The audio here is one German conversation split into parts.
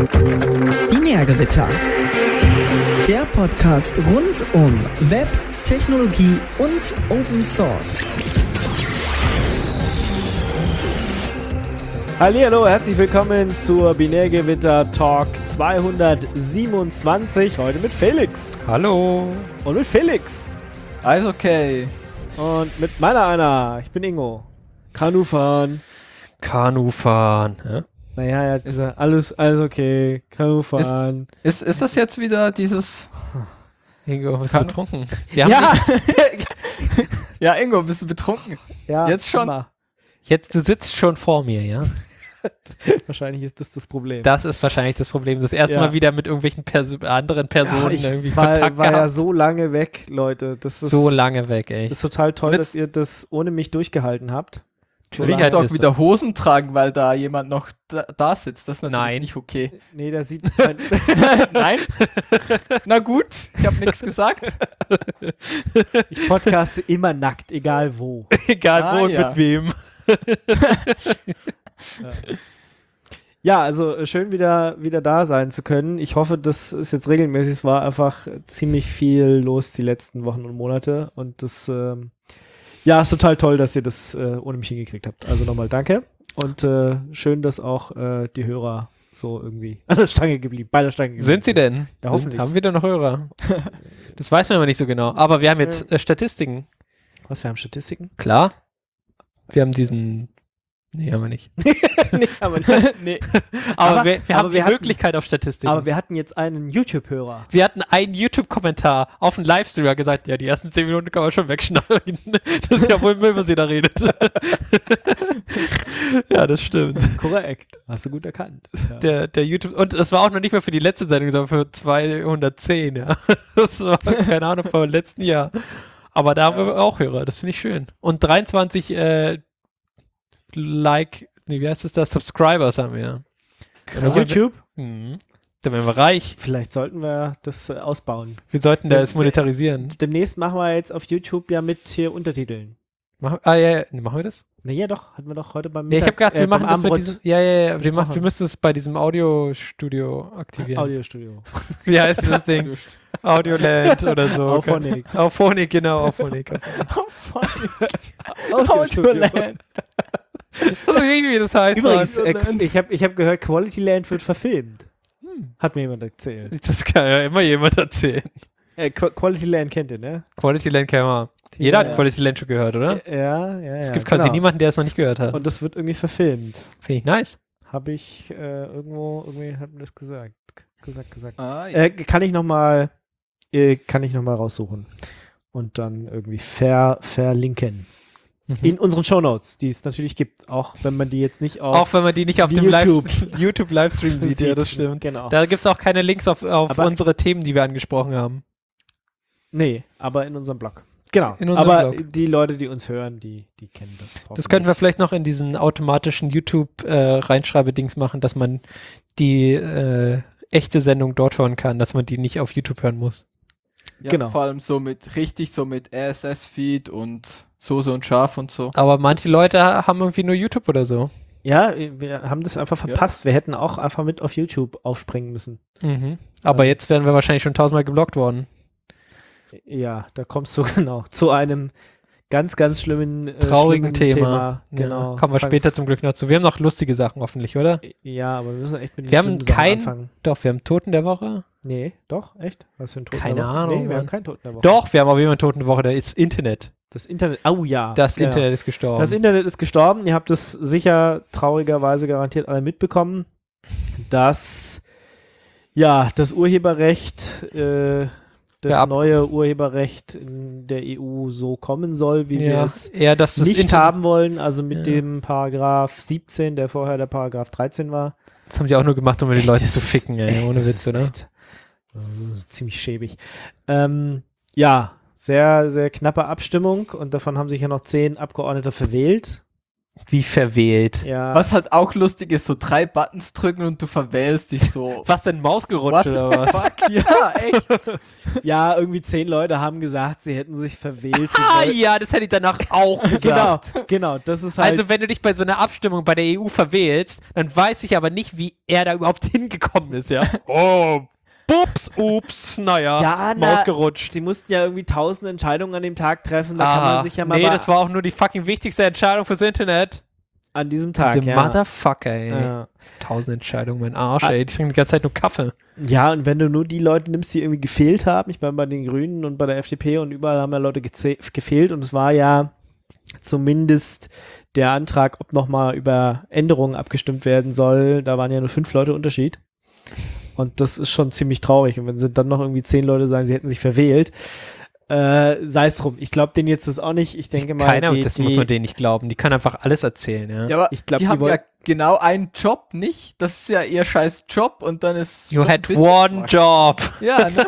Binärgewitter. Der Podcast rund um Web, Technologie und Open Source. Hallihallo, herzlich willkommen zur Binärgewitter Talk 227. Heute mit Felix. Hallo. Und mit Felix. Alles okay. Und mit meiner Anna. Ich bin Ingo. Kanufahren. Kanufahren. Ja? Naja, er hat gesagt, alles okay. Kanufahren. Ist das jetzt wieder dieses... Ingo, bist du betrunken? Wir Ja! Ja, Ingo, bist du betrunken? Ja, Jetzt schon? immer. Jetzt, du sitzt schon vor mir, ja? Wahrscheinlich ist das Problem. Das ist wahrscheinlich das Problem. Das erste Mal wieder mit irgendwelchen anderen Personen ich irgendwie war Kontakt ja gehabt. so lange weg, Leute. Das ist So lange weg, ey. Das ist total toll, Und dass ihr das ohne mich durchgehalten habt. Du Natürlich kannst auch bist du. wieder Hosen tragen, weil da jemand noch da sitzt. Das ist natürlich Nein. nicht okay. Nee, da sieht man... Nein? Na gut, ich habe nichts gesagt. Ich podcaste immer nackt, egal wo. Egal wo und ja. mit wem. Ja, also schön wieder da sein zu können. Ich hoffe, das ist jetzt regelmäßig. Es war einfach ziemlich viel los die letzten Wochen und Monate. Und das, ist total toll, dass ihr das ohne mich hingekriegt habt. Also nochmal danke. Und schön, dass auch die Hörer so irgendwie an der Stange geblieben, bei der Stange geblieben Sind sie denn? Ja, hoffentlich. Haben wir da noch Hörer? Das weiß man immer nicht so genau. Aber wir haben jetzt Statistiken. Was, wir haben Statistiken? Klar. Wir haben diesen... Nee, haben wir nicht. Nee, aber nicht. Nee. Aber wir haben aber die wir hatten- Möglichkeit auf Statistiken. Aber wir hatten jetzt einen YouTube-Hörer. Wir hatten einen YouTube-Kommentar auf einen Livestream, der gesagt, ja, die ersten 10 Minuten kann man schon wegschneiden. Das ist ja wohl Müll, was ihr da redet. Ja, das stimmt. Korrekt. Hast du gut erkannt. Ja. Der YouTube, und das war auch noch nicht mehr für die letzte Sendung, sondern für 210, ja. Das war, keine Ahnung, vom letzten Jahr. Aber da haben wir auch Hörer, das finde ich schön. Und 23 wie heißt es da? Subscribers haben wir. Auf YouTube? Mhm. Da wären wir reich. Vielleicht sollten wir das ausbauen. Wir sollten das monetarisieren. Demnächst machen wir jetzt auf YouTube ja mit hier Untertiteln. Machen wir das? Naja, doch, hatten wir doch heute beim Ja, ich habe gedacht, wir machen das mit Abendbrot- diesem, wir besprochen. müssen es bei diesem Audiostudio aktivieren. Audiostudio. Wie heißt das Ding? Audioland oder so. Auphonic. Auphonic, genau, Auphonic. Audiostudio. Das ist nicht, wie das heißt. Übrigens, Mann. ich hab gehört, Quality Land wird verfilmt. Hat mir jemand erzählt. Das kann ja immer jemand erzählen. Quality Land kennt ihr, ne? Quality Land kennen wir. Jeder hat Quality Land schon gehört, oder? Ja. Es gibt quasi niemanden, der es noch nicht gehört hat. Und das wird irgendwie verfilmt. Finde ich nice. Habe ich irgendwie hat mir das gesagt. Ah, ja. Kann ich noch mal raussuchen und dann irgendwie verlinken. In unseren Shownotes, die es natürlich gibt, auch wenn man die jetzt nicht Auch wenn man die nicht auf dem YouTube-Livestream sieht, ja, das stimmt. Genau. Da gibt es auch keine Links auf Aber- unsere Themen, die wir angesprochen haben. Nee, aber in unserem Blog. Genau. In unserem aber Blog. die Leute, die uns hören, die kennen das. Das könnten wir vielleicht noch in diesen automatischen YouTube-Reinschreibe-Dings machen, dass man die echte Sendung dort hören kann, dass man die nicht auf YouTube hören muss. Ja, genau. Vor allem so mit RSS-Feed und Soße und Schaf und so. Aber manche Leute haben irgendwie nur YouTube oder so. Ja, wir haben das einfach verpasst. Wir hätten auch einfach mit auf YouTube aufspringen müssen. Mhm. Aber jetzt wären wir wahrscheinlich schon 1000-mal geblockt worden. Ja, da kommst du genau zu einem ganz, ganz schlimmen, Traurigen schlimmen Thema. Genau. Ja, kommen wir später zum Glück noch zu. Wir haben noch lustige Sachen hoffentlich, oder? Ja, aber wir müssen echt mit den Wir haben schlimmen Sachen anfangen. Doch, wir haben Toten der Woche. Nee, doch, echt? Was für ein Toten Keine der Woche? Ahnung, Nee, wir haben Mann. keinen Toten der Woche. Doch, wir haben aber jemanden Toten der Woche, da ist Internet. Das Internet, oh ja. Das Ja. Internet ist gestorben. Das Internet ist gestorben. Ihr habt es sicher traurigerweise garantiert alle mitbekommen, dass das Urheberrecht, das neue Urheberrecht in der EU so kommen soll, wie wir es dass das nicht haben wollen. Also mit Ja. dem Paragraph 17, der vorher der Paragraph 13 war. Das haben die auch nur gemacht, um die Echt, Leute das zu ist- ficken, ey, ohne das Witz, ist oder? echt, ziemlich schäbig. Sehr, sehr knappe Abstimmung und davon haben sich ja noch 10 Abgeordnete verwählt. Wie verwählt. Ja. Was halt auch lustig ist, so 3 Buttons drücken und du verwählst dich so. Was denn, Maus gerutscht What oder the was? fuck? Ja, echt. Ja, irgendwie 10 Leute haben gesagt, sie hätten sich verwählt. Ah ja, das hätte ich danach auch Genau, gesagt. genau, das ist halt. Also wenn du dich bei so einer Abstimmung bei der EU verwählst, dann weiß ich aber nicht, wie er da überhaupt hingekommen ist, ja. Oh, bups, ups, naja, ja, Maus gerutscht. sie mussten ja irgendwie 1000 Entscheidungen an dem Tag treffen, da kann man sich ja mal nee, das war auch nur die fucking wichtigste Entscheidung fürs Internet. an diesem Tag, Diese ja. Motherfucker, ey. Ja. 1000 Entscheidungen, mein Arsch, ey. Die trinken die ganze Zeit nur Kaffee. Ja, und wenn du nur die Leute nimmst, die irgendwie gefehlt haben, ich meine bei den Grünen und bei der FDP und überall haben ja Leute gefehlt und es war ja zumindest der Antrag, ob nochmal über Änderungen abgestimmt werden soll, da waren ja nur 5 Leute Unterschied. Und das ist schon ziemlich traurig. Und wenn sie dann noch irgendwie 10 Leute sagen, sie hätten sich verwählt, sei es drum. Ich glaube denen jetzt das auch nicht. Ich denke mal, Das muss man denen nicht glauben. Die können einfach alles erzählen, ja. Ja, aber Ich glaub, die die haben ja wollten- genau einen Job, nicht? Das ist ja ihr scheiß Job und dann ist You schon ein had bisschen one Quatsch. job. Ja, ne?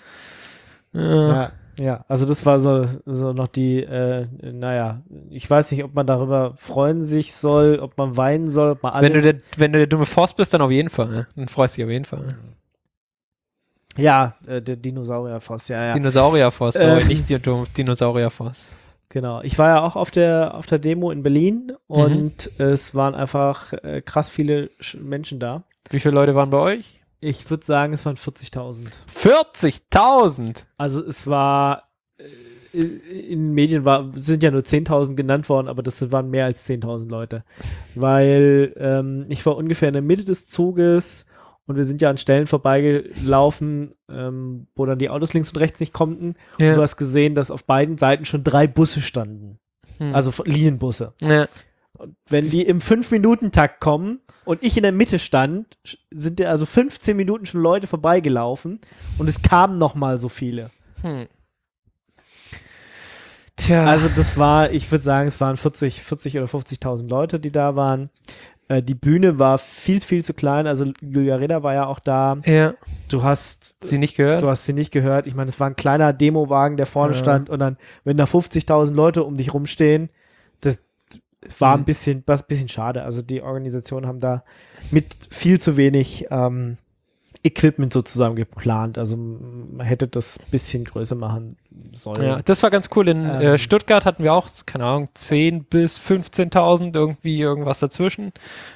Ja, also das war so noch die, naja, ich weiß nicht, ob man darüber freuen sich soll, ob man weinen soll, ob man alles... Wenn du der dumme Forst bist, dann auf jeden Fall. Ne? Dann freust du dich auf jeden Fall. ja, der Dinosaurierfass, ja. Dinosaurierforst, sorry, nicht die Dinosaurierforst. Genau. Ich war ja auch auf der Demo in Berlin und es waren einfach krass viele Menschen da. Wie viele Leute waren bei euch? Ich würde sagen, es waren 40.000. 40.000! Also es war, in den Medien sind ja nur 10.000 genannt worden, aber das waren mehr als 10.000 Leute. Weil ich war ungefähr in der Mitte des Zuges und wir sind ja an Stellen vorbeigelaufen, wo dann die Autos links und rechts nicht konnten. Ja. Und du hast gesehen, dass auf beiden Seiten schon 3 Busse standen. Also Linienbusse. Ja. Und wenn die im 5-Minuten-Takt kommen und ich in der Mitte stand, sind ja also 15 Minuten schon Leute vorbeigelaufen und es kamen noch mal so viele. Tja. Also das war, ich würde sagen, es waren 40 oder 50.000 Leute, die da waren. Die Bühne war viel, viel zu klein. Also Julia Reda war ja auch da. Ja. Du hast Sie nicht gehört? sie nicht gehört. Ich meine, es war ein kleiner Demowagen, der vorne stand und dann, wenn da 50.000 Leute um dich rumstehen, das war ein bisschen schade. Also die Organisationen haben da mit viel zu wenig Equipment sozusagen geplant. Also man hätte das ein bisschen größer machen sollen. Ja, das war ganz cool. In Stuttgart hatten wir auch, keine Ahnung, 10.000 bis 15.000, irgendwas dazwischen.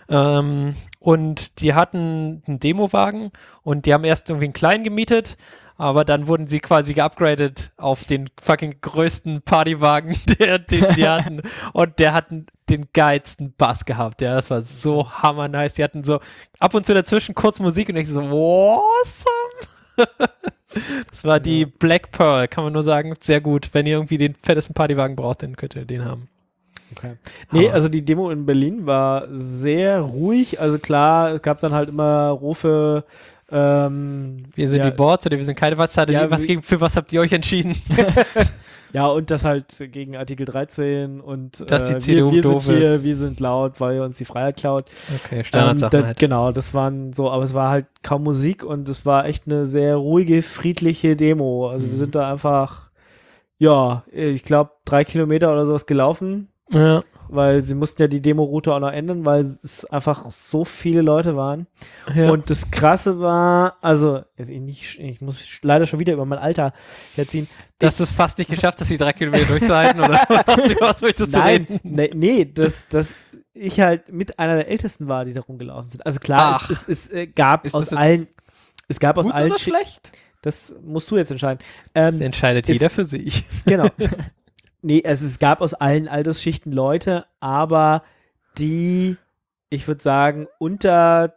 Und die hatten einen Demowagen und die haben erst irgendwie einen kleinen gemietet, aber dann wurden sie quasi geupgradet auf den fucking größten Partywagen, den die hatten. Und der hat den geilsten Bass gehabt. Ja, das war so hammer nice. Die hatten so ab und zu dazwischen kurz Musik und ich so, awesome. Das war die Black Pearl, kann man nur sagen, sehr gut. Wenn ihr irgendwie den fettesten Partywagen braucht, dann könnt ihr den haben. Okay. Nee, also die Demo in Berlin war sehr ruhig. Also klar, es gab dann halt immer Rufe. Wir sind die Boards oder wir sind keine. Für was habt ihr euch entschieden? Ja, und das halt gegen Artikel 13 und Dass die CDU wir doof sind hier, ist. wir sind laut, weil ihr uns die Freiheit klaut. Okay, Standardsachen halt. Genau, das waren so, aber es war halt kaum Musik und es war echt eine sehr ruhige, friedliche Demo. Also wir sind da einfach, ja, ich glaube 3 Kilometer oder sowas gelaufen, Ja. weil sie mussten ja die Demo-Route auch noch ändern, weil es einfach so viele Leute waren. Ja. Und das Krasse war, also ich muss leider schon wieder über mein Alter herziehen. Dass du es fast nicht geschafft hast, die 3 Kilometer durchzuhalten, oder? Was möchtest du Nein, reden? nee, dass ich halt mit einer der Ältesten war, die da rumgelaufen sind. Also klar, Ach. es gab Ist aus das allen, es gab aus Gut allen, oder schlecht? das musst du jetzt entscheiden. Das entscheidet jeder ist- für sich. Genau. Nee, es gab aus allen Altersschichten Leute, aber die, ich würde sagen, unter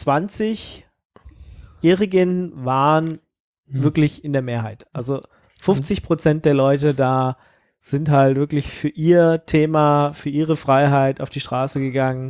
20-Jährigen waren wirklich in der Mehrheit. Also 50% der Leute da sind halt wirklich für ihr Thema, für ihre Freiheit auf die Straße gegangen.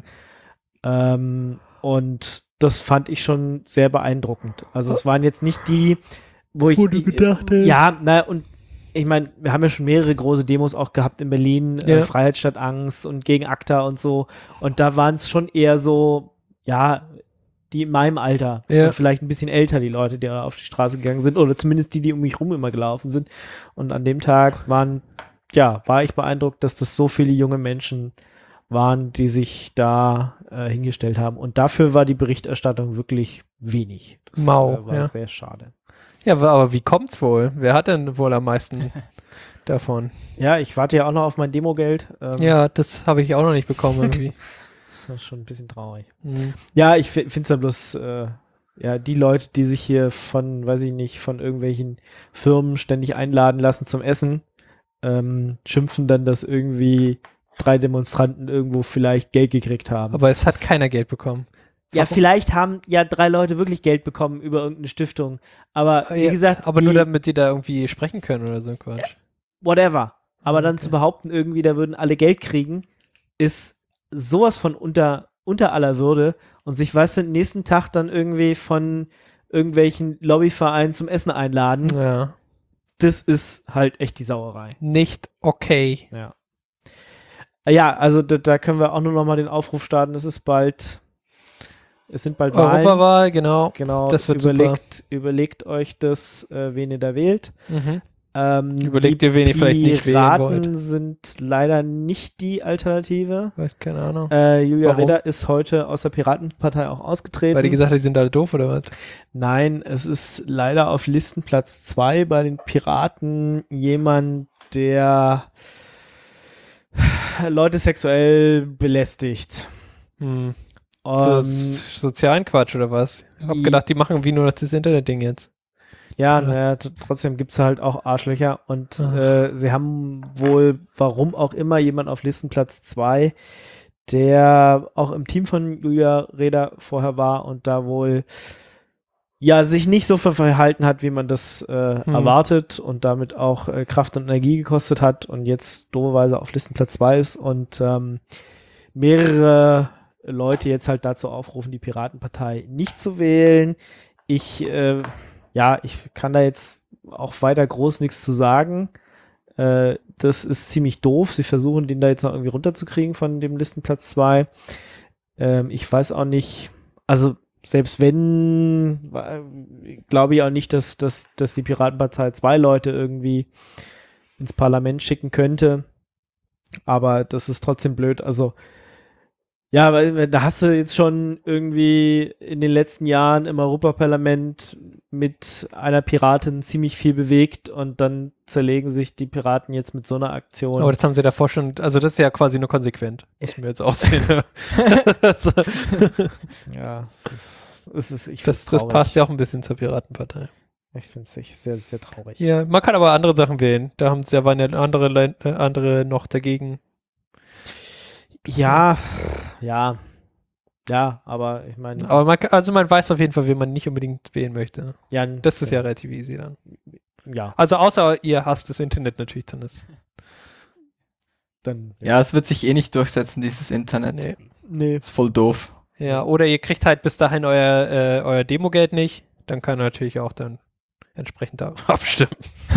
Und das fand ich schon sehr beeindruckend. Also es waren jetzt nicht die, wo ich gedacht hast. ja, na und ich meine, wir haben ja schon mehrere große Demos auch gehabt in Berlin, Ja. Freiheit statt Angst und gegen ACTA und so. Und da waren es schon eher so, ja, die in meinem Alter Ja. und vielleicht ein bisschen älter, die Leute, die auf die Straße gegangen sind oder zumindest die um mich rum immer gelaufen sind. Und an dem Tag war ich beeindruckt, dass das so viele junge Menschen waren, die sich da hingestellt haben. Und dafür war die Berichterstattung wirklich wenig. Das Mau, war ja. sehr schade. Ja, aber wie kommt's wohl? Wer hat denn wohl am meisten davon? Ja, ich warte ja auch noch auf mein Demogeld. Ja, das habe ich auch noch nicht bekommen irgendwie. Das ist schon ein bisschen traurig. Hm. Ja, ich finde es dann bloß, ja, die Leute, die sich hier von, weiß ich nicht, von irgendwelchen Firmen ständig einladen lassen zum Essen, schimpfen dann, dass irgendwie 3 Demonstranten irgendwo vielleicht Geld gekriegt haben. Aber es hat keiner Geld bekommen. Ja, Warum? vielleicht haben ja 3 Leute wirklich Geld bekommen über irgendeine Stiftung. Aber wie gesagt, Aber nur damit die da irgendwie sprechen können oder so ein Quatsch. whatever. Aber dann Okay. zu behaupten, irgendwie, da würden alle Geld kriegen, ist sowas von unter aller Würde und sich, weißt du, den nächsten Tag dann irgendwie von irgendwelchen Lobbyvereinen zum Essen einladen, Ja. das ist halt echt die Sauerei. Nicht okay. Ja. Ja, also da können wir auch nur noch mal den Aufruf starten. Es sind bald Wahlen. Europawahl, genau. Genau, Das wird überlegt euch das, wen ihr da wählt. Mhm. die Überlegt ihr, wen ihr vielleicht nicht wählen wollt. Piraten sind leider nicht die Alternative. Weiß keine Ahnung. Julia Warum? Reda ist heute aus der Piratenpartei auch ausgetreten. Weil die gesagt hat, die sind alle doof oder was? Nein, es ist leider auf Listenplatz 2 bei den Piraten jemand, der Leute sexuell belästigt. Hm. Ähm, Sozialen Quatsch oder was? Ich hab gedacht, die machen wie nur das Internetding jetzt. Ja, naja, trotzdem gibt es halt auch Arschlöcher und Ach. sie haben wohl, warum auch immer, jemand auf Listenplatz 2, der auch im Team von Julia Reda vorher war und da wohl ja sich nicht so verhalten hat, wie man das erwartet und damit auch Kraft und Energie gekostet hat und jetzt dooferweise auf Listenplatz 2 ist und mehrere Leute jetzt halt dazu aufrufen, die Piratenpartei nicht zu wählen. Ich kann da jetzt auch weiter groß nichts zu sagen. Das ist ziemlich doof. Sie versuchen, den da jetzt noch irgendwie runterzukriegen von dem Listenplatz 2. Ich weiß auch nicht, also selbst wenn, glaube ich auch nicht, dass die Piratenpartei 2 Leute irgendwie ins Parlament schicken könnte. Aber das ist trotzdem blöd. Also ja, weil da hast du jetzt schon irgendwie in den letzten Jahren im Europaparlament mit einer Piratin ziemlich viel bewegt und dann zerlegen sich die Piraten jetzt mit so einer Aktion. Aber das haben sie davor schon, also das ist ja quasi nur konsequent. Müssen wir jetzt auch sehen. Also, Ja, es ist ich das find's traurig. passt ja auch ein bisschen zur Piratenpartei. Ich finde es sehr, sehr traurig. Ja, man kann aber andere Sachen wählen. Da waren ja andere noch dagegen. Ja, aber ich meine, Aber man weiß auf jeden Fall, wen man nicht unbedingt wählen möchte. ja, Das ist ja relativ easy dann. ja, Also außer ihr hasst das Internet natürlich, dann ist. dann Ja, es wird sich eh nicht durchsetzen, dieses Internet. Nee. Ist voll doof. Ja, oder ihr kriegt halt bis dahin euer Demogeld nicht, dann kann er natürlich auch dann entsprechend da abstimmen.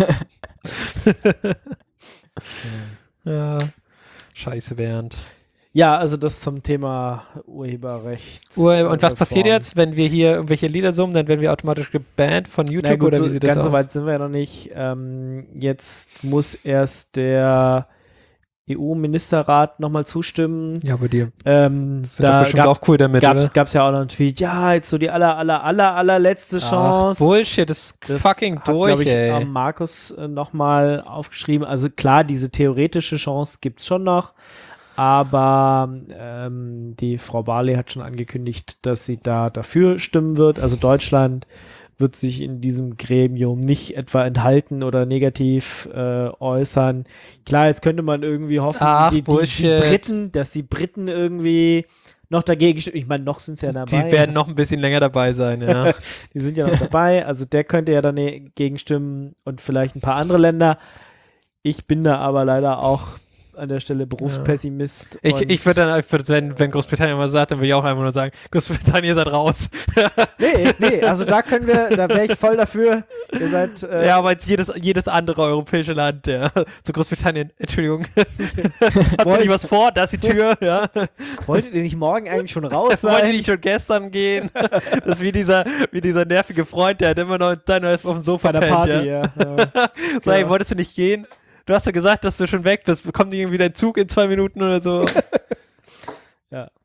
Ja. Scheiße, Bernd. Ja, also das zum Thema Urheberrecht. Und was passiert jetzt, wenn wir hier irgendwelche Lieder summen, dann werden wir automatisch gebannt von YouTube Na gut, oder wie sieht das ganz aus? so weit sind wir ja noch nicht. Jetzt muss erst der EU-Ministerrat nochmal zustimmen. Ja, bei dir. Da Sind doch bestimmt auch cool damit, oder? gab's ja auch noch einen Tweet, ja, jetzt so die allerletzte Chance. Ach, Bullshit, das ist Das fucking hat, durch, glaub ich, ey. Markus nochmal aufgeschrieben. Also klar, diese theoretische Chance gibt's schon noch, aber die Frau Barley hat schon angekündigt, dass sie da dafür stimmen wird. Also Deutschland wird sich in diesem Gremium nicht etwa enthalten oder negativ äußern. Klar, jetzt könnte man irgendwie hoffen, Ach, die Bullshit. dass die Briten irgendwie noch dagegen stimmen. Ich meine, noch sind sie ja dabei. Die werden noch ein bisschen länger dabei sein, ja. Die sind ja noch dabei. Also der könnte ja dagegen stimmen und vielleicht ein paar andere Länder. Ich bin da aber leider auch an der Stelle Berufspessimist. Ich würde dann, wenn Großbritannien mal sagt, dann würde ich auch einfach nur sagen, Großbritannien, ihr seid raus. Nee, also da wäre ich voll dafür. Ihr seid, Ja, aber jetzt jedes andere europäische Land, ja. Zu Großbritannien, Entschuldigung. Habt ihr nicht was vor? Da ist die Tür, ja. wolltet ihr nicht morgen eigentlich schon raus Das wollte sein? nicht schon gestern gehen. Das ist wie dieser nervige Freund, der hat immer noch dann auf dem Sofa Bei der pennt, Party, ja. ja. Sag ich, wolltest du nicht gehen? Du hast doch gesagt, dass du schon weg bist. Kommt irgendwie dein Zug in 2 Minuten oder so?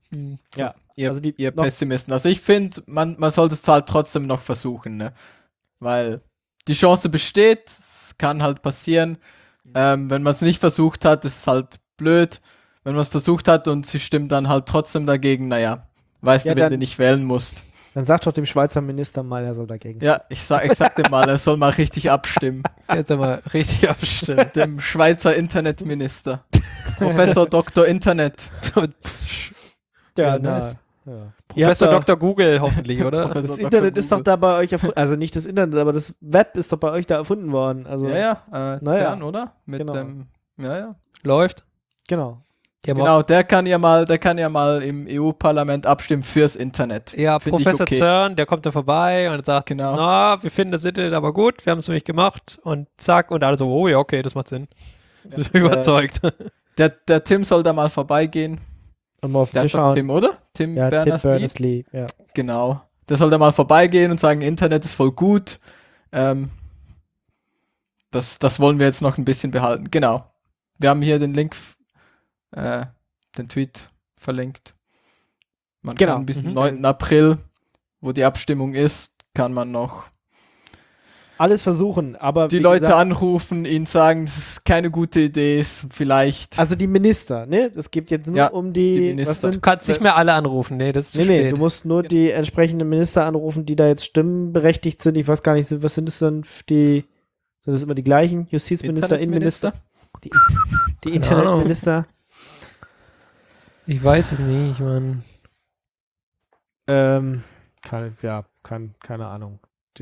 Ja, Ihr, also ihr noch- Pessimisten. Also ich finde, man sollte es halt trotzdem noch versuchen, ne? Weil die Chance besteht, es kann halt passieren. Wenn man es nicht versucht hat, ist es halt blöd. Wenn man es versucht hat und sie stimmt dann halt trotzdem dagegen, naja, weißt Ja, du, wenn dann- du nicht wählen musst. Dann sag doch dem Schweizer Minister mal, er soll dagegen. Ja, ich sag dem mal, er soll mal richtig abstimmen. Jetzt aber richtig abstimmen. Dem Schweizer Internetminister. Professor Dr. Internet. Ja, nice. Ja. Ihr habt Professor doch- Dr. Google hoffentlich, oder? Professor Das Dr. Internet ist doch Google. da bei euch erfunden, also nicht das Internet, aber das Web ist doch bei euch da erfunden worden. Also, Ja, Naja. CERN, oder? Mit Genau. dem, ja. Läuft. genau. Die haben Genau, der kann ja mal im EU-Parlament abstimmen fürs Internet. Ja, Find ich Professor okay. CERN, der kommt da vorbei und sagt, Genau. na, wir finden das Internet aber gut, wir haben es nämlich gemacht und zack, und alle so, oh ja, okay, das macht Sinn. Ich bin überzeugt. Der Tim soll da mal vorbeigehen. Und mal auf den Der Tisch ist doch schauen. Tim, oder? Tim Ja, Tim Berners-Lee. Berners-Lee. Ja. Genau. Der soll da mal vorbeigehen und sagen, Internet ist voll gut. Das wollen wir jetzt noch ein bisschen behalten. Genau. Wir haben hier den Link, den Tweet verlinkt. Man Genau. kann bis Mhm. 9. April, wo die Abstimmung ist, kann man noch Alles versuchen, aber die wie Leute gesagt, anrufen, ihnen sagen, dass es keine gute Idee ist, vielleicht. also die Minister, ne? Es geht jetzt nur Ja, um die die, Minister. was Du sind, kannst nicht mehr alle anrufen, nee, das ist zu nee, spät. du musst nur die entsprechenden Minister anrufen, die da jetzt stimmenberechtigt sind. Ich weiß gar nicht, was sind es denn für die, sind das immer die gleichen? Justizminister, Innenminister, die Keine Internetminister. Ich weiß es nicht, Mann. Keine Ahnung.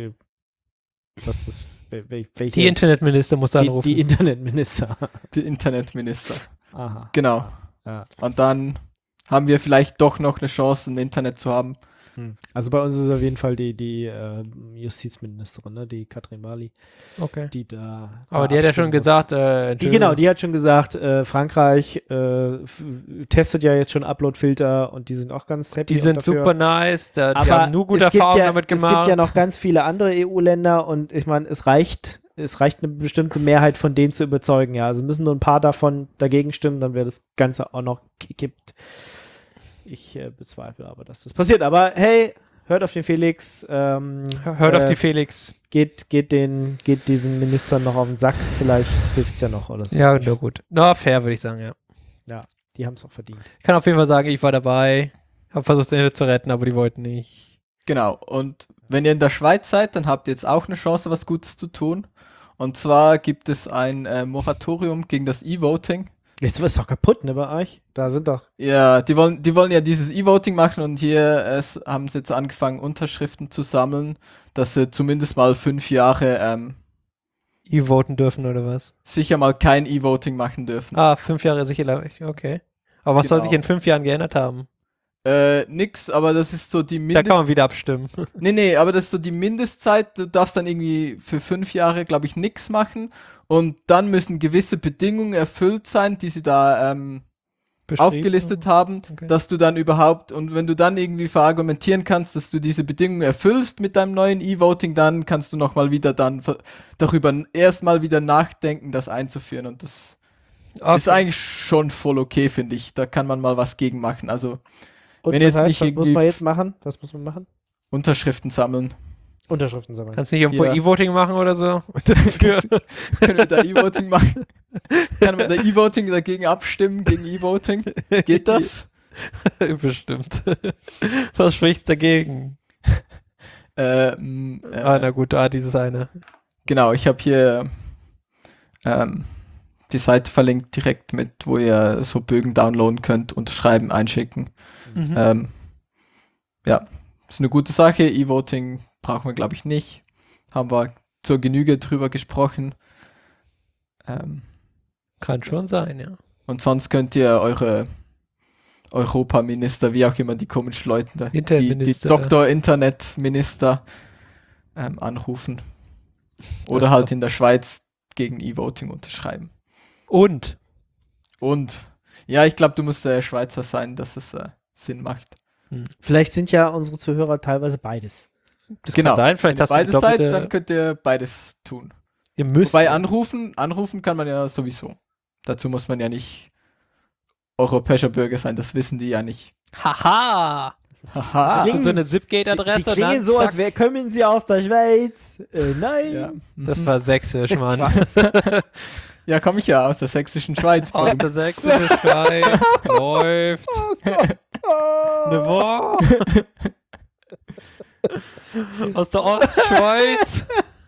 Was ist, welche? Die Internetminister musst du anrufen. Die Internetminister. Die Internetminister. Aha. Genau. Ja. Und dann haben wir vielleicht doch noch eine Chance, ein Internet zu haben. Also bei uns ist auf jeden Fall die Justizministerin, ne? Die Katrin Mali, Okay. die da. Aber die hat ja schon abstimmen muss. gesagt, Die hat schon gesagt, Frankreich testet ja jetzt schon Upload-Filter und die sind auch ganz happy. die sind dafür. super nice, die Aber haben nur gute es gibt Erfahrungen ja, damit Es gemacht. gibt ja noch ganz viele andere EU-Länder und ich meine, es reicht eine bestimmte Mehrheit von denen zu überzeugen, ja. Also müssen nur ein paar davon dagegen stimmen, dann wäre das Ganze auch noch gekippt. Ich bezweifle aber, dass das passiert. Aber hey, hört auf den Felix. Hört auf die Felix. Geht diesen Ministern noch auf den Sack. Vielleicht hilft es ja noch oder so. Ja, nur gut. Na, fair, würde ich sagen, ja. Die haben es auch verdient. Ich kann auf jeden Fall sagen, ich war dabei, habe versucht, das Internet zu retten, aber die wollten nicht. Genau. Und wenn ihr in der Schweiz seid, dann habt ihr jetzt auch eine Chance, was Gutes zu tun. Und zwar gibt es ein Moratorium gegen das E-Voting. Das ist doch kaputt, ne, bei euch? Da sind doch. Ja, die wollen ja dieses E-Voting machen und hier haben sie jetzt angefangen, Unterschriften zu sammeln, dass sie zumindest mal 5 Jahre E-voten dürfen oder was? sicher mal kein E-Voting machen dürfen. 5 Jahre sicher, okay. Aber was soll Genau. sich in 5 Jahren geändert haben? Nix, aber das ist so die Da kann man wieder abstimmen. Nee, aber das ist so die Mindestzeit. Du darfst dann irgendwie für 5 Jahre, glaube ich, nichts machen. Und dann müssen gewisse Bedingungen erfüllt sein, die sie da aufgelistet haben, Okay. dass du dann überhaupt, und wenn du dann irgendwie verargumentieren kannst, dass du diese Bedingungen erfüllst mit deinem neuen E-Voting, dann kannst du nochmal wieder darüber erstmal wieder nachdenken, das einzuführen. Und das ist eigentlich schon voll okay, finde ich. Da kann man mal was gegen machen. Also Und Wenn was jetzt heißt, nicht was muss irgendwie man jetzt machen? Was muss man machen? Unterschriften sammeln. Unterschriften sammeln. Kannst du nicht irgendwo Ja. E-Voting machen oder so? Können wir da E-Voting machen? Kann man da E-Voting dagegen abstimmen, gegen E-Voting? Geht das? Bestimmt. Was spricht dagegen? Na gut, dieses eine. Genau, ich habe hier die Seite verlinkt direkt mit, wo ihr so Bögen downloaden könnt, unterschreiben, einschicken. Mhm. Ja, ist eine gute Sache. E-Voting brauchen wir, glaube ich, nicht. Haben wir zur Genüge drüber gesprochen. Kann schon sein, ja. Und sonst könnt ihr eure Europaminister, wie auch immer die komischen Leute da, die Internetminister. Doktor-Internetminister anrufen. Oder Das halt doch. in der Schweiz gegen E-Voting unterschreiben. Und Und ja, ich glaube, du musst Schweizer sein, dass es Sinn macht. Vielleicht sind ja unsere Zuhörer teilweise beides. das Genau. kann sein, vielleicht Wenn hast ihr beides du seid, doppelte, dann könnt ihr beides tun. ihr müsst. Wobei anrufen kann man ja sowieso. Dazu muss man ja nicht europäischer Bürger sein, das wissen die ja nicht. Haha! Haha. Das ist so eine Zipgate-Adresse. Sie klingen so, als kommen sie aus der Schweiz. Nein. Ja. Das war sächsisch, Mann. Ja, komme ich ja aus der sächsischen Schweiz. Aus der sächsischen Schweiz. Läuft. Eine Woche. Aus der Ostschweiz.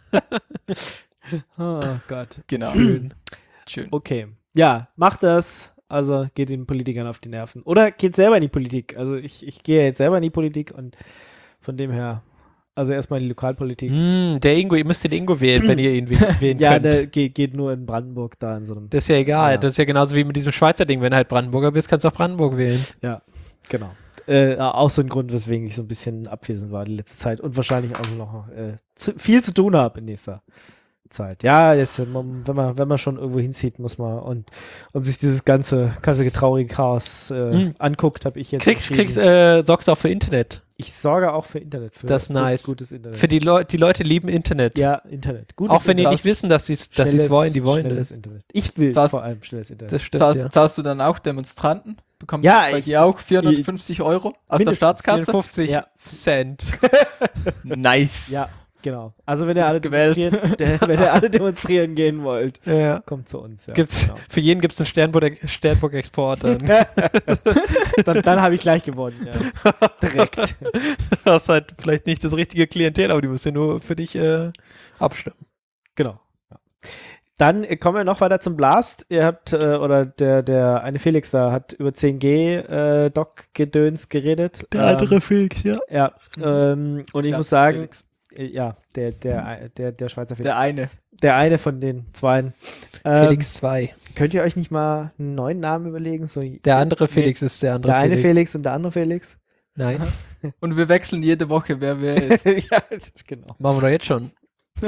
Oh Gott. Genau. Schön. Okay. Ja, macht das. Also geht den Politikern auf die Nerven. Oder geht selber in die Politik. Also ich gehe jetzt selber in die Politik und von dem her, also erstmal in die Lokalpolitik. Der Ingo, ihr müsst den Ingo wählen, wenn ihr ihn wählen Ja, könnt. der geht nur in Brandenburg da in so einem. Das ist ja egal. Ja. Das ist ja genauso wie mit diesem Schweizer Ding. Wenn du halt Brandenburger bist, kannst du auch Brandenburg wählen. Ja, genau. Auch so ein Grund, weswegen ich so ein bisschen abwesend war die letzte Zeit und wahrscheinlich auch noch viel zu tun habe in nächster Zeit. Ja, jetzt, wenn man schon irgendwo hinzieht, muss man und sich dieses ganze traurige Chaos anguckt, habe ich jetzt Sorgst auch für Internet. Ich sorge auch für Internet. Für das ist nice. Gutes Internet. Für die Leute lieben Internet. Ja, Internet. Gutes auch wenn die Internet. nicht wissen, dass sie es wollen, die wollen schnelles das. Internet. Ich will vor allem schnelles Internet. Das stimmt, ja. Zahlst du dann auch Demonstranten? Bekommen Ja, bei dir auch 450 Euro aus der Staatskasse? 54 Cent. Nice. Ja, genau. Also wenn ihr alle gewählt. demonstrieren gehen wollt, Ja. kommt zu uns. Ja, Für jeden gibt es einen Sternburg-Export. Dann habe ich gleich gewonnen. Ja. Direkt. Das ist halt vielleicht nicht das richtige Klientel, aber die musst ja nur für dich abstimmen. Genau. Ja. Dann kommen wir noch weiter zum Blast. Ihr habt, oder der eine Felix da hat über 10G Doc-Gedöns geredet. Der andere Felix, ja. Ja, und ich Ja, muss sagen, Felix. ja, der Schweizer Felix. Der eine. Der eine von den zweien. Felix 2. Könnt ihr euch nicht mal einen neuen Namen überlegen? So, Der andere Felix ist der andere der eine Felix. Felix und der andere Felix? Nein, Und wir wechseln jede Woche, wer ist. Ja, genau. machen wir doch jetzt schon.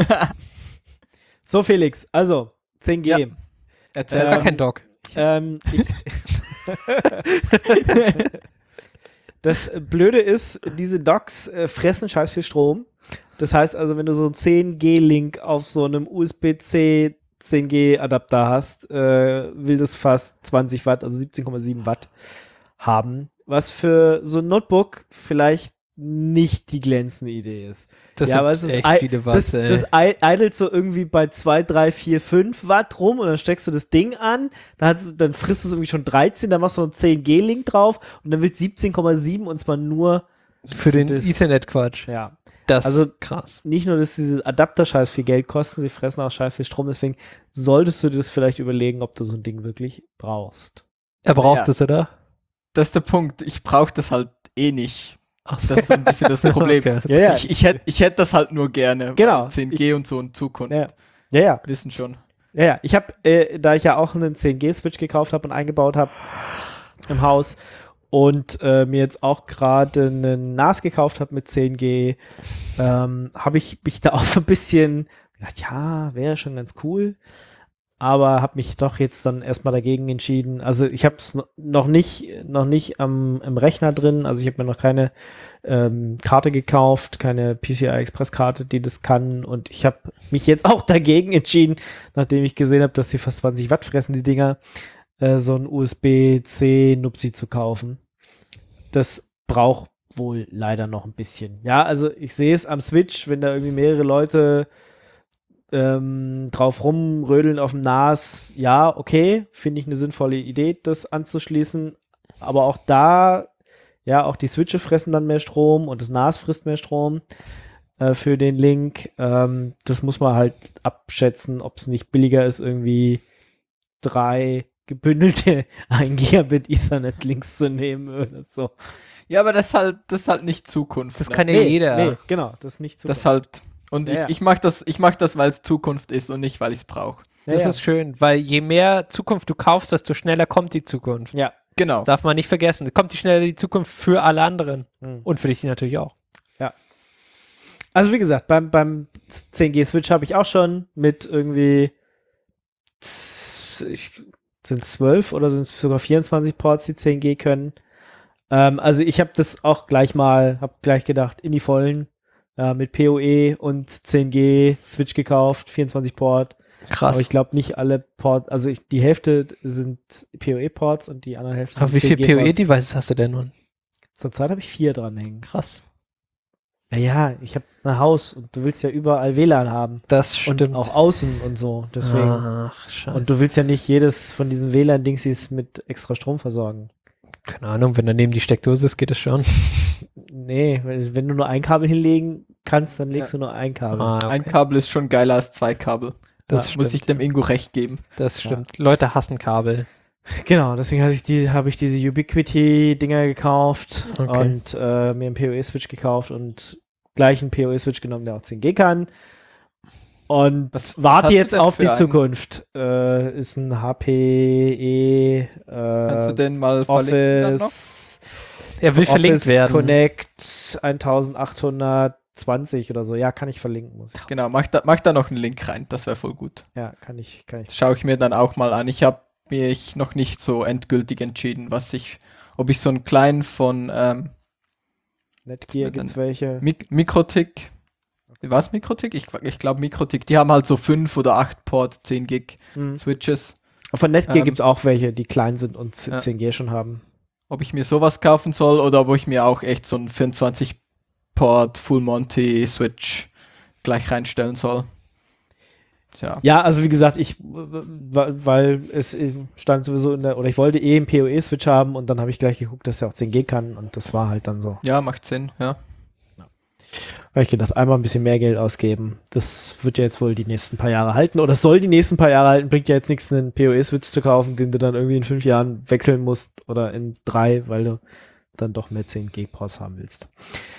So, Felix, also 10G. Ja. Erzähl Gar kein Doc. Das Blöde ist, diese Docs fressen scheiß viel Strom. Das heißt also, wenn du so einen 10G-Link auf so einem USB-C 10G-Adapter hast, will das fast 20 Watt, also 17,7 Watt haben. Was für so ein Notebook vielleicht nicht die glänzende Idee ist. Das Ja, sind aber es ist echt viele Watt, das idelt so irgendwie bei 2, 3, 4, 5 Watt rum und dann steckst du das Ding an, dann frisst du es irgendwie schon 13, dann machst du noch einen 10G-Link drauf und dann wird 17,7 und zwar nur für den das- Ethernet-Quatsch. ja. Das Also- ist krass. Nicht nur, dass diese Adapter scheiß viel Geld kosten, sie fressen auch scheiß viel Strom, deswegen solltest du dir das vielleicht überlegen, ob du so ein Ding wirklich brauchst. Er braucht Ja. es, oder? Das ist der Punkt. Ich brauche das halt eh nicht. Ach so. Das ist ein bisschen das Problem. Okay. Ja, ja. Ich hätte das halt nur gerne. Genau. weil 10G und so in Zukunft. Ja, ja. Wissen schon. Ja. Ich habe, da ich ja auch einen 10G-Switch gekauft habe und eingebaut habe im Haus und mir jetzt auch gerade einen NAS gekauft habe mit 10G, habe ich mich da auch so ein bisschen gedacht, ja, wäre schon ganz cool, aber habe mich doch jetzt dann erstmal dagegen entschieden. Also ich habe es noch nicht im Rechner drin, also ich habe mir noch keine Karte gekauft, keine PCI-Express-Karte, die das kann, und ich habe mich jetzt auch dagegen entschieden, nachdem ich gesehen habe, dass sie fast 20 Watt fressen, die Dinger, so ein USB-C-Nupsi zu kaufen. Das braucht wohl leider noch ein bisschen. Ja, also ich sehe es am Switch, wenn da irgendwie mehrere Leute drauf rumrödeln auf dem NAS, ja, okay, finde ich eine sinnvolle Idee, das anzuschließen, aber auch da, ja, auch die Switche fressen dann mehr Strom und das NAS frisst mehr Strom für den Link. Das muss man halt abschätzen, ob es nicht billiger ist, irgendwie 3 gebündelte 1 Gigabit Ethernet-Links zu nehmen oder so. Ja, aber das ist halt nicht Zukunft. Das ne? kann ja jeder. Nee, genau, das ist nicht so. Das halt. Und Ja, ja. ich mach das, weil es Zukunft ist und nicht, weil ich es brauche. Das ist schön, weil je mehr Zukunft du kaufst, desto schneller kommt die Zukunft. Ja. Genau. Das darf man nicht vergessen. Kommt die schneller die Zukunft für alle anderen. Mhm. Und für dich natürlich auch. Also wie gesagt, beim 10G-Switch habe ich auch schon mit irgendwie sind 12 oder sind es sogar 24 Ports, die 10G können. Also ich habe das auch gleich gedacht, in die Vollen mit PoE und 10G Switch gekauft, 24 Port. Krass. Aber ich glaube nicht alle Ports, also die Hälfte sind PoE-Ports und die andere Hälfte Aber sind wie viele 10G-Ports. PoE-Devices hast du denn nun? Zurzeit habe ich 4 dranhängen. Krass. Naja, ich habe ein Haus und du willst ja überall WLAN haben. Das stimmt. Und auch außen und so. Deswegen. Ach, scheiße. Und du willst ja nicht jedes von diesen WLAN-Dingsies mit extra Strom versorgen. Keine Ahnung, wenn daneben die Steckdose ist, geht es schon. Nee, wenn du nur ein Kabel hinlegen kannst, dann legst du nur ein Kabel. Okay. Ein Kabel ist schon geiler als 2 Kabel. Das Muss ich dem Ingo recht geben. Das stimmt. Leute hassen Kabel. Genau, deswegen habe ich diese Ubiquiti-Dinger gekauft Okay. und mir einen PoE-Switch gekauft und gleich einen PoE-Switch genommen, der auch 10G kann. Und Was warte hast jetzt du denn auf für die einen? Zukunft. Ist ein HPE Kannst du den mal verlinken dann noch? Office, Er will verlinkt Office werden. Connect 1820 oder so. Ja, kann ich verlinken. Muss ich. Genau, mach da noch einen Link rein, das wäre voll gut. Ja, kann ich. Das schaue ich mir dann auch mal an. Ich habe mich noch nicht so endgültig entschieden, ob ich so einen kleinen von Netgear gibt's welche. Mikrotik. Was Mikrotik? Ich glaube Mikrotik. Die haben halt so 5 oder 8 Port 10 Gig Mhm. Switches. Von Netgear Ähm, gibt's auch welche, die klein sind und Ja. 10G schon haben. Ob ich mir sowas kaufen soll oder ob ich mir auch echt so einen 24 Port Full Monty Switch gleich reinstellen soll. Tja. Ja, also wie gesagt, weil es stand sowieso oder ich wollte einen PoE-Switch haben und dann habe ich gleich geguckt, dass er auch 10G kann und das war halt dann so. Ja, macht Sinn, ja. Habe ich gedacht, einmal ein bisschen mehr Geld ausgeben. Das wird ja jetzt wohl die nächsten paar Jahre halten oder soll die nächsten paar Jahre halten. Bringt ja jetzt nichts, einen PoE-Switch zu kaufen, den du dann irgendwie in 5 Jahren wechseln musst oder in 3, weil du dann doch mehr 10G-Ports haben willst.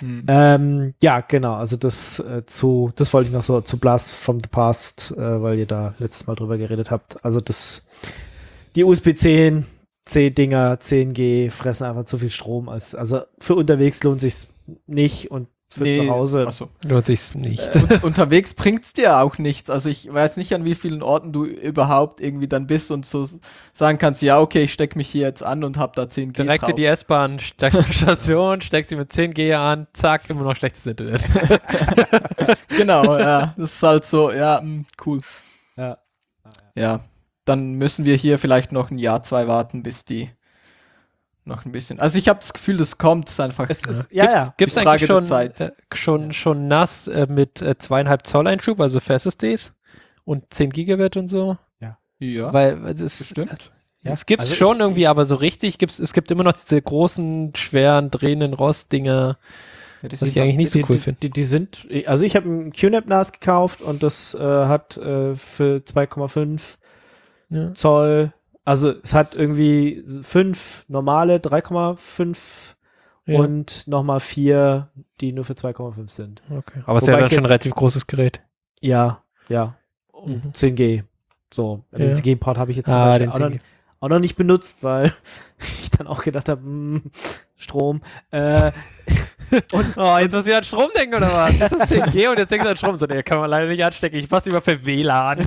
Ja, genau, also das wollte ich noch so zu Blast from the Past, weil ihr da letztes Mal drüber geredet habt. Also die USB-10 C-Dinger, 10G fressen einfach zu viel Strom. Also für unterwegs lohnt sich's nicht und für zu Hause. Achso. Lohnt sich's nicht. Unterwegs bringt's dir auch nichts. Also ich weiß nicht, an wie vielen Orten du überhaupt irgendwie dann bist und so sagen kannst, ja, okay, ich stecke mich hier jetzt an und hab da 10G Direkt drauf. in die S-Bahn-Station, steckt sie mit 10G an, zack, immer noch schlechtes Internet. Genau, ja. Das ist halt so, ja, cool. Ja. Ja, dann müssen wir hier vielleicht noch ein Jahr, 2 warten, bis die noch ein bisschen. Also ich habe das Gefühl, das kommt, es ist einfach. Es ist, ja. Gibt's Die Frage eigentlich der Zeit. schon NAS mit 2,5 Zoll Einschub, also für SSDs und 10 Gigabit und so? Ja, Weil das bestimmt. Ja. es gibt's Also schon irgendwie, aber so richtig es gibt immer noch diese großen, schweren, drehenden Rostdinger, Ja, das was ist ich eigentlich nicht so cool finde. Die sind, also ich habe ein QNAP NAS gekauft und das hat für 2,5 Ja. Zoll, also es hat irgendwie 5 normale, 3,5 Ja. und nochmal 4, die nur für 2,5 sind. Okay. Aber es ist ja Wobei dann ich schon ein jetzt- relativ großes Gerät. Ja. Und Mhm. 10G. So, den Ja. 10G-Port habe ich jetzt zum Ah, Beispiel den auch noch, 10G. auch noch nicht benutzt, weil ich dann auch gedacht habe, Strom. Oh, jetzt muss ich an Strom denken, oder was? Das ist 10G und jetzt denkst du an Strom. So, der kann man leider nicht anstecken. Ich passe lieber per WLAN.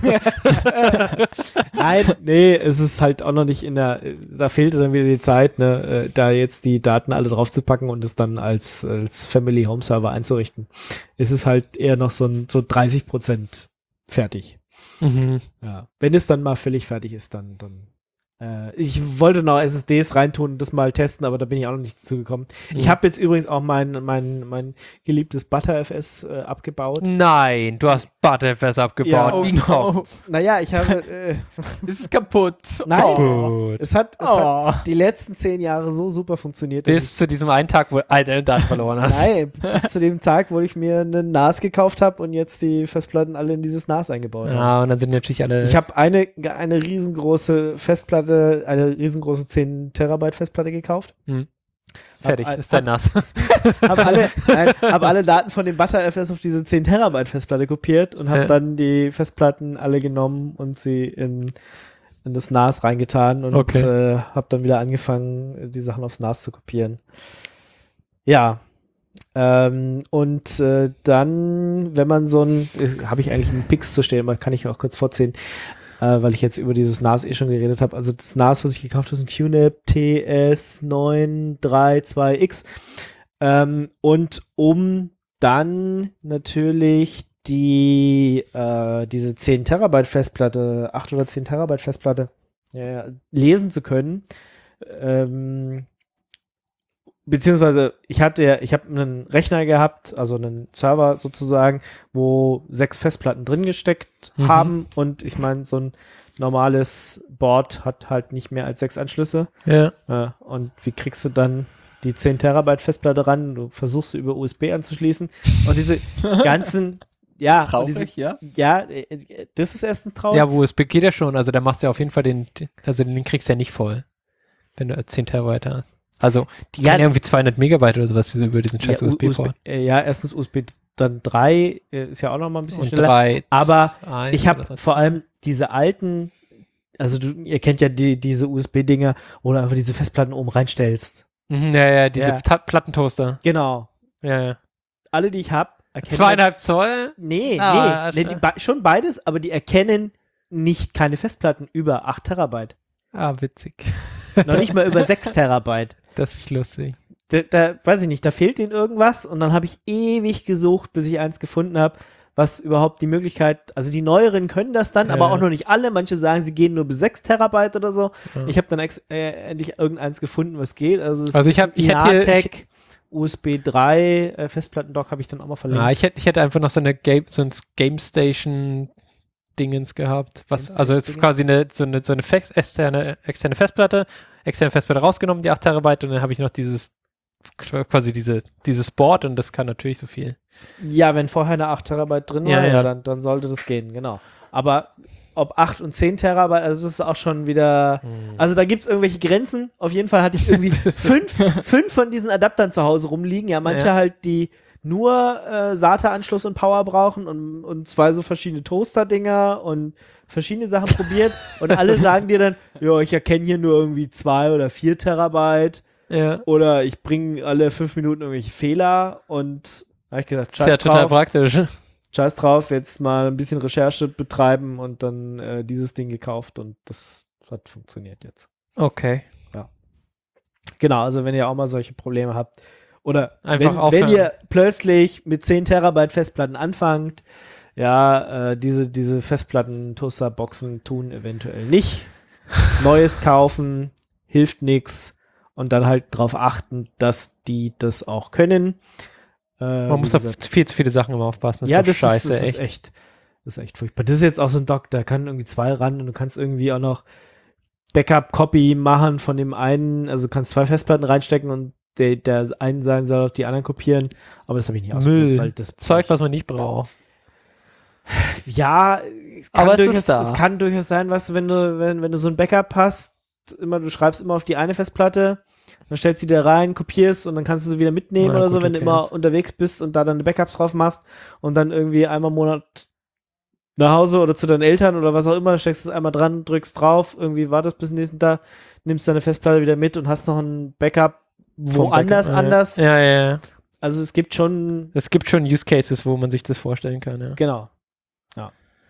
Nein, nee, es ist halt auch noch nicht da fehlte dann wieder die Zeit, ne, da jetzt die Daten alle draufzupacken und es dann als Family Home Server einzurichten. Es ist halt eher noch so 30% fertig. Mhm. Ja. Wenn es dann mal völlig fertig ist, dann ich wollte noch SSDs reintun und das mal testen, aber da bin ich auch noch nicht zugekommen. Ich habe jetzt übrigens auch mein geliebtes ButterFS abgebaut. Nein, du hast ButterFS abgebaut. Ja, oh Wie no. kommt's? Naja, ich habe Es ist kaputt. Nein. Oh. Gut. es hat Oh. die letzten 10 Jahre so super funktioniert. dass Bis zu diesem einen Tag, wo du all deine Daten verloren hast. Nein, bis zu dem Tag, wo ich mir einen NAS gekauft habe und jetzt die Festplatten alle in dieses NAS eingebaut habe. Ja, und dann sind natürlich alle. Ich habe eine riesengroße Festplatte, eine riesengroße 10 Terabyte Festplatte gekauft. fertig, hab- ist dein NAS. Hab alle Daten von dem ButterFS auf diese 10 Terabyte Festplatte kopiert und habe dann die Festplatten alle genommen und sie in das NAS reingetan und habe dann wieder angefangen, die Sachen aufs NAS zu kopieren. Ja. Dann, wenn man habe ich eigentlich einen Pix zu stehen, aber kann ich auch kurz vorziehen, weil ich jetzt über dieses NAS schon geredet habe. Also das NAS, was ich gekauft habe, ist ein QNAP TS932X. Und um dann natürlich diese 10 Terabyte Festplatte, 8 oder 10 Terabyte Festplatte lesen zu können. Beziehungsweise ich habe einen Rechner gehabt, also einen Server sozusagen, wo 6 Festplatten drin gesteckt haben, und ich meine, so ein normales Board hat halt nicht mehr als 6 Anschlüsse. Ja. Und wie kriegst du dann die 10 Terabyte Festplatte ran? Du versuchst sie über USB anzuschließen, und diese ganzen Traurig, ja? Ja, das ist erstens traurig. Ja, USB geht ja schon, also da machst du ja auf jeden Fall den kriegst du ja nicht voll, wenn du 10 Terabyte hast. Also, die kann ja irgendwie 200 Megabyte oder sowas über diesen scheiß USB-Port. Erstens USB dann 3 ist ja auch noch mal ein bisschen Und schneller. 3, aber 1, ich habe vor allem diese alten, also ihr kennt ja diese USB-Dinger, wo du einfach diese Festplatten oben reinstellst. Ja, diese Plattentoaster. Genau. Ja. Alle, die ich habe, erkennen 2,5 Zoll? Nee, schon beides, aber die erkennen keine Festplatten über 8 Terabyte. Ah, witzig. Noch nicht mal über 6 Terabyte. Das ist lustig. Da weiß ich nicht, da fehlt ihnen irgendwas, und dann habe ich ewig gesucht, bis ich eins gefunden habe, was überhaupt die Möglichkeit, also die neueren können das dann, aber auch noch nicht alle. Manche sagen, sie gehen nur bis 6 Terabyte oder so. Ja. Ich habe dann endlich irgendeins gefunden, was geht. Also ich hätte hier USB 3 Festplattendock habe ich dann auch mal verlinkt. Ich hätte einfach noch so ein Game Station Dingens gehabt, also jetzt quasi eine externe Festplatte rausgenommen, die 8 Terabyte, und dann habe ich noch dieses Board, und das kann natürlich so viel. Ja, wenn vorher eine 8 Terabyte drin war, dann sollte das gehen, genau. Aber ob 8 und 10 Terabyte, also das ist auch schon wieder, also da gibt es irgendwelche Grenzen. Auf jeden Fall hatte ich irgendwie fünf von diesen Adaptern zu Hause rumliegen. Ja, manche halt, die nur SATA-Anschluss und Power brauchen, und 2 so verschiedene Toaster-Dinger und verschiedene Sachen probiert, und alle sagen dir dann, ja, ich erkenne hier nur irgendwie 2 oder 4 Terabyte oder ich bringe alle 5 Minuten irgendwelche Fehler, und da habe ich gesagt, scheiß drauf. Ist ja total praktisch. Scheiß drauf, jetzt mal ein bisschen Recherche betreiben, und dann dieses Ding gekauft, und das hat funktioniert jetzt. Okay. Ja. Genau, also wenn ihr auch mal solche Probleme habt, oder wenn ihr plötzlich mit 10 Terabyte Festplatten anfangt, diese Festplatten, Toasterboxen tun eventuell nicht. Neues kaufen, hilft nichts, und dann halt darauf achten, dass die das auch können. Man muss auf viel zu viele Sachen immer aufpassen. Das ist scheiße, das ist echt furchtbar. Das ist jetzt auch so ein Dock, da kann irgendwie 2 ran, und du kannst irgendwie auch noch Backup-Copy machen von dem einen, also du kannst 2 Festplatten reinstecken, und der einen sein soll auf die anderen kopieren, aber das habe ich nicht ausprobiert. Weil das Zeug, was man nicht braucht. Ja, es kann durchaus sein, wenn du so ein Backup hast, du schreibst immer auf die eine Festplatte, dann stellst du die da rein, kopierst, und dann kannst du sie wieder mitnehmen oder so, wenn du immer unterwegs bist und da deine Backups drauf machst, und dann irgendwie einmal im Monat nach Hause oder zu deinen Eltern oder was auch immer, steckst du es einmal dran, drückst drauf, irgendwie wartest bis nächsten Tag, nimmst deine Festplatte wieder mit und hast noch ein Backup woanders anders. Ja. Also es gibt schon Use Cases, wo man sich das vorstellen kann, ja. Genau. Ja.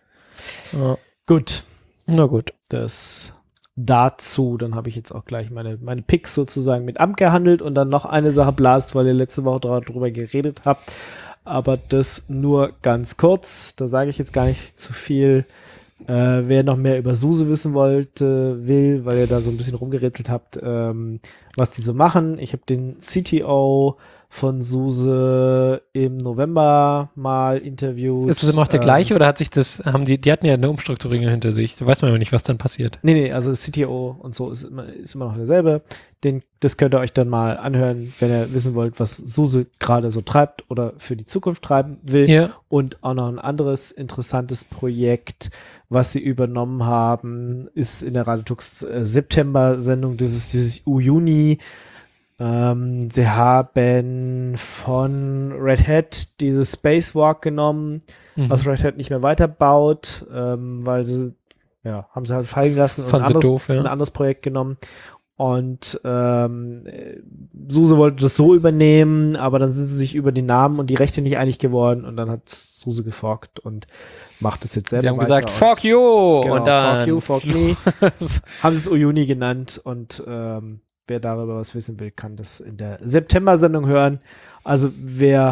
Gut. Na gut. Das dazu, dann habe ich jetzt auch gleich meine Picks sozusagen mit abgehandelt, und dann noch eine Sache blast, weil ihr letzte Woche darüber geredet habt, aber das nur ganz kurz, da sage ich jetzt gar nicht zu viel. Wer noch mehr über SUSE wissen will, weil ihr da so ein bisschen rumgerätselt habt, was die so machen. Ich habe den CTO von SUSE im November mal interviewt. Ist das immer noch der gleiche, oder die hatten ja eine Umstrukturierung hinter sich. Da weiß man ja nicht, was dann passiert. Nee, also CTO und so ist immer noch derselbe. Das könnt ihr euch dann mal anhören, wenn ihr wissen wollt, was SUSE gerade so treibt oder für die Zukunft treiben will. Ja. Und auch noch ein anderes interessantes Projekt, was sie übernommen haben, ist in der Radetux September-Sendung, dieses Juni. Sie haben von Red Hat dieses Spacewalk genommen, was Red Hat nicht mehr weiterbaut, weil sie, haben sie halt fallen lassen und ein anderes Projekt genommen. Und SUSE wollte das so übernehmen, aber dann sind sie sich über den Namen und die Rechte nicht einig geworden, und dann hat SUSE geforkt und macht es jetzt selber. Sie haben gesagt, fuck you! Genau, und dann fuck you, fuck me. Haben sie es Uyuni genannt, und wer darüber was wissen will, kann das in der September-Sendung hören. Also wer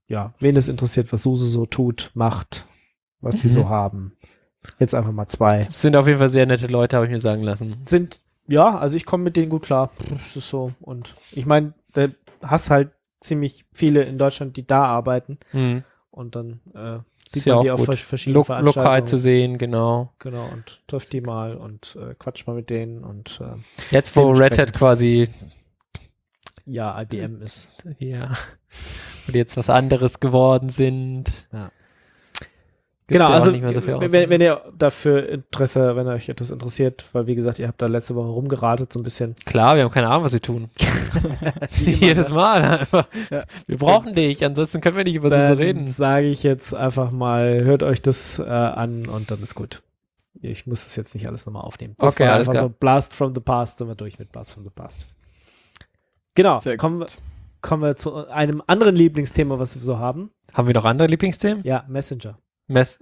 ja, wen es interessiert, was SUSE so tut, macht, was die so haben. Jetzt einfach mal 2. Das sind auf jeden Fall sehr nette Leute, habe ich mir sagen lassen. Ja, also ich komme mit denen gut klar. Das ist so. Und ich meine, da hast halt ziemlich viele in Deutschland, die da arbeiten. Mhm. Und dann Ist sieht ja man auch die auf gut. verschiedenen Veranstaltungen. Lokal zu sehen, genau. Genau, und trifft die mal und quatscht mal mit denen. Und Jetzt, wo Red Hat dementsprechend. quasi ja, IBM ist. ja, und jetzt was anderes geworden sind. Ja. Gibt's Genau, ja auch also nicht mehr so viel wenn ihr dafür Interesse, wenn euch etwas interessiert, weil wie gesagt, ihr habt da letzte Woche rumgeratet so ein bisschen. Klar, wir haben keine Ahnung, was wir tun. Jedes Mal einfach. Ja. Wir brauchen dich, ansonsten können wir nicht über SUSE Dann reden. sage ich jetzt einfach mal, hört euch das an und dann ist gut. Ich muss das jetzt nicht alles nochmal aufnehmen. Das Okay, war alles einfach klar. so Blast from the Past, sind wir durch mit Blast from the Past. Genau, Sehr kommen wir zu einem anderen Lieblingsthema, was wir so haben. Haben wir noch andere Lieblingsthemen? Ja, Messenger. Was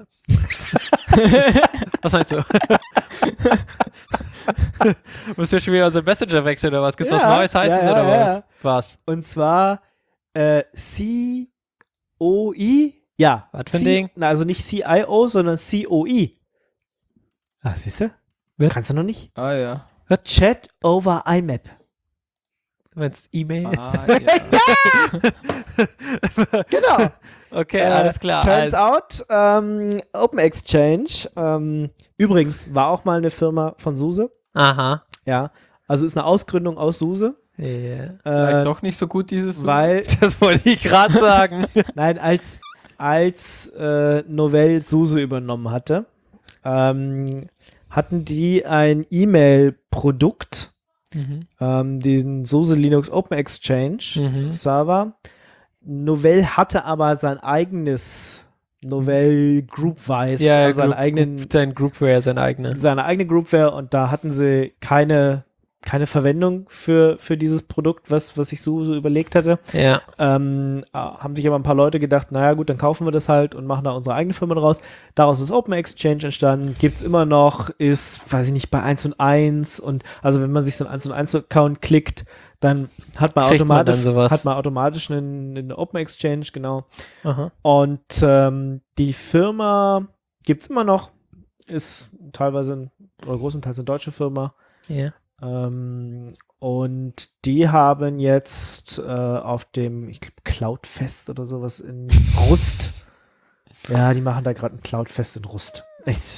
meinst du? Musst du schon wieder unser Messenger wechseln oder was? Gibt's was Ja, Neues heißes ja, oder was? ja. Was? Und zwar COI. Ja. Was für ein Ding? Na, also nicht CIO, sondern COI. Ah, siehst du? Was? Kannst du noch nicht? Ah ja. Chat over IMAP. Du meinst E-Mail? Ah, ja. Genau. Okay, alles klar. Turns Also, out, Open Exchange, übrigens war auch mal eine Firma von SUSE. aha. Ja. Also ist eine Ausgründung aus SUSE. Yeah. Vielleicht doch nicht so gut dieses Weil, Das wollte ich gerade sagen. nein, als Novell SUSE übernommen hatte, hatten die ein E-Mail-Produkt, den SUSE Linux Open Exchange Server. Novell hatte aber sein eigenes Novell Groupwise, Ja, also seine Groupware, seine eigene. Groupware und da hatten sie keine Verwendung für dieses Produkt, was sich SUSE überlegt hatte. Ja. Haben sich aber ein paar Leute gedacht, naja gut, dann kaufen wir das halt und machen da unsere eigene Firma draus. Daraus ist Open Exchange entstanden, gibt's immer noch, ist, weiß ich nicht, bei 1&1 und also wenn man sich so einen 1&1-Account klickt, dann hat man Kriegt man dann sowas. automatisch einen Open Exchange, genau. Aha. Und die Firma gibt's immer noch, ist teilweise oder großenteils eine deutsche Firma. Ja. Und die haben jetzt auf dem, ich glaube, Cloudfest oder sowas in Rust. Ja, die machen da gerade ein Cloudfest in Rust. Echt?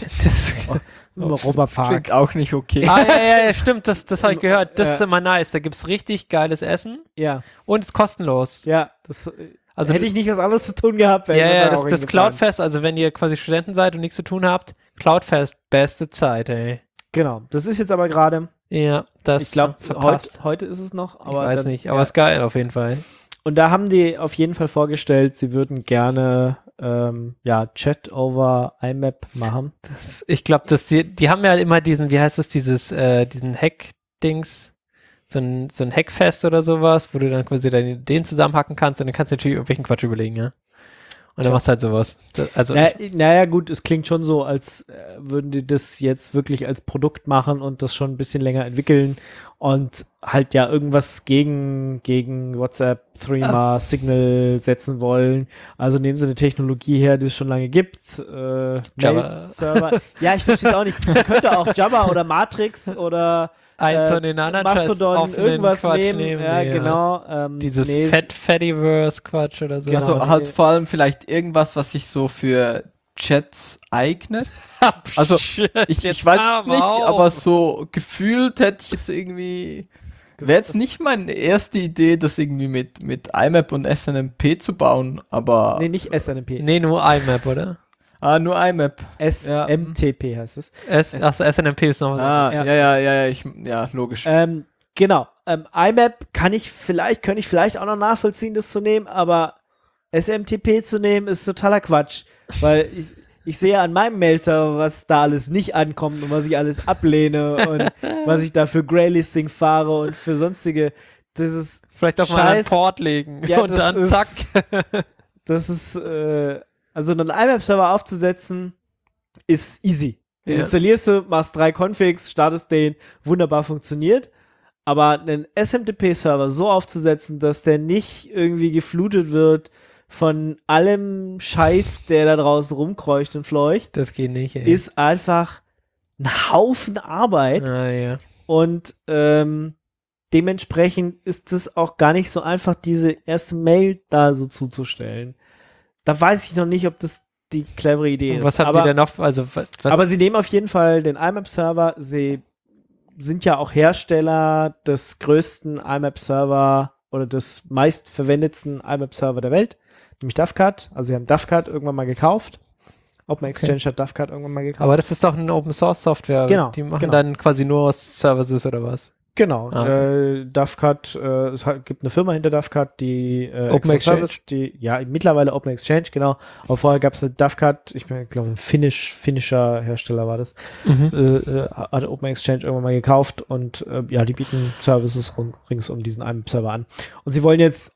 Im Das Europapark. klingt auch nicht okay. Ja, stimmt, das habe ich gehört. Das ist Ja. immer nice. Da gibt's richtig geiles Essen Ja, und ist kostenlos. ja, das Also hätte ich nicht was anderes zu tun gehabt. wäre Ja, mir ja, da das auch das hingefallen. Cloudfest, also wenn ihr quasi Studenten seid und nichts zu tun habt, Cloudfest, beste Zeit, ey. Genau, das ist jetzt aber gerade, Ja, das ich glaube, verpasst. heute ist es noch. Ich Aber weiß dann, nicht, aber ja. ist geil auf jeden Fall. Und da haben die auf jeden Fall vorgestellt, sie würden gerne Chat over IMAP machen. Ich glaube, dass die haben ja immer diesen, wie heißt das, diesen Hack-Dings, so ein Hackfest oder sowas, wo du dann quasi deine Ideen zusammenhacken kannst und dann kannst du natürlich irgendwelchen Quatsch überlegen, ja. Und dann machst du halt sowas. Also Naja, gut, es klingt schon so, als würden die das jetzt wirklich als Produkt machen und das schon ein bisschen länger entwickeln und halt ja irgendwas gegen WhatsApp, Threema, Signal setzen wollen. Also nehmen sie eine Technologie her, die es schon lange gibt. Java. Mail-Server. Ja, ich verstehe es auch nicht. Man könnte auch Java oder Matrix oder eins von den anderen Scheiß Mastodon offenen irgendwas Quatsch nehmen. Ja, nee, genau. Dieses nee, Fediverse-Quatsch oder so. Genau. Also halt vor allem vielleicht irgendwas, was sich so für Chats eignet. Also ich weiß es nicht, aber so gefühlt hätte ich jetzt irgendwie, wäre jetzt nicht meine erste Idee, das irgendwie mit IMAP und SNMP zu bauen, aber Nee, nicht SNMP. Nee, nur IMAP, oder? nur IMAP. SMTP heißt es. Achso, SNMP ist noch was anderes. Ja, logisch. Genau. IMAP könnte ich vielleicht auch noch nachvollziehen, das zu nehmen, aber SMTP zu nehmen ist totaler Quatsch. Weil ich sehe an meinem Mail-Server, was da alles nicht ankommt und was ich alles ablehne und was ich da für Graylisting fahre und für sonstige. Das ist Vielleicht auch mal einen Port legen Ja, und das dann ist- zack. Das ist, also einen IMAP-Server aufzusetzen, ist easy. Den Ja. installierst du, machst 3 Configs, startest den, wunderbar funktioniert. Aber einen SMTP-Server so aufzusetzen, dass der nicht irgendwie geflutet wird von allem Scheiß, der da draußen rumkreucht und fleucht, Das geht nicht, ey. ist einfach ein Haufen Arbeit. Ja. Und dementsprechend ist es auch gar nicht so einfach, diese erste Mail da so zuzustellen. Da weiß ich noch nicht, ob das die clevere Idee Und ist. was habt ihr denn noch? Also, was? Aber sie nehmen auf jeden Fall den IMAP-Server. Sie sind ja auch Hersteller des größten IMAP-Server oder des meistverwendetsten IMAP-Server der Welt, nämlich DAVCAT. Also sie haben DAVCAT irgendwann mal gekauft. Open Exchange hat DAVCAT irgendwann mal gekauft. Aber das ist doch eine Open-Source-Software. Genau, Die machen genau. dann quasi nur Services oder was? Genau, Okay. DAVCAT, gibt eine Firma hinter DAVCAT, die Open Extra Exchange? Service, ja, mittlerweile Open Exchange, genau. Aber vorher gab es eine DAVCAT, ich glaube, ein finnischer Hersteller war das, hat Open Exchange irgendwann mal gekauft und die bieten Services rings um diesen IMAP-Server an. Und sie wollen jetzt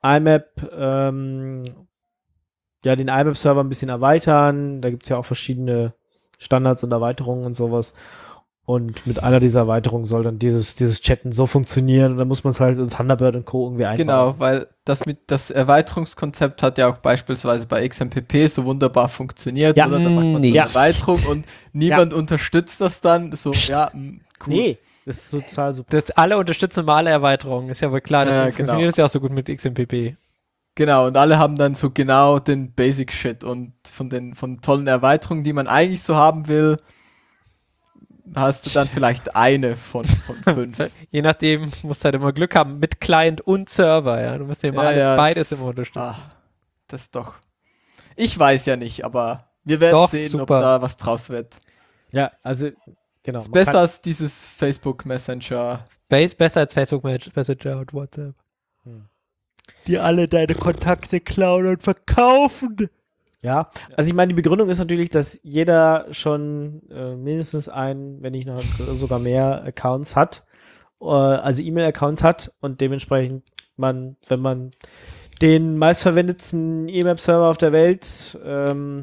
den IMAP-Server ein bisschen erweitern. Da gibt es ja auch verschiedene Standards und Erweiterungen und sowas. Und mit einer dieser Erweiterungen soll dann dieses Chatten so funktionieren und dann muss man es halt in Thunderbird und Co. irgendwie einbauen. Genau, weil das Erweiterungskonzept hat ja auch beispielsweise bei XMPP so wunderbar funktioniert. Ja, oder? Da macht man so eine ja. Erweiterung und niemand unterstützt das dann. So, cool. Nee, das ist total super. Das alle unterstützen normale Erweiterungen, ist ja wohl klar. Deswegen Ja, genau. funktioniert es ja auch so gut mit XMPP. Genau, und alle haben dann so genau den Basic-Shit und von tollen Erweiterungen, die man eigentlich so haben will, hast du dann vielleicht eine von 5. Je nachdem, musst du halt immer Glück haben mit Client und Server, ja. Du musst ja immer beides immer unterstützen. Das ist doch. Ich weiß ja nicht, aber wir werden Doch, sehen, super. ob da was draus wird. Ja, also, genau. Ist besser als dieses Facebook Messenger. Besser als Facebook Messenger und WhatsApp. Die alle deine Kontakte klauen und verkaufen. Ja, also ich meine, die Begründung ist natürlich, dass jeder schon mindestens einen, wenn nicht noch sogar mehr Accounts hat, also E-Mail-Accounts hat und dementsprechend wenn man den meistverwendetsten E-Mail-Server auf der Welt Ein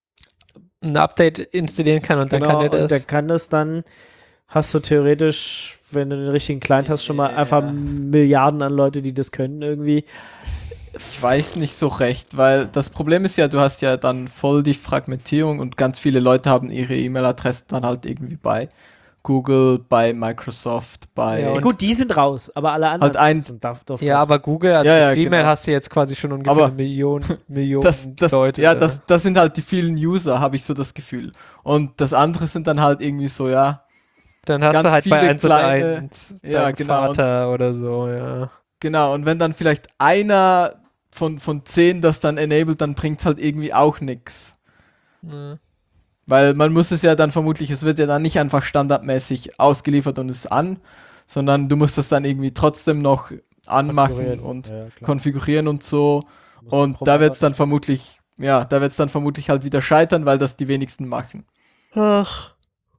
Update installieren kann und dann kann er das. und der kann das dann, hast du theoretisch, wenn du den richtigen Client hast, schon mal einfach Milliarden an Leute, die das können irgendwie. Ich weiß nicht so recht, weil das Problem ist ja, du hast ja dann voll die Fragmentierung und ganz viele Leute haben ihre E-Mail-Adressen dann halt irgendwie bei Google, bei Microsoft, bei... Ja, gut, die sind raus, aber alle anderen Halt Ja, aber Google, also Ja, mit Gmail genau. hast du jetzt quasi schon ungefähr Aber eine Million das, Leute. ja, das sind halt die vielen User, habe ich so das Gefühl. Und das andere sind dann halt irgendwie so, ja, dann hast ganz du halt bei viele 1 und kleine- 1 Ja, deinen genau. Vater oder so, ja. genau. Und wenn dann vielleicht einer von 10 das dann enabled, dann bringt es halt irgendwie auch nichts. Mhm. Weil man muss es ja dann vermutlich, es wird ja dann nicht einfach standardmäßig ausgeliefert und ist an, sondern du musst das dann irgendwie trotzdem noch anmachen und konfigurieren und so. Und da wird es dann vermutlich, halt wieder scheitern, weil das die wenigsten machen. Ach.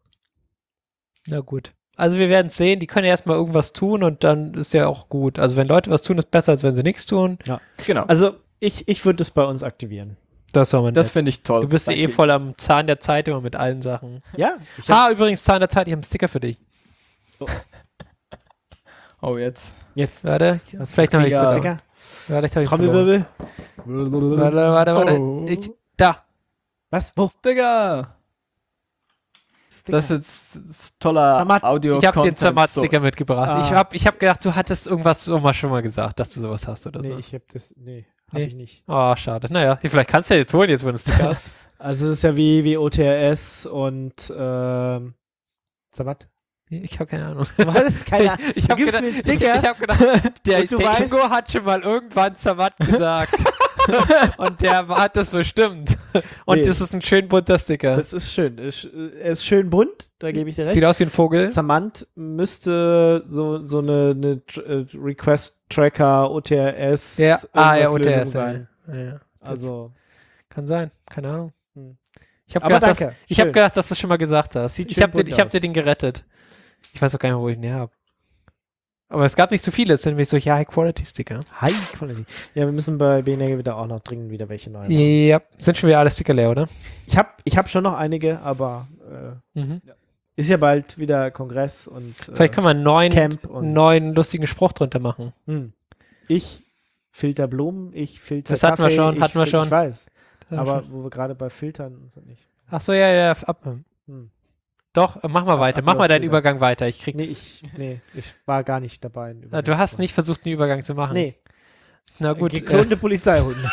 Na gut. Also wir werden sehen, die können ja erstmal irgendwas tun und dann ist ja auch gut. Also wenn Leute was tun, ist besser, als wenn sie nichts tun. Genau. Also ich würde das bei uns aktivieren. Das soll man Das nicht. finde ich toll. Du bist ja Danke. voll am Zahn der Zeit immer mit allen Sachen. Ja, Übrigens, Zahn der Zeit, ich habe einen Sticker für dich. Oh, jetzt. jetzt. Warte, Was vielleicht habe ich Sticker? verloren. Vielleicht habe ich verloren. Trommelwirbel. Warte. Oh. Da. Was? Wo? Digga! Sticker. Das ist jetzt toller Samat. audio Ich habe den Content, Zermatt-Sticker mitgebracht. Ah. Ich hab gedacht, du hattest irgendwas schon mal gesagt, dass du sowas hast oder so. Nee, hab Nee. ich nicht. Oh, schade. Naja, vielleicht kannst du ja jetzt holen, jetzt, wenn du einen Sticker hast. Also das ist ja wie OTRS und Sabat. Ich habe keine Ahnung. Was? Keine Ahnung. Ich Du habe gibst gedacht, mir einen Sticker? ich hab gedacht, der Und du weißt- Ingo hat schon mal irgendwann Zermatt gesagt. Und der hat das bestimmt. Und Nee. das ist ein schön bunter Sticker. Das ist schön. Er ist schön bunt, da gebe ich dir recht. Sieht aus wie ein Vogel. Samant müsste so eine Request-Tracker, OTRS, Ja, irgendwas OTS Lösung sein. Ja. Also, Kann sein, keine Ahnung. Hm. Ich habe Aber gedacht, danke. ich hab Schön. gedacht, dass du schon mal gesagt hast. Sieht Ich schön habe bunt hab aus. dir den gerettet. Ich weiß auch gar nicht mehr, wo ich den her habe. Aber es gab nicht so viele, es sind nämlich solche High-Quality-Sticker. High Quality. Ja, wir müssen bei BNG wieder auch noch dringend wieder welche neu machen. Ja, sind schon wieder alle Sticker leer, oder? Ich hab schon noch einige, aber Mhm. ist ja bald wieder Kongress und Vielleicht können wir einen Camp und neuen lustigen Spruch drunter machen. Ich Filter Blumen, ich Filter Das hatten wir Kaffee, schon, ich hatten wir schon. Ich weiß, Ja, aber schon. wo wir gerade bei Filtern sind nicht. Ach so, ja. Hm. Doch, mach mal weiter. Mach mal deinen Upload-Filter. Übergang weiter. Ich krieg's. Ich war gar nicht dabei. einen Ah, Übergang du hast zu nicht versucht, einen Übergang zu machen. machen. Nee, Na gut. geklonte Polizeihunde.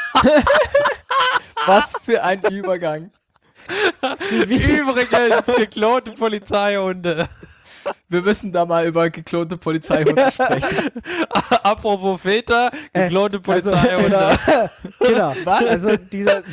Was für ein Übergang. Übrigens, geklonte Polizeihunde. Wir müssen da mal über geklonte Polizeihunde sprechen. Apropos Filter, geklonte Polizeihunde. Genau. Was? Also dieser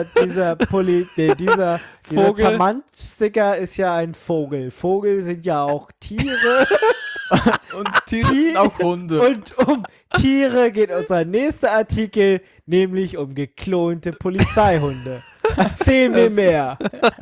Vogel. Zamant-Sticker ist ja ein Vogel. Vogel sind ja auch Tiere. Und Tiere sind auch Hunde. Und um Tiere geht unser nächster Artikel, nämlich um geklonte Polizeihunde. Erzähl mir mehr.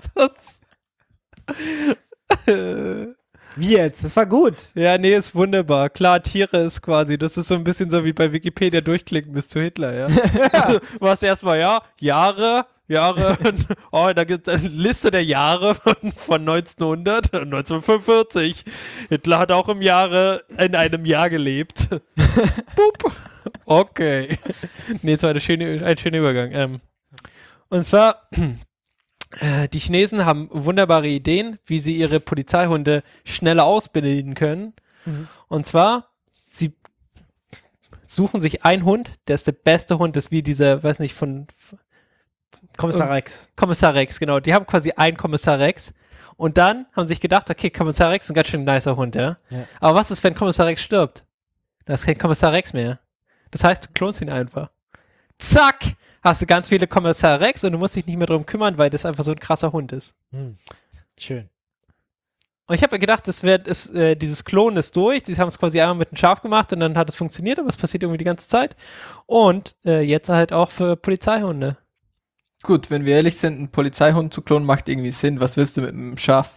Wie jetzt? Das war gut. Ja, nee, ist wunderbar. Klar, Tiere ist quasi, das ist so ein bisschen so wie bei Wikipedia durchklicken bis zu Hitler, ja. Du hast erstmal, Jahre, oh, da gibt es eine Liste der Jahre von 1900, 1945. Hitler hat auch in einem Jahr gelebt. Boop. Okay. Nee, es war ein schöner Übergang. Und zwar, die Chinesen haben wunderbare Ideen, wie sie ihre Polizeihunde schneller ausbilden können. Mhm. Und zwar, sie suchen sich einen Hund, der ist der beste Hund, das ist wie dieser, weiß nicht, von Kommissar Rex. Kommissar Rex, genau. Die haben quasi einen Kommissar Rex und dann haben sie sich gedacht, okay, Kommissar Rex ist ein ganz schön nicer Hund, ja? Ja. Aber was ist, wenn Kommissar Rex stirbt? Da ist kein Kommissar Rex mehr. Das heißt, du klonst ihn einfach. Zack! Hast du ganz viele Kommissar Rex und du musst dich nicht mehr drum kümmern, weil das einfach so ein krasser Hund ist. Schön. Und ich habe mir gedacht, dieses Klonen ist durch. Sie haben es quasi einmal mit einem Schaf gemacht und dann hat es funktioniert, aber es passiert irgendwie die ganze Zeit. Und jetzt halt auch für Polizeihunde. Gut, wenn wir ehrlich sind, einen Polizeihund zu klonen macht irgendwie Sinn. Was willst du mit einem Schaf?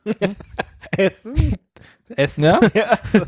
Essen? Essen. Ja? Ja, so.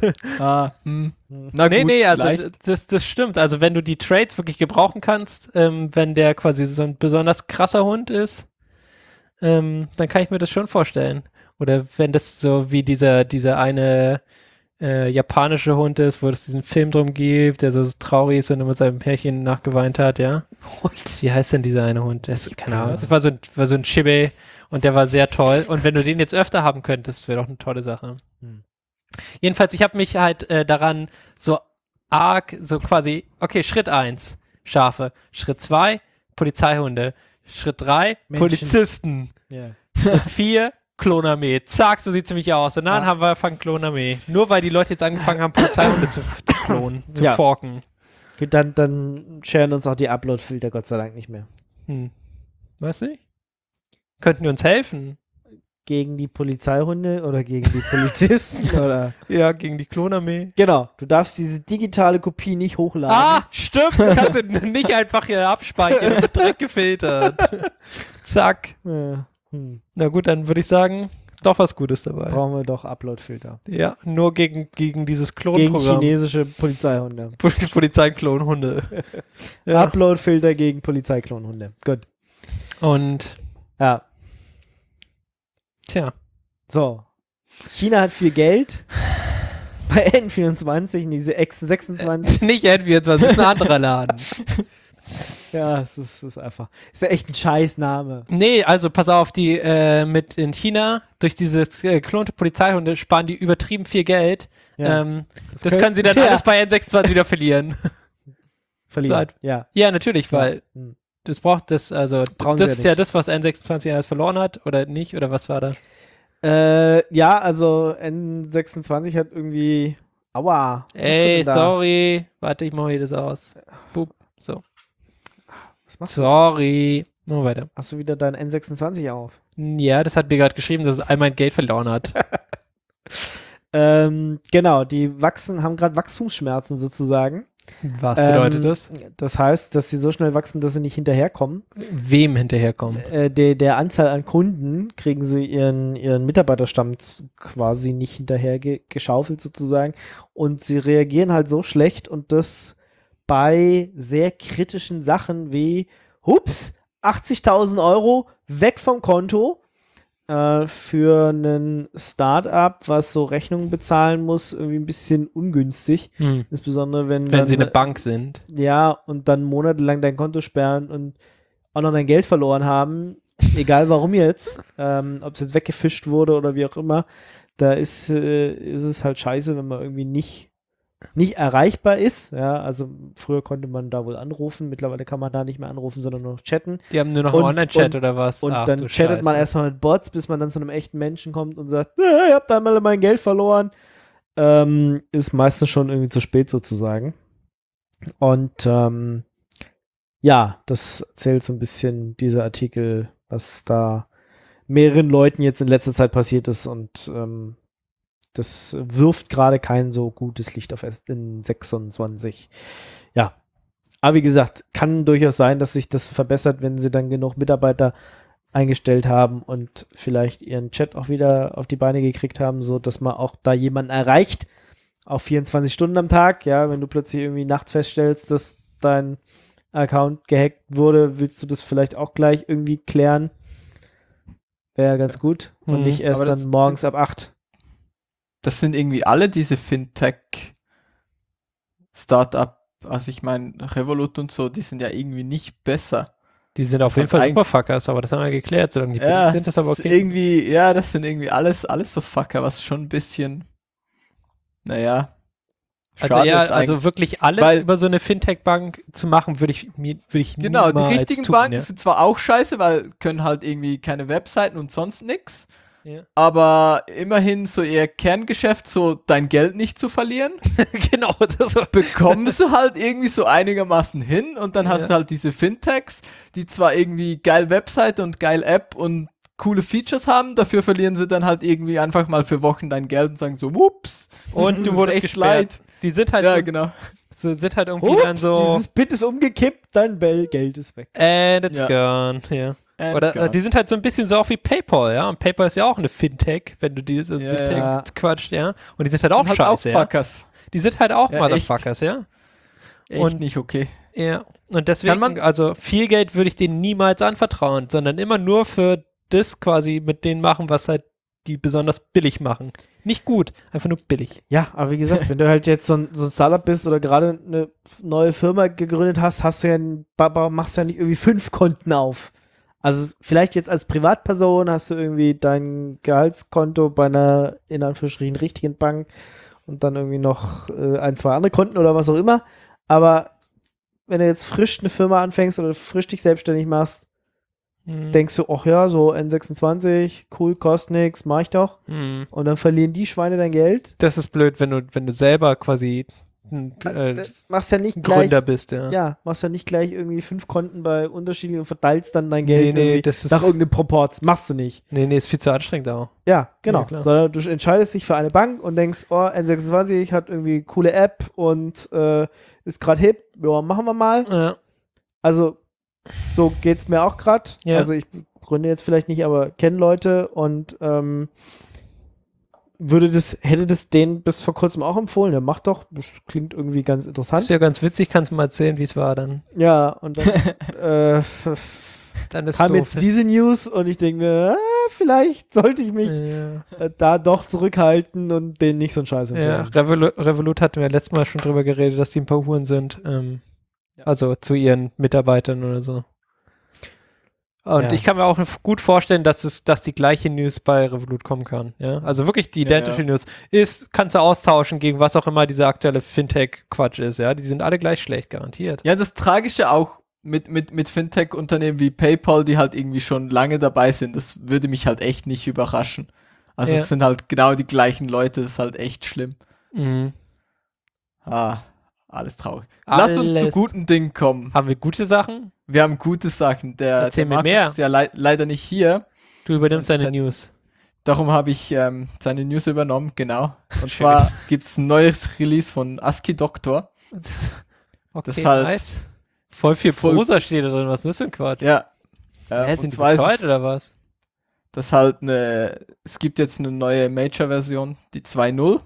Na gut, Nee, vielleicht. also das stimmt. Also wenn du die Traits wirklich gebrauchen kannst, wenn der quasi so ein besonders krasser Hund ist, dann kann ich mir das schon vorstellen. Oder wenn das so wie dieser eine japanische Hund ist, wo es diesen Film drum gibt, der so traurig ist und immer seinem Pärchen nachgeweint hat, ja. Wie heißt denn dieser eine Hund? Keine Ahnung. Das war so ein Shibe und der war sehr toll. Und wenn du den jetzt öfter haben könntest, wäre doch eine tolle Sache. Jedenfalls, ich habe mich halt daran so arg, so quasi, okay, Schritt 1, Schafe. Schritt 2, Polizeihunde. Schritt 3, Menschen. Polizisten. Ja. Schritt 4, Klonarmee. Zack, so sieht es nämlich aus. Und dann haben wir Klonarmee. Nur weil die Leute jetzt angefangen haben, Polizeihunde zu klonen, zu Ja. forken. Gut, dann scheren uns auch die Upload-Filter Gott sei Dank nicht mehr. Weiß nicht? Könnten die uns helfen? Gegen die Polizeihunde oder gegen die Polizisten oder? Ja, gegen die Klonarmee. Genau, du darfst diese digitale Kopie nicht hochladen. Ah, stimmt. Du kannst sie nicht einfach hier abspeichern. Wird direkt gefiltert. Zack. Ja. Na gut, dann würde ich sagen, doch was Gutes dabei. Brauchen wir doch Upload-Filter. Ja, nur gegen dieses Gegen Klonprogramm. chinesische Polizeihunde. Polizeiklonhunde. Ja. Upload-Filter gegen Polizeiklonhunde. Gut. Und, Ja. tja. So. China hat viel Geld. Bei N24, diese X26. Nicht N24, das ist ein anderer Laden. Ja, es ist einfach. Ist ja echt ein Scheißname. Nee, also pass auf, die mit in China durch diese geklonte Polizeihunde sparen die übertrieben viel Geld. Ja. Das können sie dann ja alles bei N26 wieder verlieren. verlieren. Seit- Ja. Ja, natürlich, weil Hm. das braucht das, also Brauchen sie das ja ist ja nicht. das, was N26 alles verloren hat oder nicht, oder was war da? Ja, also N26 hat irgendwie. Aua. was machst du Ey, denn da? sorry, warte, ich mache hier das aus. Boop, so. Was machst du? Sorry. Machen wir weiter. Hast du wieder dein N26 auf? Ja, das hat mir gerade geschrieben, dass es all mein Geld verloren hat. Genau, die haben gerade Wachstumsschmerzen sozusagen. Was bedeutet das? Das heißt, dass sie so schnell wachsen, dass sie nicht hinterherkommen. Wem hinterherkommen? Der Anzahl an Kunden kriegen sie ihren Mitarbeiterstamm quasi nicht hinterher geschaufelt sozusagen. Und sie reagieren halt so schlecht und das bei sehr kritischen Sachen wie, hups, 80.000 Euro weg vom Konto. für ein Start-up, was so Rechnungen bezahlen muss, irgendwie ein bisschen ungünstig. Insbesondere wenn Wenn sie eine Bank sind. Ja, und dann monatelang dein Konto sperren und auch noch dein Geld verloren haben, egal warum jetzt, ob es jetzt weggefischt wurde oder wie auch immer, da ist es halt scheiße, wenn man irgendwie nicht erreichbar ist. Ja, also früher konnte man da wohl anrufen, mittlerweile kann man da nicht mehr anrufen, sondern nur noch chatten. Die haben nur noch einen Online-Chat oder was? Und Ach, dann du chattet man Scheiße. erstmal mit Bots, bis man dann zu einem echten Menschen kommt und sagt, ich hab da mal mein Geld verloren. Ist meistens schon irgendwie zu spät sozusagen. Und ja, das erzählt so ein bisschen dieser Artikel, was da mehreren Leuten jetzt in letzter Zeit passiert ist und das wirft gerade kein so gutes Licht auf in 26. Ja, aber wie gesagt, kann durchaus sein, dass sich das verbessert, wenn sie dann genug Mitarbeiter eingestellt haben und vielleicht ihren Chat auch wieder auf die Beine gekriegt haben, so dass man auch da jemanden erreicht, auch 24 Stunden am Tag. Ja, wenn du plötzlich irgendwie nachts feststellst, dass dein Account gehackt wurde, willst du das vielleicht auch gleich irgendwie klären. Wäre ganz gut. Und nicht erst dann morgens ab 8. Das sind irgendwie alle diese Fintech-Startup, also ich meine, Revolut und so, die sind ja irgendwie nicht besser. Die sind auf jeden Fall Superfuckers, aber das haben wir geklärt, solange die billig sind, ist aber okay. Das sind irgendwie alles so Fucker, was schon ein bisschen, naja, also wirklich alles über so eine Fintech-Bank zu machen, würde ich genau, niemals die richtigen tun, Banken ja. sind zwar auch scheiße, weil können halt irgendwie keine Webseiten und sonst nix, Ja. aber immerhin so ihr Kerngeschäft, so dein Geld nicht zu verlieren, Genau, das war bekommst du halt irgendwie so einigermaßen hin und dann hast du halt diese Fintechs, die zwar irgendwie geil Webseite und geil App und coole Features haben, dafür verlieren sie dann halt irgendwie einfach mal für Wochen dein Geld und sagen so, whoops. und du wurdest echt gesperrt. leid. Die sind halt Ja, so, genau. sind halt irgendwie dann so Dieses Bit ist umgekippt, dein Geld ist weg. and it's Ja. gone, ja. Oder die sind halt so ein bisschen so auch wie PayPal, ja. Und PayPal ist ja auch eine Fintech, wenn du dieses Fintech-Quatsch, ja. Und die sind halt auch halt scheiße, auch ja. Fuckers. Die sind halt auch Ja, Motherfuckers, ja. Echt Und- nicht okay. Ja. Und deswegen, also viel Geld würde ich denen niemals anvertrauen, sondern immer nur für das quasi mit denen machen, was halt die besonders billig machen. Nicht gut, einfach nur billig. Ja, aber wie gesagt, wenn du halt jetzt so ein Startup bist oder gerade eine neue Firma gegründet hast, machst du ja nicht irgendwie 5 Konten auf. Also vielleicht jetzt als Privatperson hast du irgendwie dein Gehaltskonto bei einer, in Anführungsstrichen, richtigen Bank und dann irgendwie noch 1, 2 andere Konten oder was auch immer. Aber wenn du jetzt frisch eine Firma anfängst oder frisch dich selbstständig machst, denkst du, ach ja, so N26, cool, kostet nix, mach ich doch. Und dann verlieren die Schweine dein Geld. Das ist blöd, wenn du selber quasi Das machst ja nicht Gründer gleich, bist, ja. ja, machst ja nicht gleich irgendwie 5 Konten bei unterschiedlichen und verteilst dann dein Geld Nee, irgendwie das ist- nach irgendeinem Proports. Machst du nicht. Nee, ist viel zu anstrengend auch. Ja, genau. Ja, klar. Sondern du entscheidest dich für eine Bank und denkst, oh, N26 hat irgendwie coole App und ist gerade hip. Ja, machen wir mal. Ja. Also, so geht's mir auch gerade. Ja. Also, ich gründe jetzt vielleicht nicht, aber kenne Leute und hätte das denen bis vor kurzem auch empfohlen. Ja, mach doch. Das klingt irgendwie ganz interessant. Ist ja ganz witzig, kannst du mal erzählen, wie es war dann. Ja, und dann Dann ist kam doof. jetzt diese News und ich denke mir, vielleicht sollte ich mich Ja. da doch zurückhalten und denen nicht so einen Scheiß Ja, empfehlen. Revolut hatten wir letztes Mal schon drüber geredet, dass die ein paar Huren sind. Also zu ihren Mitarbeitern oder so. Und Ja. ich kann mir auch gut vorstellen, dass die gleiche News bei Revolut kommen kann. Ja? Also wirklich die identische News kannst du austauschen gegen was auch immer dieser aktuelle Fintech-Quatsch ist. Ja, die sind alle gleich schlecht, garantiert. Ja, das Tragische auch mit Fintech-Unternehmen wie PayPal, die halt irgendwie schon lange dabei sind, das würde mich halt echt nicht überraschen. Also es sind halt genau die gleichen Leute, das ist halt echt schlimm. Mhm. Alles traurig. Lass uns zu guten Dingen kommen. Haben wir gute Sachen? Wir haben gute Sachen. Erzähl mir Markus mehr. ist ja leider nicht hier. Du übernimmst deine News. Darum habe ich seine News übernommen, genau. Und Schön. zwar gibt es ein neues Release von ASCII Doctor. Okay, Das halt nice. Voll viel Prosa steht da drin. Was ist das für ein Quatsch? Ja. Sind Und die zwar ist bescheuert oder was? das halt es gibt jetzt eine neue Major-Version, die 2.0.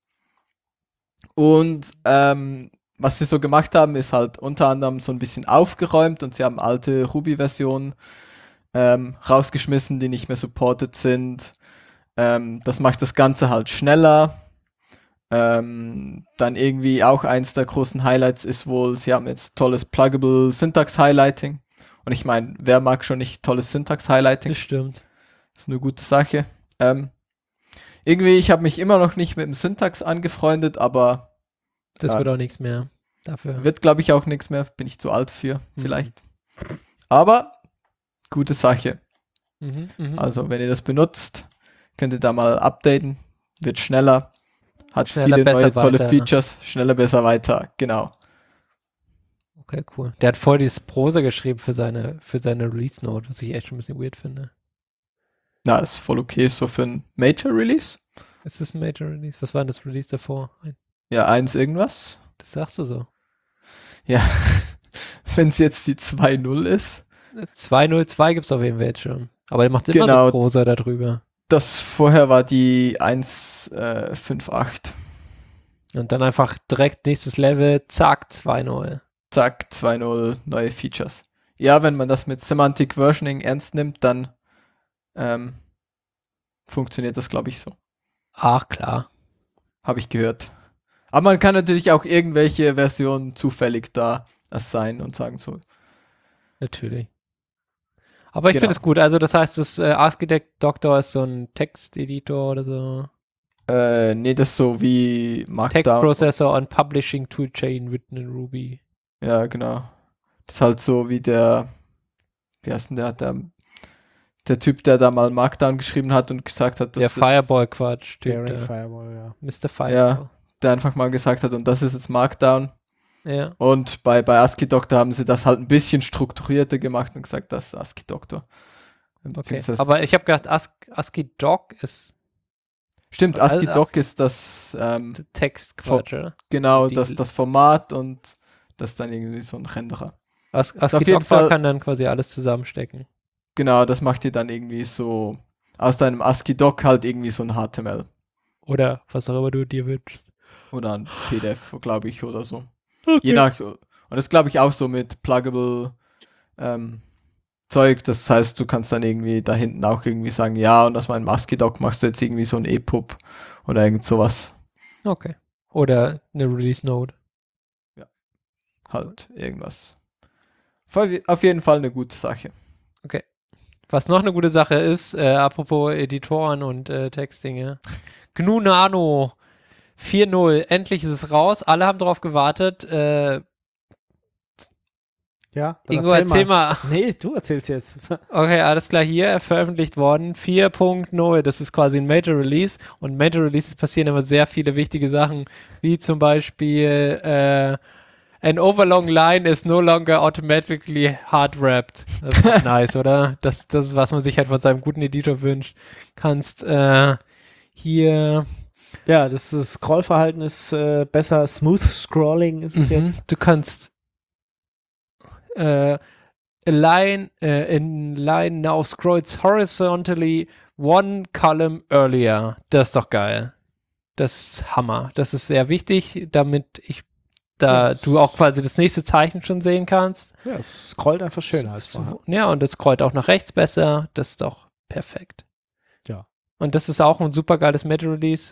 Und was sie so gemacht haben, ist halt unter anderem so ein bisschen aufgeräumt und sie haben alte Ruby-Versionen rausgeschmissen, die nicht mehr supported sind. Das macht das Ganze halt schneller. Dann irgendwie auch eins der großen Highlights ist wohl, sie haben jetzt tolles Pluggable Syntax Highlighting. Und ich meine, wer mag schon nicht tolles Syntax Highlighting? Das stimmt. Das ist eine gute Sache. Irgendwie, ich habe mich immer noch nicht mit dem Syntax angefreundet, aber Das wird auch nichts mehr dafür. wird, glaube ich, auch nichts mehr. Bin ich zu alt für, vielleicht. Aber gute Sache. Also, wenn ihr das benutzt, könnt ihr da mal updaten. Wird schneller. Hat Schneller, viele besser, neue, tolle weiter. Features. Schneller, besser, weiter. Genau. Okay, cool. Der hat voll dieses Prosa geschrieben für seine Release-Note, was ich echt schon ein bisschen weird finde. Na, ist voll okay. So für ein Major-Release? Ist das ein Major-Release? Was war denn das Release davor? Ja, 1 irgendwas. Das sagst du so. Ja. Wenn es jetzt die 2.0 ist. 2.02 gibt es auf jeden Fall jetzt schon. Aber der macht immer Genau. so Prosa darüber. Das vorher war die 1.5.8. Und dann einfach direkt nächstes Level, zack, 2.0. Zack, 2.0, neue Features. Ja, wenn man das mit Semantic Versioning ernst nimmt, dann funktioniert das, glaube ich, so. Ach, klar. Habe ich gehört. Aber man kann natürlich auch irgendwelche Versionen zufällig da assignen und sagen so. Natürlich. Aber ich Genau. finde es gut. Also das heißt, das Architect Doctor ist so ein Texteditor oder so. Nee, das ist so wie Text Markdown. Processor on Publishing Toolchain written in Ruby. Ja, genau. Das ist halt so wie wie heißt denn der Typ, der da mal Markdown geschrieben hat und gesagt hat, Der Fireball-Quatsch. Daring Fireball, ja. Mr. Fireball. der einfach mal gesagt hat, und das ist jetzt Markdown. Ja. Und bei ASCII Doctor haben sie das halt ein bisschen strukturierter gemacht und gesagt, das ist ASCII Doctor. Okay. Beziehungsweise- Aber ich habe gedacht, ASCII Doc ist Stimmt, Also ASCII Doc ist das, Textquatsch, oder? genau, die- das Format und das ist dann irgendwie so ein Renderer. ASCII auf jeden Doctor Fall- kann dann quasi alles zusammenstecken. Genau, das macht dir dann irgendwie so aus deinem ASCII Doc halt irgendwie so ein HTML Oder was auch immer du dir wünschst. oder ein PDF, glaube ich, oder so. Je nach, und das glaube ich auch so mit Pluggable Zeug, das heißt, du kannst dann irgendwie da hinten auch irgendwie sagen, ja, und aus meinem ASCII-Doc machst du jetzt irgendwie so ein EPUB oder irgend sowas. Okay. Oder eine Release-Note. Halt irgendwas. Auf jeden Fall eine gute Sache. Was noch eine gute Sache ist, apropos Editoren und Textdinge. GNU Nano 4.0, endlich ist es raus. Alle haben drauf gewartet. Ja, dann Ingo, erzähl mal. Nee, du erzählst jetzt. Okay, alles klar, hier veröffentlicht worden. 4.0, das ist quasi ein Major Release. Und Major Releases passieren immer sehr viele wichtige Sachen, wie zum Beispiel an overlong line is no longer automatically hard-wrapped. Das ist nice, oder? Das ist, was man sich halt von seinem guten Editor wünscht. Kannst hier Ja, das Scrollverhalten ist besser. Smooth Scrolling ist es jetzt. Du kannst in line now scrolls horizontally one column earlier. Das ist doch geil. Das ist Hammer. Das ist sehr wichtig, damit du auch quasi das nächste Zeichen schon sehen kannst. Ja, es scrollt einfach schöner als vorher. Ja, und es scrollt auch nach rechts besser. Das ist doch perfekt. Ja. Und das ist auch ein super geiles Meta-Release.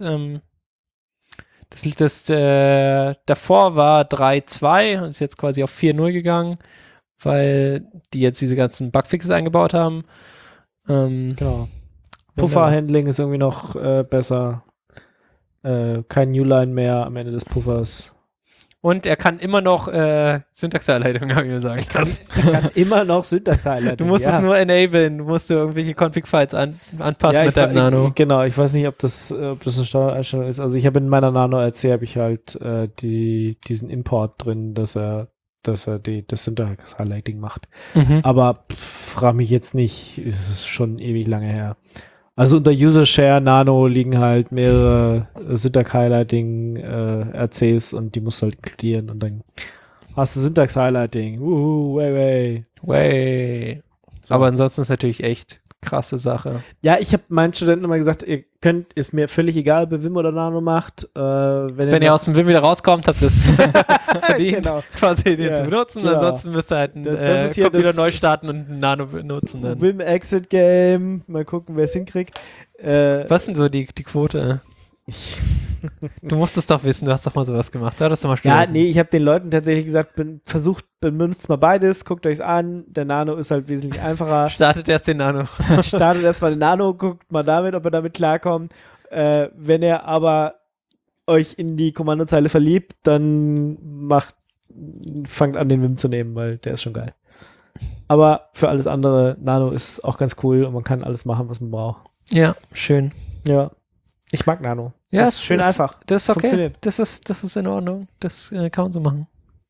Davor war 3.2 und ist jetzt quasi auf 4.0 gegangen, weil die jetzt diese ganzen Bugfixes eingebaut haben. Genau. Pufferhandling ist irgendwie noch besser. Kein Newline mehr am Ende des Puffers. Und er kann immer noch Syntax-Highlighting, habe ich mir sagen. Krass. Kann immer noch Syntax-Highlighting. Du musst es nur enablen, du musst irgendwelche Config-Files anpassen Ja, mit deinem Nano. Genau, ich weiß nicht, ob das eine Standardeinstellung ist. Also ich habe in meiner Nano-RC habe ich halt diesen Import drin, dass er das Syntax-Highlighting macht. Aber frag mich jetzt nicht, ist es schon ewig lange her. Also unter User Share Nano liegen halt mehrere Syntax-Highlighting RCs und die musst du halt inkludieren und dann hast du Syntax-Highlighting. Way. Way. So. Aber ansonsten ist natürlich echt krasse Sache. Ja, ich habe meinen Studenten immer gesagt, ist mir völlig egal, ob ihr Vim oder Nano macht. Wenn ihr aus dem Vim wieder rauskommt, habt ihr es verdient, Genau. quasi den zu benutzen. Genau. Ansonsten müsst ihr halt einen Das ist hier Computer das neu starten und einen Nano benutzen. Dann. Vim Exit Game, mal gucken, wer es hinkriegt. Was sind so die Quote? Du musst es doch wissen, du hast doch mal sowas gemacht. Du hattest doch mal Ja, nee, ich habe den Leuten tatsächlich gesagt, benutzt mal beides, guckt euch's an. Der Nano ist halt wesentlich einfacher. Startet erst den Nano. Startet erstmal den Nano, guckt mal damit, ob ihr damit klarkommt. Wenn ihr aber euch in die Kommandozeile verliebt, dann fangt an, den Vim zu nehmen, weil der ist schon geil. Aber für alles andere, Nano ist auch ganz cool und man kann alles machen, was man braucht. Ja, schön. Ja. Ich mag Nano. Ja, das ist schön einfach. Das ist okay. Funktioniert. Das ist in Ordnung. Das kann man so machen.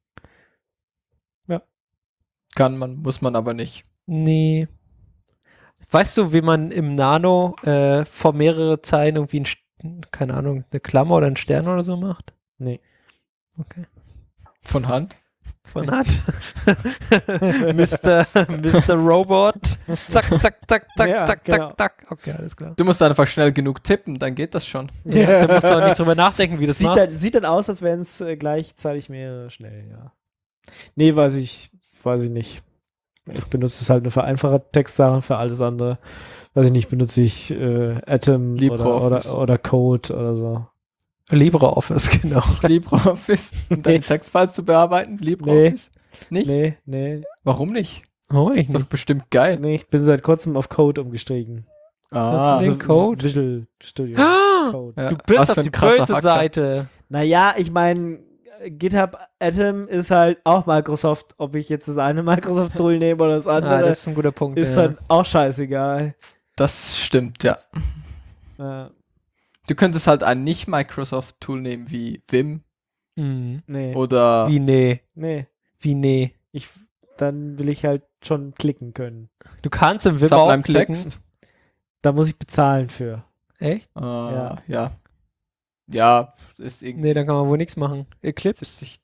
Muss man aber nicht. Nee. Weißt du, wie man im Nano vor mehrere Zeilen irgendwie keine Ahnung, eine Klammer oder einen Stern oder so macht? Nee. Okay. Von Hand? Von Hand. Mr. Robot. Zack, zack, zack, zack, Ja, zack, genau. zack, zack. Okay, alles klar. Du musst einfach schnell genug tippen, dann geht das schon. Ja, da musst du auch nicht drüber nachdenken, wie das machst. Sieht dann aus, als wären es gleichzeitig mehrere schnell, ja. Nee, weiß ich nicht. Ich benutze es halt nur für einfache Textsachen, für alles andere. Weiß ich nicht, benutze ich Atom oder Code oder so. LibreOffice, genau. LibreOffice, um deine Textfiles zu bearbeiten? LibreOffice? Nicht? Nee. Warum nicht? Oh, ich Ist doch nicht. bestimmt geil. Nee, ich bin seit kurzem auf Code umgestiegen. Den Code? Visual Studio Code. Ja, Du bist was auf für ein die krasser böse Hacker. Seite. Naja, ich meine, GitHub Atom ist halt auch Microsoft. Ob ich jetzt das eine Microsoft-Tool nehme oder das andere, Das ist ein guter Punkt. ist ja. halt auch scheißegal. Das stimmt, ja. Du könntest halt ein Nicht-Microsoft-Tool nehmen wie Vim Nee. oder Wie nee. Nee. Wie nee. Dann will ich halt schon klicken können. Du kannst im Vim Sublime auch klicken. Text. Da muss ich bezahlen für. Echt? Ja. Ja, ist irgendwie Nee, dann kann man wohl nichts machen. Eclipse? $70.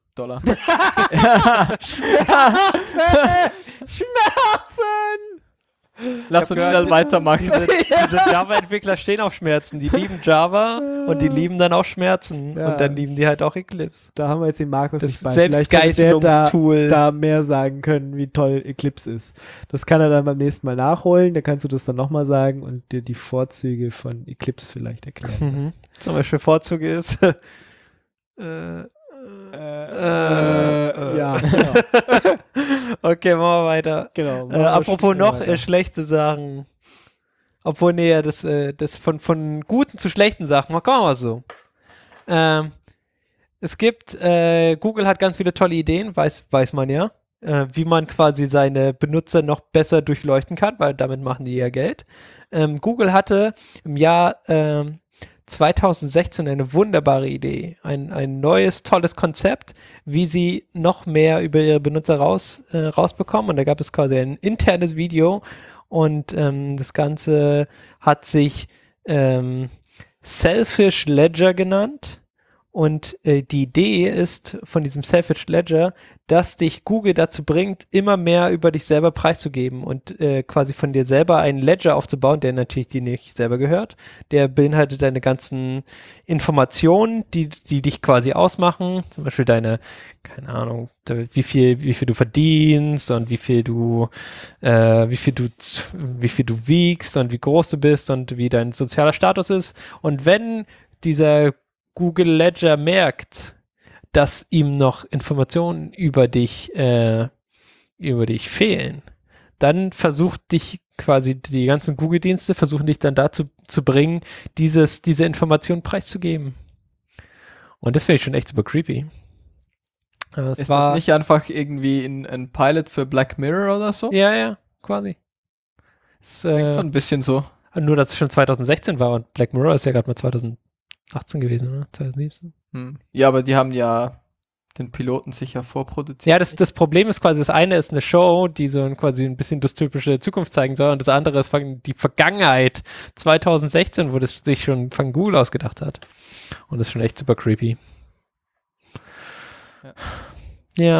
Schmerzen! Lass uns schnell weitermachen. Diese Java-Entwickler stehen auf Schmerzen. Die lieben Java und die lieben dann auch Schmerzen. Ja. Und dann lieben die halt auch Eclipse. Da haben wir jetzt den Markus Das nicht bei. Vielleicht hätte der Selbstgeißelungstool. da mehr sagen können, wie toll Eclipse ist. Das kann er dann beim nächsten Mal nachholen. Da kannst du das dann nochmal sagen und dir die Vorzüge von Eclipse vielleicht erklären lassen. Mhm. Zum Beispiel Vorzug ist Ja, genau. Okay, machen wir weiter. genau. Apropos noch weiter. schlechte Sachen. Obwohl, nee, das von guten zu schlechten Sachen. Machen wir mal so. Es gibt, Google hat ganz viele tolle Ideen, weiß man ja, wie man quasi seine Benutzer noch besser durchleuchten kann, weil damit machen die ja Geld. Google hatte im Jahr 2016 eine wunderbare Idee, ein neues, tolles Konzept, wie sie noch mehr über ihre Benutzer rausbekommen. Und da gab es quasi ein internes Video und das Ganze hat sich Selfish Ledger genannt. Und die Idee ist von diesem Selfish Ledger, dass dich Google dazu bringt, immer mehr über dich selber preiszugeben und quasi von dir selber einen Ledger aufzubauen, der natürlich dir nicht selber gehört. Der beinhaltet deine ganzen Informationen, die dich quasi ausmachen. Zum Beispiel deine, keine Ahnung, wie viel du verdienst und wie viel du wiegst und wie groß du bist und wie dein sozialer Status ist. Und wenn dieser Google Ledger merkt, dass ihm noch Informationen über dich fehlen, dann versucht dich quasi die ganzen Google-Dienste versuchen dich dann dazu zu bringen, diese Informationen preiszugeben. Und das finde ich schon echt super creepy. Ist das nicht einfach irgendwie ein Pilot für Black Mirror oder so? Ja, quasi. Klingt so ein bisschen so. Nur, dass es schon 2016 war und Black Mirror ist ja gerade mal 2018 gewesen, oder? 2017. Ja, aber die haben ja den Piloten sicher vorproduziert. Ja, das Problem ist quasi, das eine ist eine Show, die so quasi ein bisschen dystopische Zukunft zeigen soll, und das andere ist die Vergangenheit 2016, wo das sich schon von Google ausgedacht hat. Und das ist schon echt super creepy. Ja,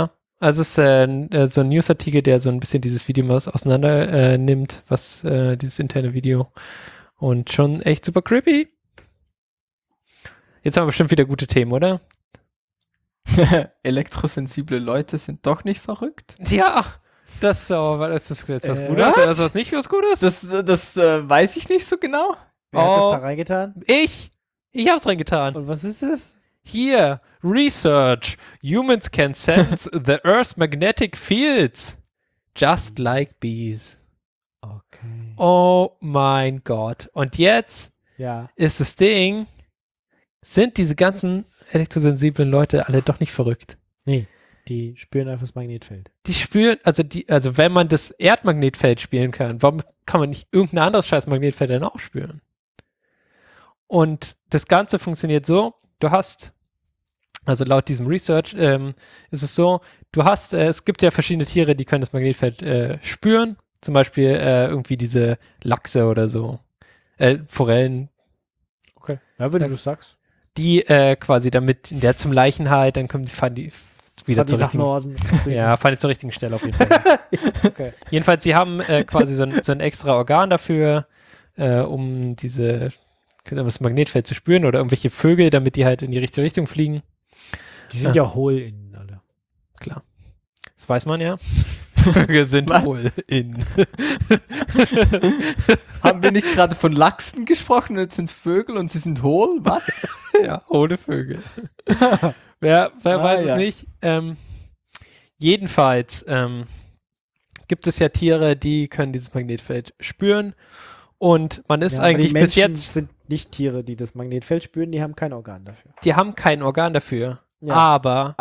Also es ist so ein Newsartikel, der so ein bisschen dieses Video mal auseinander nimmt, was dieses interne Video. Und schon echt super creepy. Jetzt haben wir bestimmt wieder gute Themen, oder? Elektrosensible Leute sind doch nicht verrückt. Ja, das ist jetzt was Gutes oder ist das nicht was Gutes? Das weiß ich nicht so genau. Wer hat das da reingetan? Ich hab's reingetan. Und was ist das? Hier, Research. Humans can sense the Earth's magnetic fields. Just like bees. Okay. Oh mein Gott. Und jetzt Ja. ist das Ding, sind diese ganzen elektrosensiblen Leute alle doch nicht verrückt. Nee, die spüren einfach das Magnetfeld. Die spüren, also wenn man das Erdmagnetfeld spielen kann, warum kann man nicht irgendein anderes scheiß Magnetfeld dann auch spüren? Und das Ganze funktioniert so, du hast, also laut diesem Research ist es so, es gibt ja verschiedene Tiere, die können das Magnetfeld spüren, zum Beispiel irgendwie diese Lachse oder so, Forellen, Okay. Ja, wenn du das sagst. die quasi damit in der zum Leichenhalt, dann fahren die wieder zur richtigen, Norden. ja, fahren die zur richtigen Stelle auf jeden Fall. Okay. Jedenfalls, sie haben quasi so ein extra Organ dafür, um das Magnetfeld zu spüren oder irgendwelche Vögel, damit die halt in die richtige Richtung fliegen. Die sind ja hohl innen alle. Klar. Das weiß man ja. Vögel sind wohl in. Haben wir nicht gerade von Lachsen gesprochen und jetzt sind es Vögel und sie sind hohl? Was? Ja, ohne Vögel. Wer weiß es nicht. Jedenfalls gibt es ja Tiere, die können dieses Magnetfeld spüren und man ist Ja, aber eigentlich die bis Menschen jetzt, sind nicht Tiere, die das Magnetfeld spüren, die haben kein Organ dafür. die haben kein Organ dafür. Ja. Aber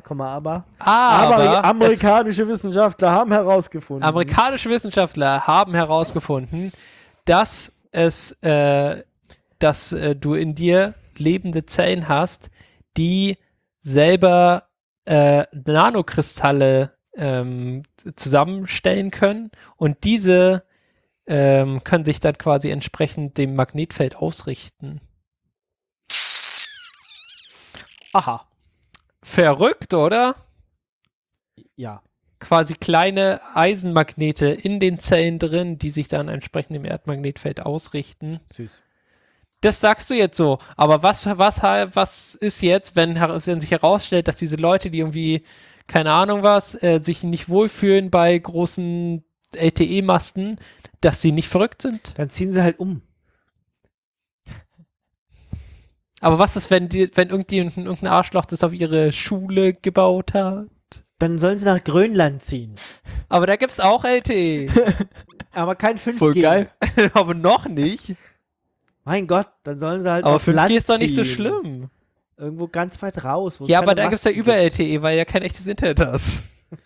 amerikanische Wissenschaftler haben herausgefunden. Amerikanische Wissenschaftler haben herausgefunden, dass du in dir lebende Zellen hast, die selber Nanokristalle zusammenstellen können und diese können sich dann quasi entsprechend dem Magnetfeld ausrichten. Aha. Verrückt, oder? Ja. Quasi kleine Eisenmagnete in den Zellen drin, die sich dann entsprechend im Erdmagnetfeld ausrichten. Süß. Das sagst du jetzt so, aber was ist jetzt, wenn sich herausstellt, dass diese Leute, die irgendwie, keine Ahnung was, sich nicht wohlfühlen bei großen LTE-Masten, dass sie nicht verrückt sind? Dann ziehen sie halt um. Aber was ist, wenn irgendein Arschloch das auf ihre Schule gebaut hat? Dann sollen sie nach Grönland ziehen. Aber da gibt's auch LTE. Aber kein 5G. Voll geil. Aber noch nicht. Mein Gott, dann sollen sie halt Aber aufs 5G Land ist doch nicht so ziehen. schlimm. Irgendwo ganz weit raus. wo es Ja, aber keine da gibt's ja Masten über gibt. LTE, weil ja kein echtes Internet hast.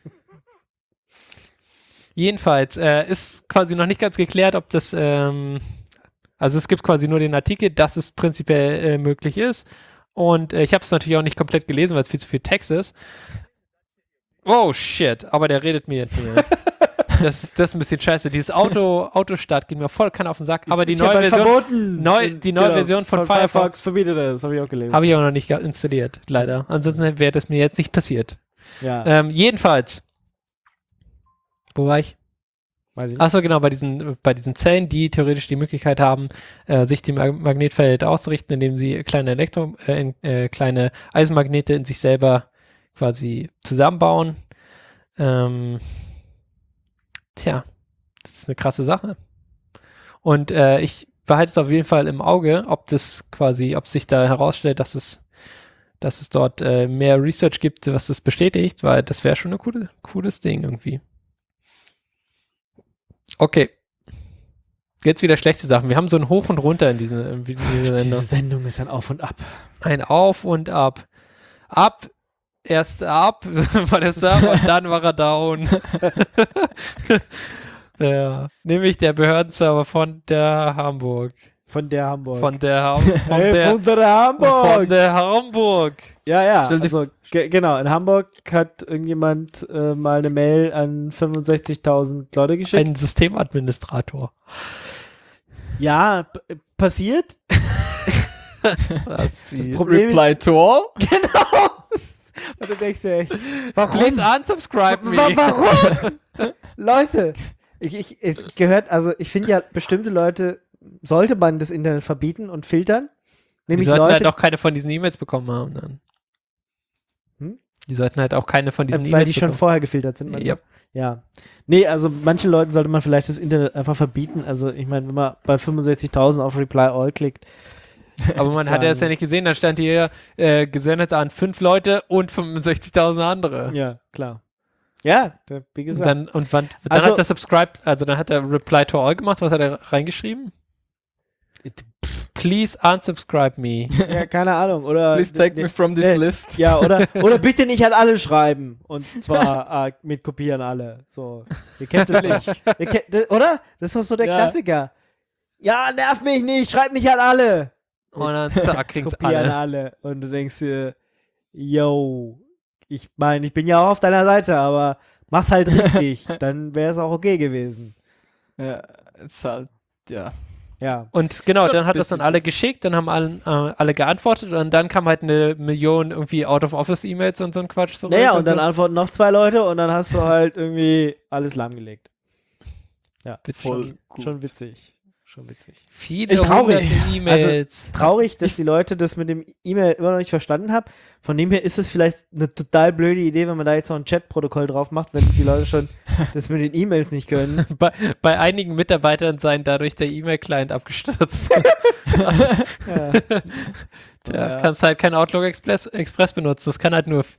Jedenfalls ist quasi noch nicht ganz geklärt, ob das, also es gibt quasi nur den Artikel, dass es prinzipiell möglich ist. Und ich habe es natürlich auch nicht komplett gelesen, weil es viel zu viel Text ist. Oh shit, aber der redet mir jetzt hier. Das ist ein bisschen scheiße. Dieses Autostart geht mir voll auf den Sack. Aber die Ist neue ja bald Version, verboten. die neue Version von Firefox verbietet das, habe ich auch gelesen. habe ich auch noch nicht installiert, leider. Ansonsten wäre das mir jetzt nicht passiert. Ja, Jedenfalls. Wo war ich? weiß ich nicht. Achso, genau, bei diesen Zellen, die theoretisch die Möglichkeit haben, sich dem Magnetfeld auszurichten, indem sie kleine Eisenmagnete in sich selber quasi zusammenbauen. Tja, das ist eine krasse Sache. Und ich behalte es auf jeden Fall im Auge, ob sich da herausstellt, dass es dort mehr Research gibt, was das bestätigt, weil das wäre schon ein cooles Ding irgendwie. Okay. Jetzt wieder schlechte Sachen. Wir haben so ein Hoch und Runter in dieser Sendung. Diese Sendung ist ein Auf und Ab. Ein Auf und Ab. Erst ab, war der Server und dann war er down. Ja, nämlich der Behördenserver von der Hamburg. Von der Hamburg. Von der Hamburg. Ja, Stell dir- also genau, in Hamburg hat irgendjemand mal eine Mail an 65.000 Leute geschickt. Ein Systemadministrator. Ja, passiert. Das Problem Reply to all? Genau. Das Und du denkst dir echt, warum? Please unsubscribe me. Warum? Leute, es gehört, also ich finde ja, bestimmte Leute sollte man das Internet verbieten und filtern. Die Nämlich sollten Leute, halt auch keine von diesen E-Mails bekommen haben dann. Die sollten halt auch keine von diesen weil E-Mails die schon bekommen. vorher gefiltert sind. meinst du? Ja. Ja. Nee, also manchen Leuten sollte man vielleicht das Internet einfach verbieten. Also ich meine, wenn man bei 65.000 auf Reply All klickt. Aber man hat ja das ja nicht gesehen, dann stand hier gesendet an 5 Leute und 65.000 andere. Ja, klar. Ja, wie Und gesagt. dann Also- hat er Subscribe, also dann hat er Reply to All gemacht. Was hat er reingeschrieben? Please unsubscribe me. Ja, keine Ahnung. Oder Please take me from this list. Ja, oder bitte nicht an alle schreiben. Und zwar mit kopieren alle. So. Ihr kennt das nicht. Oder? Das ist doch so der Ja. Klassiker. Ja, nerv mich nicht, schreib mich an alle. Und dann zack, kriegst Kopieren alle. alle. Und du denkst dir, yo, ich meine, ich bin ja auch auf deiner Seite, aber mach's halt richtig. Dann wäre es auch okay gewesen. Ja, ist halt, ja. Ja. Und genau, dann hat das bisschen dann alle lustig. geschickt, dann haben alle geantwortet und dann kam halt 1 Million irgendwie Out-of-Office-E-Mails und so ein Quatsch zurück. Naja, und dann so. antworten noch 2 Leute und dann hast du halt irgendwie alles lahmgelegt. Ja, Voll gut. schon witzig. Schon witzig. Viele Traurig. hunderte E-Mails. Traurig, dass die Leute das mit dem E-Mail immer noch nicht verstanden haben. Von dem her ist es vielleicht eine total blöde Idee, wenn man da jetzt noch ein Chat-Protokoll drauf macht, wenn die Leute schon das mit den E-Mails nicht können. Bei einigen Mitarbeitern seien dadurch der E-Mail-Client abgestürzt. Ja. Da Ja. kannst halt kein Outlook Express benutzen. Das kann halt nur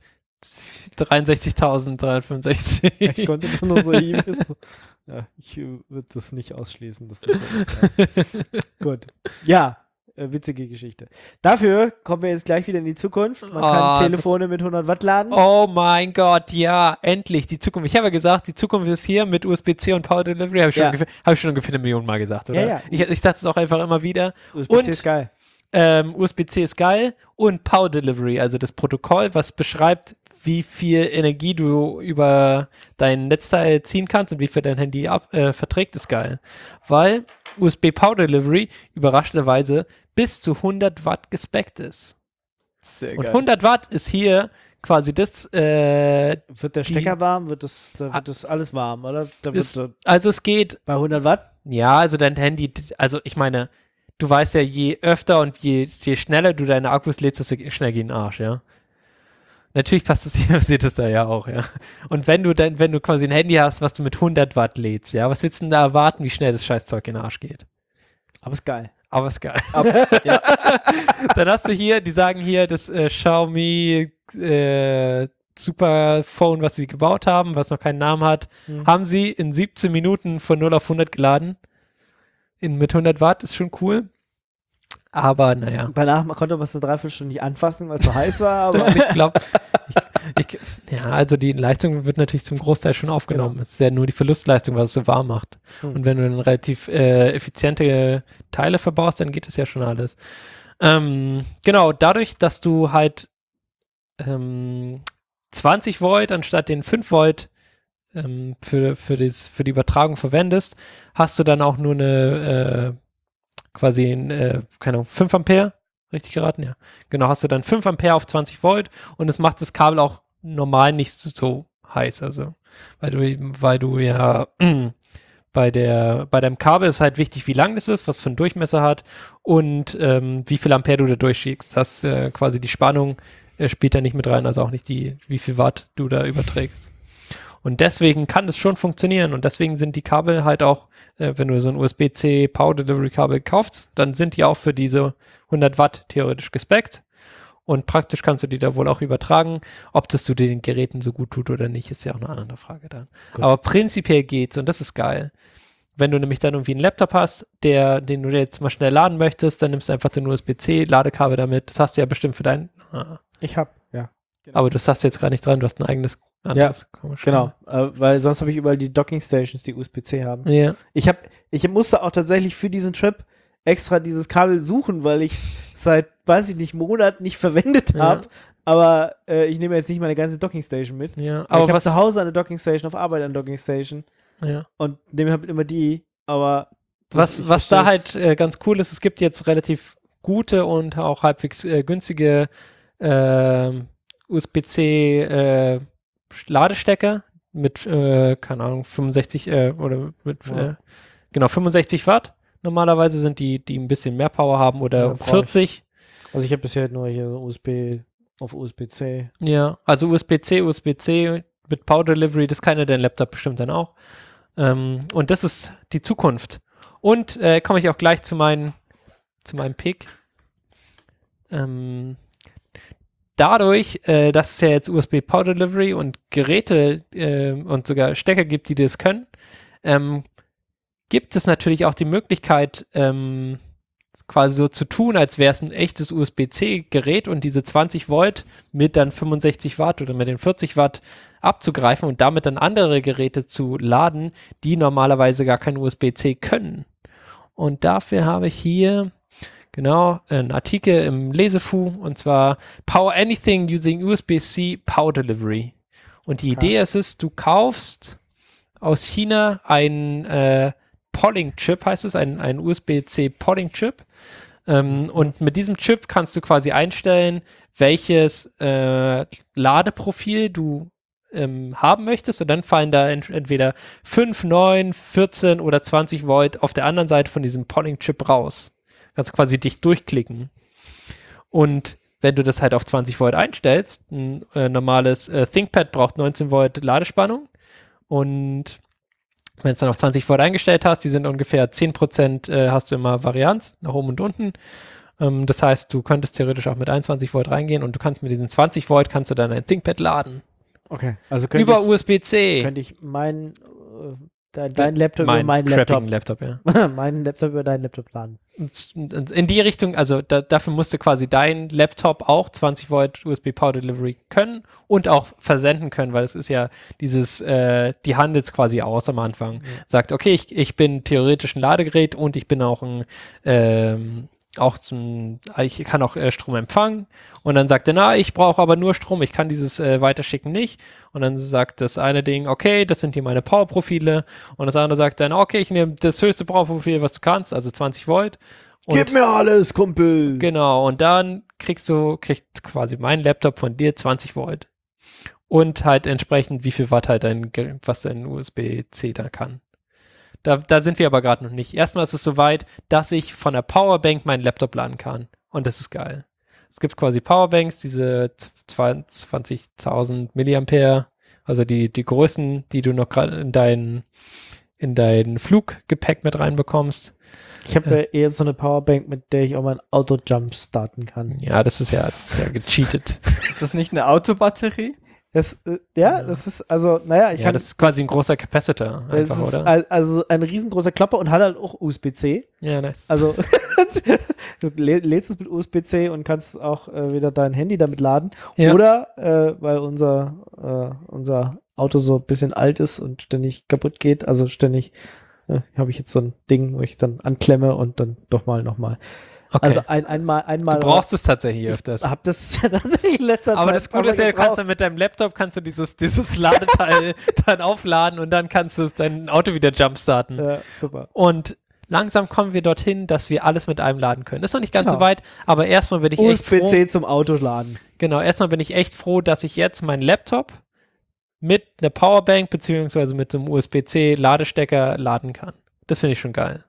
63.365. Ich konnte das nur so E-Mails. Ja, ich würde das nicht ausschließen, dass das so ist. Ja. Gut. Ja, witzige Geschichte. Dafür kommen wir jetzt gleich wieder in die Zukunft. Man kann Oh, Telefone mit 100 Watt laden. Oh mein Gott, ja, endlich, die Zukunft. Ich habe ja gesagt, die Zukunft ist hier mit USB-C und Power Delivery, habe ich, Ja. hab ich schon ungefähr 1 Million Mal gesagt, oder? Ja, ja. Ich dachte es auch einfach immer wieder. USB-C und- ist geil. USB-C ist geil und Power Delivery, also das Protokoll, was beschreibt, wie viel Energie du über dein Netzteil ziehen kannst und wie viel dein Handy verträgt, ist geil. Weil USB Power Delivery überraschenderweise bis zu 100 Watt gespeckt ist. Sehr Und geil. 100 Watt ist hier quasi das, Wird der Stecker warm? Da wird das alles warm, oder? Da ist, wird also es geht, bei 100 Watt? ja, also dein Handy, also ich meine, du weißt ja, je öfter und je schneller du deine Akkus lädst, desto schnell geht in den Arsch, ja. Natürlich passiert das da ja auch, ja. Und wenn du quasi ein Handy hast, was du mit 100 Watt lädst, ja, was willst du denn da erwarten, wie schnell das Scheißzeug in den Arsch geht? Aber ist geil. Aber ist geil. Ja. Dann hast du hier, die sagen hier, das Xiaomi Superphone, was sie gebaut haben, was noch keinen Namen hat, haben sie in 17 Minuten von 0 auf 100 geladen. Mit 100 Watt, ist schon cool. Aber naja. Danach konnte man es eine Dreiviertelstunde nicht anfassen, weil es so heiß war, aber Ich glaube, ja, also die Leistung wird natürlich zum Großteil schon aufgenommen. Genau. Es ist ja nur die Verlustleistung, was es so warm macht. Und wenn du dann relativ effiziente Teile verbaust, dann geht es ja schon alles. Genau, dadurch, dass du halt 20 Volt anstatt den 5 Volt für die Übertragung verwendest, hast du dann auch nur eine quasi keine Ahnung, 5 Ampere, richtig geraten, ja. Genau, hast du dann 5 Ampere auf 20 Volt und es macht das Kabel auch normal nicht so heiß, also weil du ja bei deinem Kabel ist halt wichtig, wie lang das ist, was für einen Durchmesser hat und wie viel Ampere du da durchschickst. Das quasi die Spannung spielt da nicht mit rein, also auch nicht wie viel Watt du da überträgst. Und deswegen kann das schon funktionieren und deswegen sind die Kabel halt auch, wenn du so ein USB-C Power Delivery Kabel kaufst, dann sind die auch für diese 100 Watt theoretisch gespeckt und praktisch kannst du die da wohl auch übertragen. Ob das zu den Geräten so gut tut oder nicht, ist ja auch eine andere Frage dann. Gut. Aber prinzipiell geht's und das ist geil. Wenn du nämlich dann irgendwie einen Laptop hast, den du jetzt mal schnell laden möchtest, dann nimmst du einfach den USB-C Ladekabel damit. Das hast du ja bestimmt für ich hab, ja. aber das hast du jetzt gerade nicht dran, du hast ein eigenes anderes. Komisch. Genau, weil sonst habe ich überall die Docking Stations, die USB-C haben. Ja. Ich musste auch tatsächlich für diesen Trip extra dieses Kabel suchen, weil ich es seit, weiß ich nicht, Monaten nicht verwendet Ja. habe. Aber ich nehme jetzt nicht meine ganze Docking Station mit. Ja, Aber ich habe was, zu Hause eine Docking Station, auf Arbeit eine Docking Station ja. und nehme halt immer die. Aber ich Was da versteh's. halt ganz cool ist, es gibt jetzt relativ gute und auch halbwegs günstige USB-C Ladestecker mit, keine Ahnung, 65 oder mit, genau, 65 Watt. Normalerweise sind die ein bisschen mehr Power haben oder Ja, 40. Also ich habe bisher nur hier USB auf USB-C. Ja, also USB-C mit Power Delivery, das kann ja dein Laptop bestimmt dann auch. Und das ist die Zukunft. Und komme ich auch gleich zu meinem Pick. Dadurch, dass es ja jetzt USB Power Delivery und Geräte und sogar Stecker gibt, die das können, gibt es natürlich auch die Möglichkeit, quasi so zu tun, als wäre es ein echtes USB-C-Gerät und diese 20 Volt mit dann 65 Watt oder mit den 40 Watt abzugreifen und damit dann andere Geräte zu laden, die normalerweise gar kein USB-C können. Und dafür habe ich hier genau einen Artikel im Lesefu und zwar Power Anything using USB-C Power Delivery. Und die Idee ist es, du kaufst aus China ein Polling-Chip, heißt es, ein USB-C Polling-Chip. Und mit diesem Chip kannst du quasi einstellen, welches Ladeprofil du haben möchtest und dann fallen da entweder 5, 9, 14 oder 20 Volt auf der anderen Seite von diesem Polling-Chip raus. Kannst quasi dich durchklicken. Und wenn du das halt auf 20 Volt einstellst, ein normales ThinkPad braucht 19 Volt Ladespannung und wenn es dann auf 20 Volt eingestellt hast, die sind ungefähr 10%, hast du immer Varianz nach oben und unten. Das heißt, du könntest theoretisch auch mit 21 Volt reingehen und du kannst mit diesen 20 Volt kannst du dann ein ThinkPad laden. Okay. Also Über USB-C. Könnte ich dein Laptop über meinen Laptop, ja. meinen Laptop über deinen Laptop laden. Und in die Richtung, also dafür musste quasi dein Laptop auch 20 Volt USB Power Delivery können und auch versenden können, weil es ist ja dieses, die handelt es quasi aus am Anfang. Ja. Sagt, okay, ich bin theoretisch ein Ladegerät und ich bin auch ich kann auch Strom empfangen und dann sagt er, ich brauche aber nur Strom, ich kann dieses weiterschicken nicht und dann sagt das eine Ding, okay, das sind hier meine Powerprofile und das andere sagt dann, okay, ich nehme das höchste Powerprofil, was du kannst, also 20 Volt. Und gib mir alles, Kumpel! Genau, und dann kriegt quasi mein Laptop von dir 20 Volt und halt entsprechend, wie viel Watt halt was dein USB-C da kann. Da sind wir aber gerade noch nicht. Erstmal ist es soweit, dass ich von der Powerbank meinen Laptop laden kann. Und das ist geil. Es gibt quasi Powerbanks, diese 20.000 Milliampere, also die größten, die du noch gerade in dein Fluggepäck mit reinbekommst. Ich habe eher so eine Powerbank, mit der ich auch mein Auto-Jump starten kann. Ja, das ist ja gecheatet. Ist das nicht eine Autobatterie? Das ist, also, naja, das ist quasi ein großer Capacitor einfach, oder? Also ein riesengroßer Klopper und hat halt auch USB-C. Ja, nice. Also, du lädst es mit USB-C und kannst auch wieder dein Handy damit laden. Ja. Oder, weil unser Auto so ein bisschen alt ist und ständig kaputt geht, also ständig habe ich jetzt so ein Ding, wo ich dann anklemme und dann doch mal nochmal. Okay. Also einmal. Du brauchst es tatsächlich öfters. Hab das tatsächlich in letzter Zeit. Aber das Gute ist ja, du kannst dann mit deinem Laptop dieses Ladeteil dann aufladen und dann kannst du dein Auto wieder jumpstarten. Ja, super. Und langsam kommen wir dorthin, dass wir alles mit einem laden können. Ist noch nicht ganz so weit, aber erstmal bin ich echt froh. USB-C zum Auto laden. Genau, erstmal bin ich echt froh, dass ich jetzt meinen Laptop mit einer Powerbank beziehungsweise mit einem USB-C Ladestecker laden kann. Das finde ich schon geil.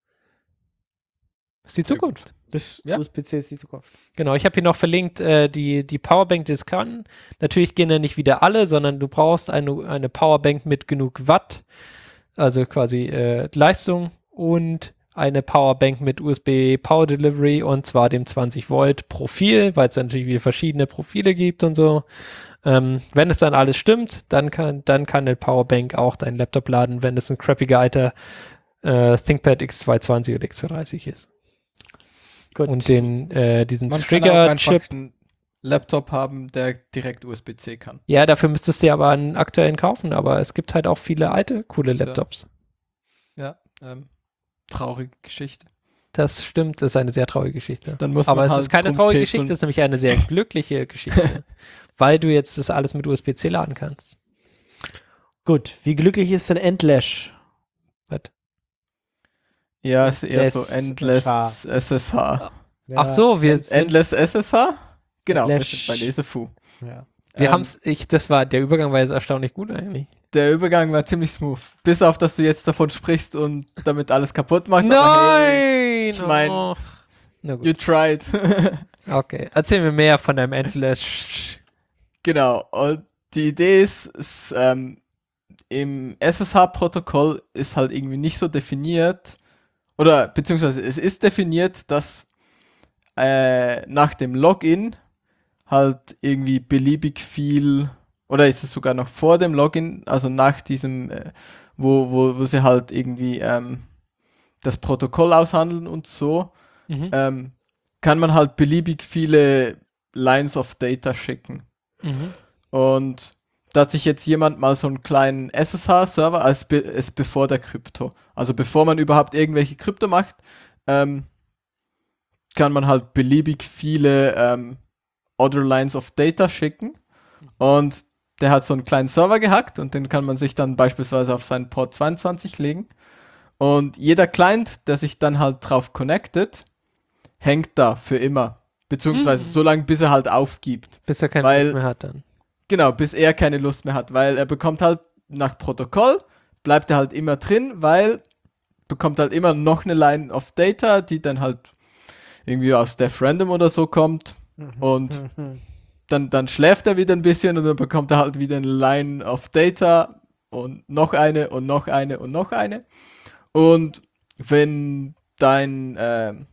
Das ist die Zukunft. USB-C ist die Zukunft. Genau, ich habe hier noch verlinkt, die Powerbank, die es kann. Natürlich gehen ja nicht wieder alle, sondern du brauchst eine Powerbank mit genug Watt, also quasi Leistung und eine Powerbank mit USB Power Delivery und zwar dem 20 Volt Profil, weil es natürlich wieder verschiedene Profile gibt und so. Wenn es dann alles stimmt, dann kann eine Powerbank auch deinen Laptop laden, wenn es ein crappiger alter ThinkPad X220 oder X230 ist. Gut. Und diesen Trigger-Chip. Einen Laptop haben, der direkt USB-C kann. Ja, dafür müsstest du ja aber einen aktuellen kaufen, aber es gibt halt auch viele alte, coole Laptops. Ja, traurige Geschichte. Das stimmt, das ist eine sehr traurige Geschichte. Dann muss man aber es ist keine traurige Geschichte, es ist nämlich eine sehr glückliche Geschichte, weil du jetzt das alles mit USB-C laden kannst. Gut, wie glücklich ist denn Endlash? Was? Ja, ist eher so Endless SSH. Ja. Ach so, Endless SSH? Genau, wir Endlash. sind bei Lesefu. Ja. Der Übergang war jetzt erstaunlich gut eigentlich. Der Übergang war ziemlich smooth. Bis auf, dass du jetzt davon sprichst und damit alles kaputt machst. Nein! Aber hey, ich meine, Oh. Na gut. you tried. Okay, erzähl mir mehr von deinem Endless. Genau. Und die Idee ist im SSH-Protokoll ist halt irgendwie nicht so definiert, oder beziehungsweise es ist definiert, dass nach dem Login halt irgendwie beliebig viel, oder ist es sogar noch vor dem Login, also nach diesem, wo sie halt irgendwie das Protokoll aushandeln und so, kann man halt beliebig viele Lines of Data schicken. Und da hat sich jetzt jemand mal so einen kleinen SSH-Server, als bevor der Krypto, also bevor man überhaupt irgendwelche Krypto macht, kann man halt beliebig viele Other Lines of Data schicken. Und der hat so einen kleinen Server gehackt und den kann man sich dann beispielsweise auf seinen Port 22 legen. Und jeder Client, der sich dann halt drauf connectet, hängt da für immer. Beziehungsweise so lange, bis er halt aufgibt. Bis er keine Lust mehr hat dann. Genau, bis er keine Lust mehr hat, weil er bekommt halt nach Protokoll, bleibt er halt immer drin, weil bekommt halt immer noch eine Line of Data, die dann halt irgendwie aus Def Random oder so kommt und dann schläft er wieder ein bisschen und dann bekommt er halt wieder eine Line of Data und noch eine und noch eine und noch eine. Und wenn wenn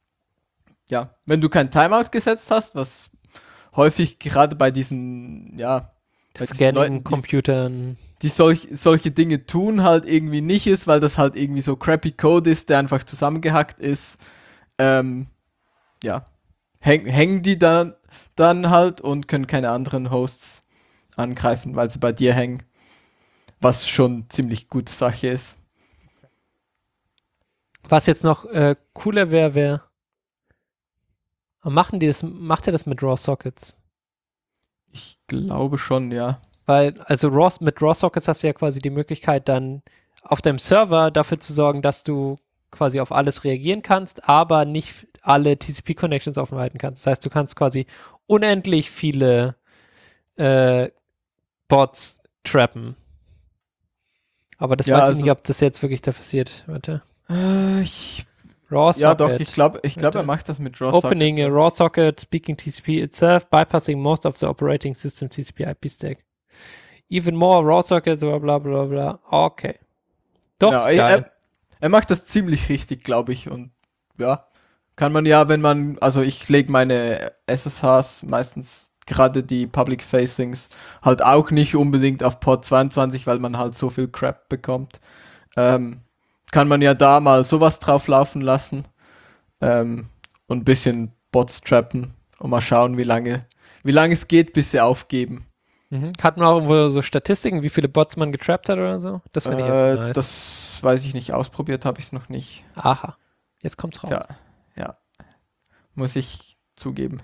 du kein Timeout gesetzt hast, was häufig gerade bei diesen, Scanning-Computern. Die solche Dinge tun, halt irgendwie nicht ist, weil das halt irgendwie so crappy Code ist, der einfach zusammengehackt ist, hängen die dann halt und können keine anderen Hosts angreifen, weil sie bei dir hängen, was schon ziemlich gute Sache ist. Was jetzt noch cooler wäre, macht ihr das mit Raw Sockets? Ich glaube schon, ja. Weil, also mit Raw Sockets hast du ja quasi die Möglichkeit, dann auf deinem Server dafür zu sorgen, dass du quasi auf alles reagieren kannst, aber nicht alle TCP-Connections offen halten kannst. Das heißt, du kannst quasi unendlich viele Bots trappen. Aber das weiß ich nicht, ob das jetzt wirklich da passiert. Warte. Raw Socket. Ja, doch, ich glaube, er macht das mit Raw Socket. Opening a Raw Socket, speaking TCP itself, bypassing most of the operating system TCP IP stack. Even more Raw Sockets, bla bla bla bla. Okay. Doch, ist geil. Er macht das ziemlich richtig, glaube ich. Und ja, kann man ja, wenn man, also ich lege meine SSHs meistens, gerade die Public Facings, halt auch nicht unbedingt auf Port 22, weil man halt so viel Crap bekommt. Kann man ja da mal sowas drauf laufen lassen und ein bisschen Bots trappen und mal schauen, wie lange es geht, bis sie aufgeben. Hat man auch irgendwo so Statistiken, wie viele Bots man getrappt hat oder so? Das finde ich echt nice. Das weiß ich nicht, ausprobiert habe ich es noch nicht. Aha, jetzt kommt's raus. Ja. Muss ich zugeben.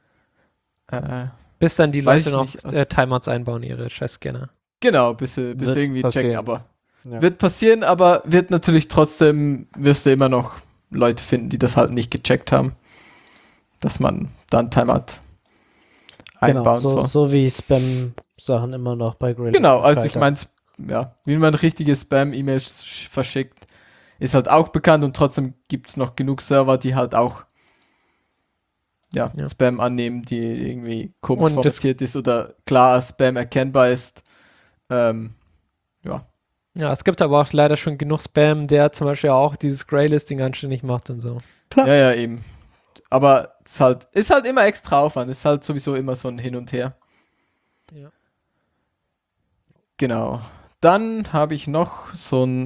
Bis dann die Leute noch Timeouts einbauen, ihre Scheiß-Scanner. Genau, bis sie irgendwie passieren. checken, aber wird passieren, aber wirst du immer noch Leute finden, die das halt nicht gecheckt haben, dass man dann Timeout einbauen soll. So wie Spam-Sachen immer noch bei Grid. Genau, also ich meine, wie man richtige Spam-E-Mails verschickt, ist halt auch bekannt und trotzdem gibt es noch genug Server, die halt auch Spam annehmen, die irgendwie komisch formatiert ist oder klar als Spam erkennbar ist. Ja, es gibt aber auch leider schon genug Spam, der zum Beispiel auch dieses Greylisting anständig macht und so. Klar. Ja, eben. Aber es ist halt immer extra Aufwand. Es ist halt sowieso immer so ein Hin und Her. Ja. Genau. Dann habe ich noch so ein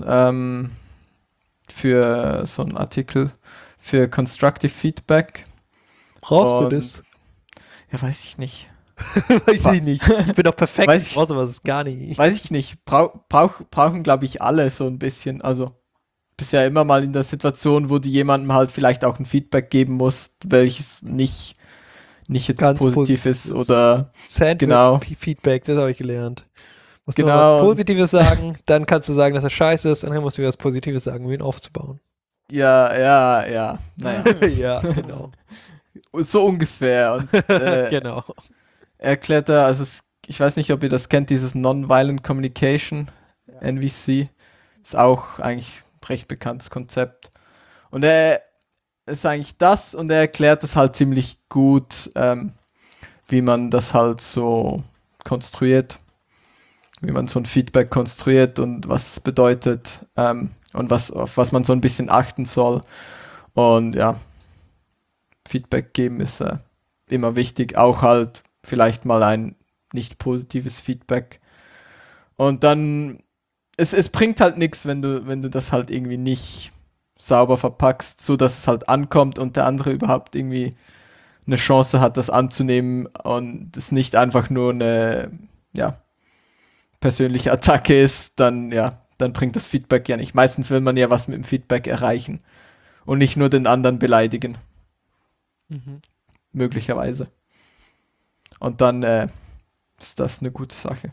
Artikel für Constructive Feedback. Brauchst du das? Ja, weiß ich nicht. Weiß ich nicht. Ich bin doch perfekt. Ich brauche sowas gar nicht. Weiß ich nicht. Brauchen, glaube ich, alle so ein bisschen. Also, bist ja immer mal in der Situation, wo du jemandem halt vielleicht auch ein Feedback geben musst, welches nicht jetzt ganz positiv ist oder Sandwich-Feedback, das habe ich gelernt. Musst du was Positives sagen, dann kannst du sagen, dass er scheiße ist und dann musst du was Positives sagen, um ihn aufzubauen. Ja. Naja. Ja, genau. So ungefähr. Und, genau. erklärt er, also ich weiß nicht, ob ihr das kennt, dieses Nonviolent Communication, NVC, ist auch eigentlich ein recht bekanntes Konzept. Und er ist eigentlich das und er erklärt es halt ziemlich gut, wie man das halt so konstruiert, wie man so ein Feedback konstruiert und was es bedeutet und auf was man so ein bisschen achten soll. Und ja, Feedback geben ist immer wichtig, auch halt vielleicht mal ein nicht positives Feedback. Und dann, es bringt halt nichts, wenn du das halt irgendwie nicht sauber verpackst, so dass es halt ankommt und der andere überhaupt irgendwie eine Chance hat, das anzunehmen und es nicht einfach nur eine persönliche Attacke ist, dann bringt das Feedback ja nicht. Meistens will man ja was mit dem Feedback erreichen und nicht nur den anderen beleidigen. Möglicherweise. Und dann ist das eine gute Sache.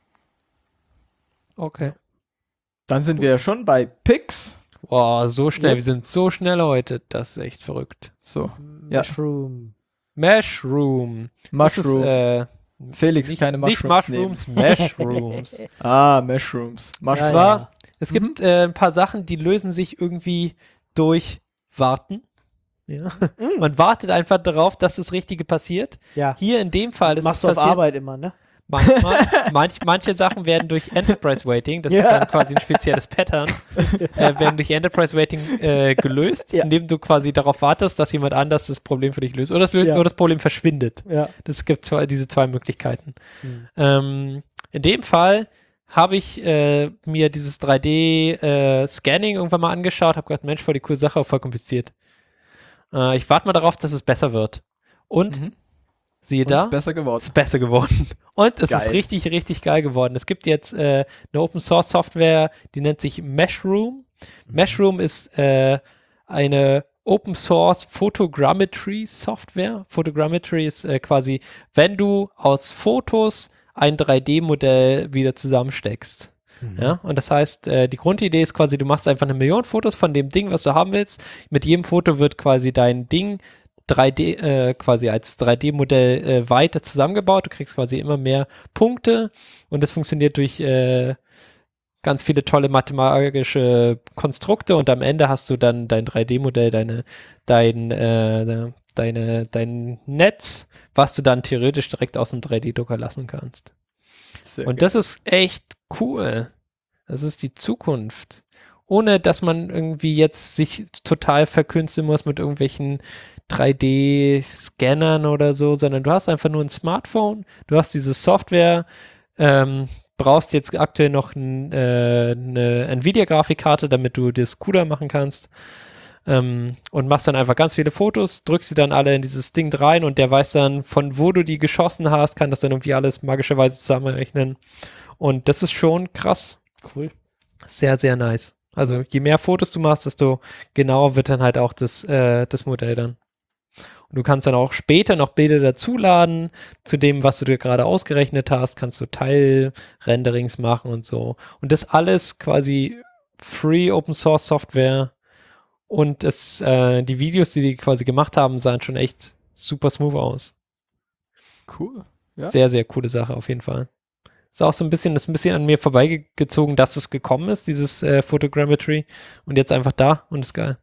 Okay. Dann sind wir ja schon bei Picks. Boah, so schnell. Ja. Wir sind so schnell heute. Das ist echt verrückt. So. Ja. Mushroom. Mushroom. Das ist, Mushrooms. Felix, nicht, keine nicht Mushrooms Mushrooms, Mushrooms. Mushrooms. Und zwar, es gibt ein paar Sachen, die lösen sich irgendwie durch Warten. Ja. Man wartet einfach darauf, dass das Richtige passiert. Ja. Hier in dem Fall ist Machst es du auf passiert. Arbeit immer, ne? Manche Sachen werden durch Enterprise Waiting, das Ja. ist dann quasi ein spezielles Pattern, werden durch Enterprise Waiting gelöst, Ja. indem du quasi darauf wartest, dass jemand anders das Problem für dich löst. Oder das Problem verschwindet. Ja. Es gibt diese zwei Möglichkeiten. In dem Fall habe ich mir dieses 3D-Scanning irgendwann mal angeschaut, habe gedacht, Mensch, voll die coole Sache, voll kompliziert. Ich warte mal darauf, dass es besser wird. Und siehe da, Ist besser geworden. ist besser geworden. Und es ist Geil. richtig, richtig geil geworden. Es gibt jetzt eine Open-Source-Software, die nennt sich Meshroom. Meshroom ist eine Open-Source Photogrammetry-Software. Photogrammetry ist quasi, wenn du aus Fotos ein 3D-Modell wieder zusammensteckst. Ja, und das heißt, die Grundidee ist quasi, du machst einfach 1 Million Fotos von dem Ding, was du haben willst. Mit jedem Foto wird quasi dein Ding 3D, quasi als 3D-Modell weiter zusammengebaut. Du kriegst quasi immer mehr Punkte und das funktioniert durch ganz viele tolle mathematische Konstrukte und am Ende hast du dann dein 3D-Modell, dein Netz, was du dann theoretisch direkt aus dem 3D-Drucker lassen kannst. Sehr Und geil. das ist echt cool. Das ist die Zukunft. Ohne, dass man irgendwie jetzt sich total verkünsteln muss mit irgendwelchen 3D-Scannern oder so, sondern du hast einfach nur ein Smartphone, du hast diese Software, brauchst jetzt aktuell noch eine Nvidia-Grafikkarte, damit du das cooler machen kannst. Und machst dann einfach ganz viele Fotos, drückst sie dann alle in dieses Ding rein und der weiß dann, von wo du die geschossen hast, kann das dann irgendwie alles magischerweise zusammenrechnen. Und das ist schon krass. Cool. Sehr, sehr nice. Also je mehr Fotos du machst, desto genauer wird dann halt auch das Modell dann. Und du kannst dann auch später noch Bilder dazuladen zu dem, was du dir gerade ausgerechnet hast, kannst du Teilrenderings machen und so. Und das alles quasi Free Open Source Software. Und die Videos, die quasi gemacht haben, sahen schon echt super smooth aus. Cool. Ja. Sehr, sehr coole Sache auf jeden Fall. Ist ein bisschen an mir vorbeigezogen, dass es gekommen ist, dieses Photogrammetry. Und jetzt einfach da und ist geil.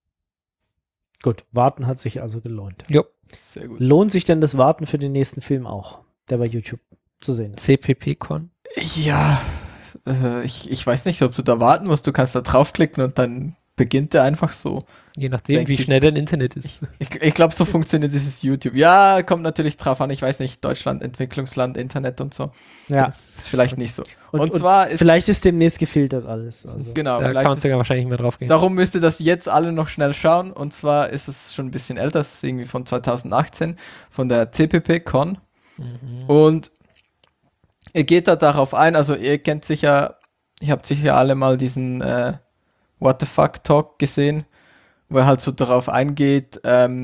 Gut, warten hat sich also gelohnt. Jo. Sehr gut. Lohnt sich denn das Warten für den nächsten Film auch, der bei YouTube zu sehen ist? CPP-Con. Ja, ich weiß nicht, ob du da warten musst. Du kannst da draufklicken und dann beginnt der einfach so. Je nachdem, Denk wie ich- schnell dein Internet ist. Ich glaube, so funktioniert dieses YouTube. Ja, kommt natürlich drauf an. Ich weiß nicht, Deutschland, Entwicklungsland, Internet und so. Ja. Das ist vielleicht nicht so. Und Und zwar ist, vielleicht ist demnächst gefiltert alles. Also. genau, Da vielleicht kann man ist, sogar wahrscheinlich nicht mehr drauf gehen. darum müsst ihr das jetzt alle noch schnell schauen. Und zwar ist es schon ein bisschen älter. Es ist irgendwie von 2018, von der CPP-Con. Und ihr geht da darauf ein, also ihr kennt sicher, ihr habt sicher alle mal diesen What the fuck Talk gesehen, wo er halt so darauf eingeht,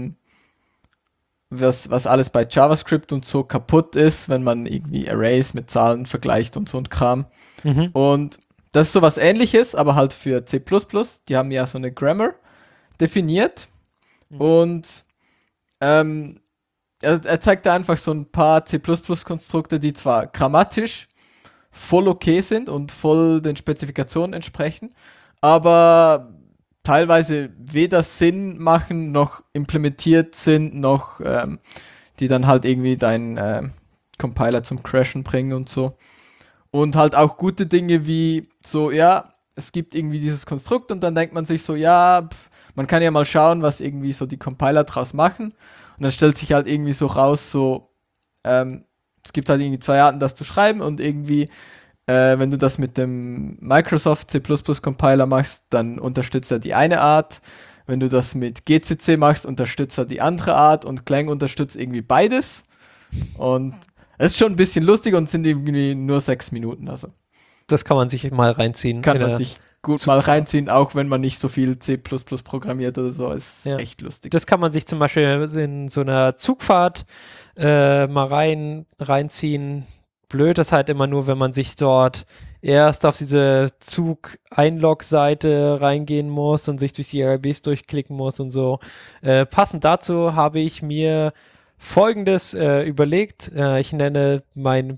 was alles bei JavaScript und so kaputt ist, wenn man irgendwie Arrays mit Zahlen vergleicht und so ein Kram. Und das ist sowas Ähnliches, aber halt für C++. Die haben ja so eine Grammar definiert. Und er zeigt da einfach so ein paar C++-Konstrukte, die zwar grammatisch voll okay sind und voll den Spezifikationen entsprechen, aber teilweise weder Sinn machen, noch implementiert sind, noch die dann halt irgendwie deinen Compiler zum Crashen bringen und so. Und halt auch gute Dinge wie so, ja, es gibt irgendwie dieses Konstrukt und dann denkt man sich so, ja, man kann ja mal schauen, was irgendwie so die Compiler draus machen. Und dann stellt sich halt irgendwie so raus, so, es gibt halt irgendwie 2 Arten, das zu schreiben und irgendwie, wenn du das mit dem Microsoft C++ Compiler machst, dann unterstützt er die eine Art. Wenn du das mit GCC machst, unterstützt er die andere Art und Clang unterstützt irgendwie beides. Und es ist schon ein bisschen lustig und sind irgendwie nur 6 Minuten. Also Das kann man sich mal reinziehen. kann man sich gut mal reinziehen, auch wenn man nicht so viel C++ programmiert oder so. Ist echt lustig. Das kann man sich zum Beispiel in so einer Zugfahrt mal reinziehen. Blöd ist halt immer nur, wenn man sich dort erst auf diese Zug-Einlog-Seite reingehen muss und sich durch die AGBs durchklicken muss und so. Passend dazu habe ich mir Folgendes überlegt. Ich nenne meine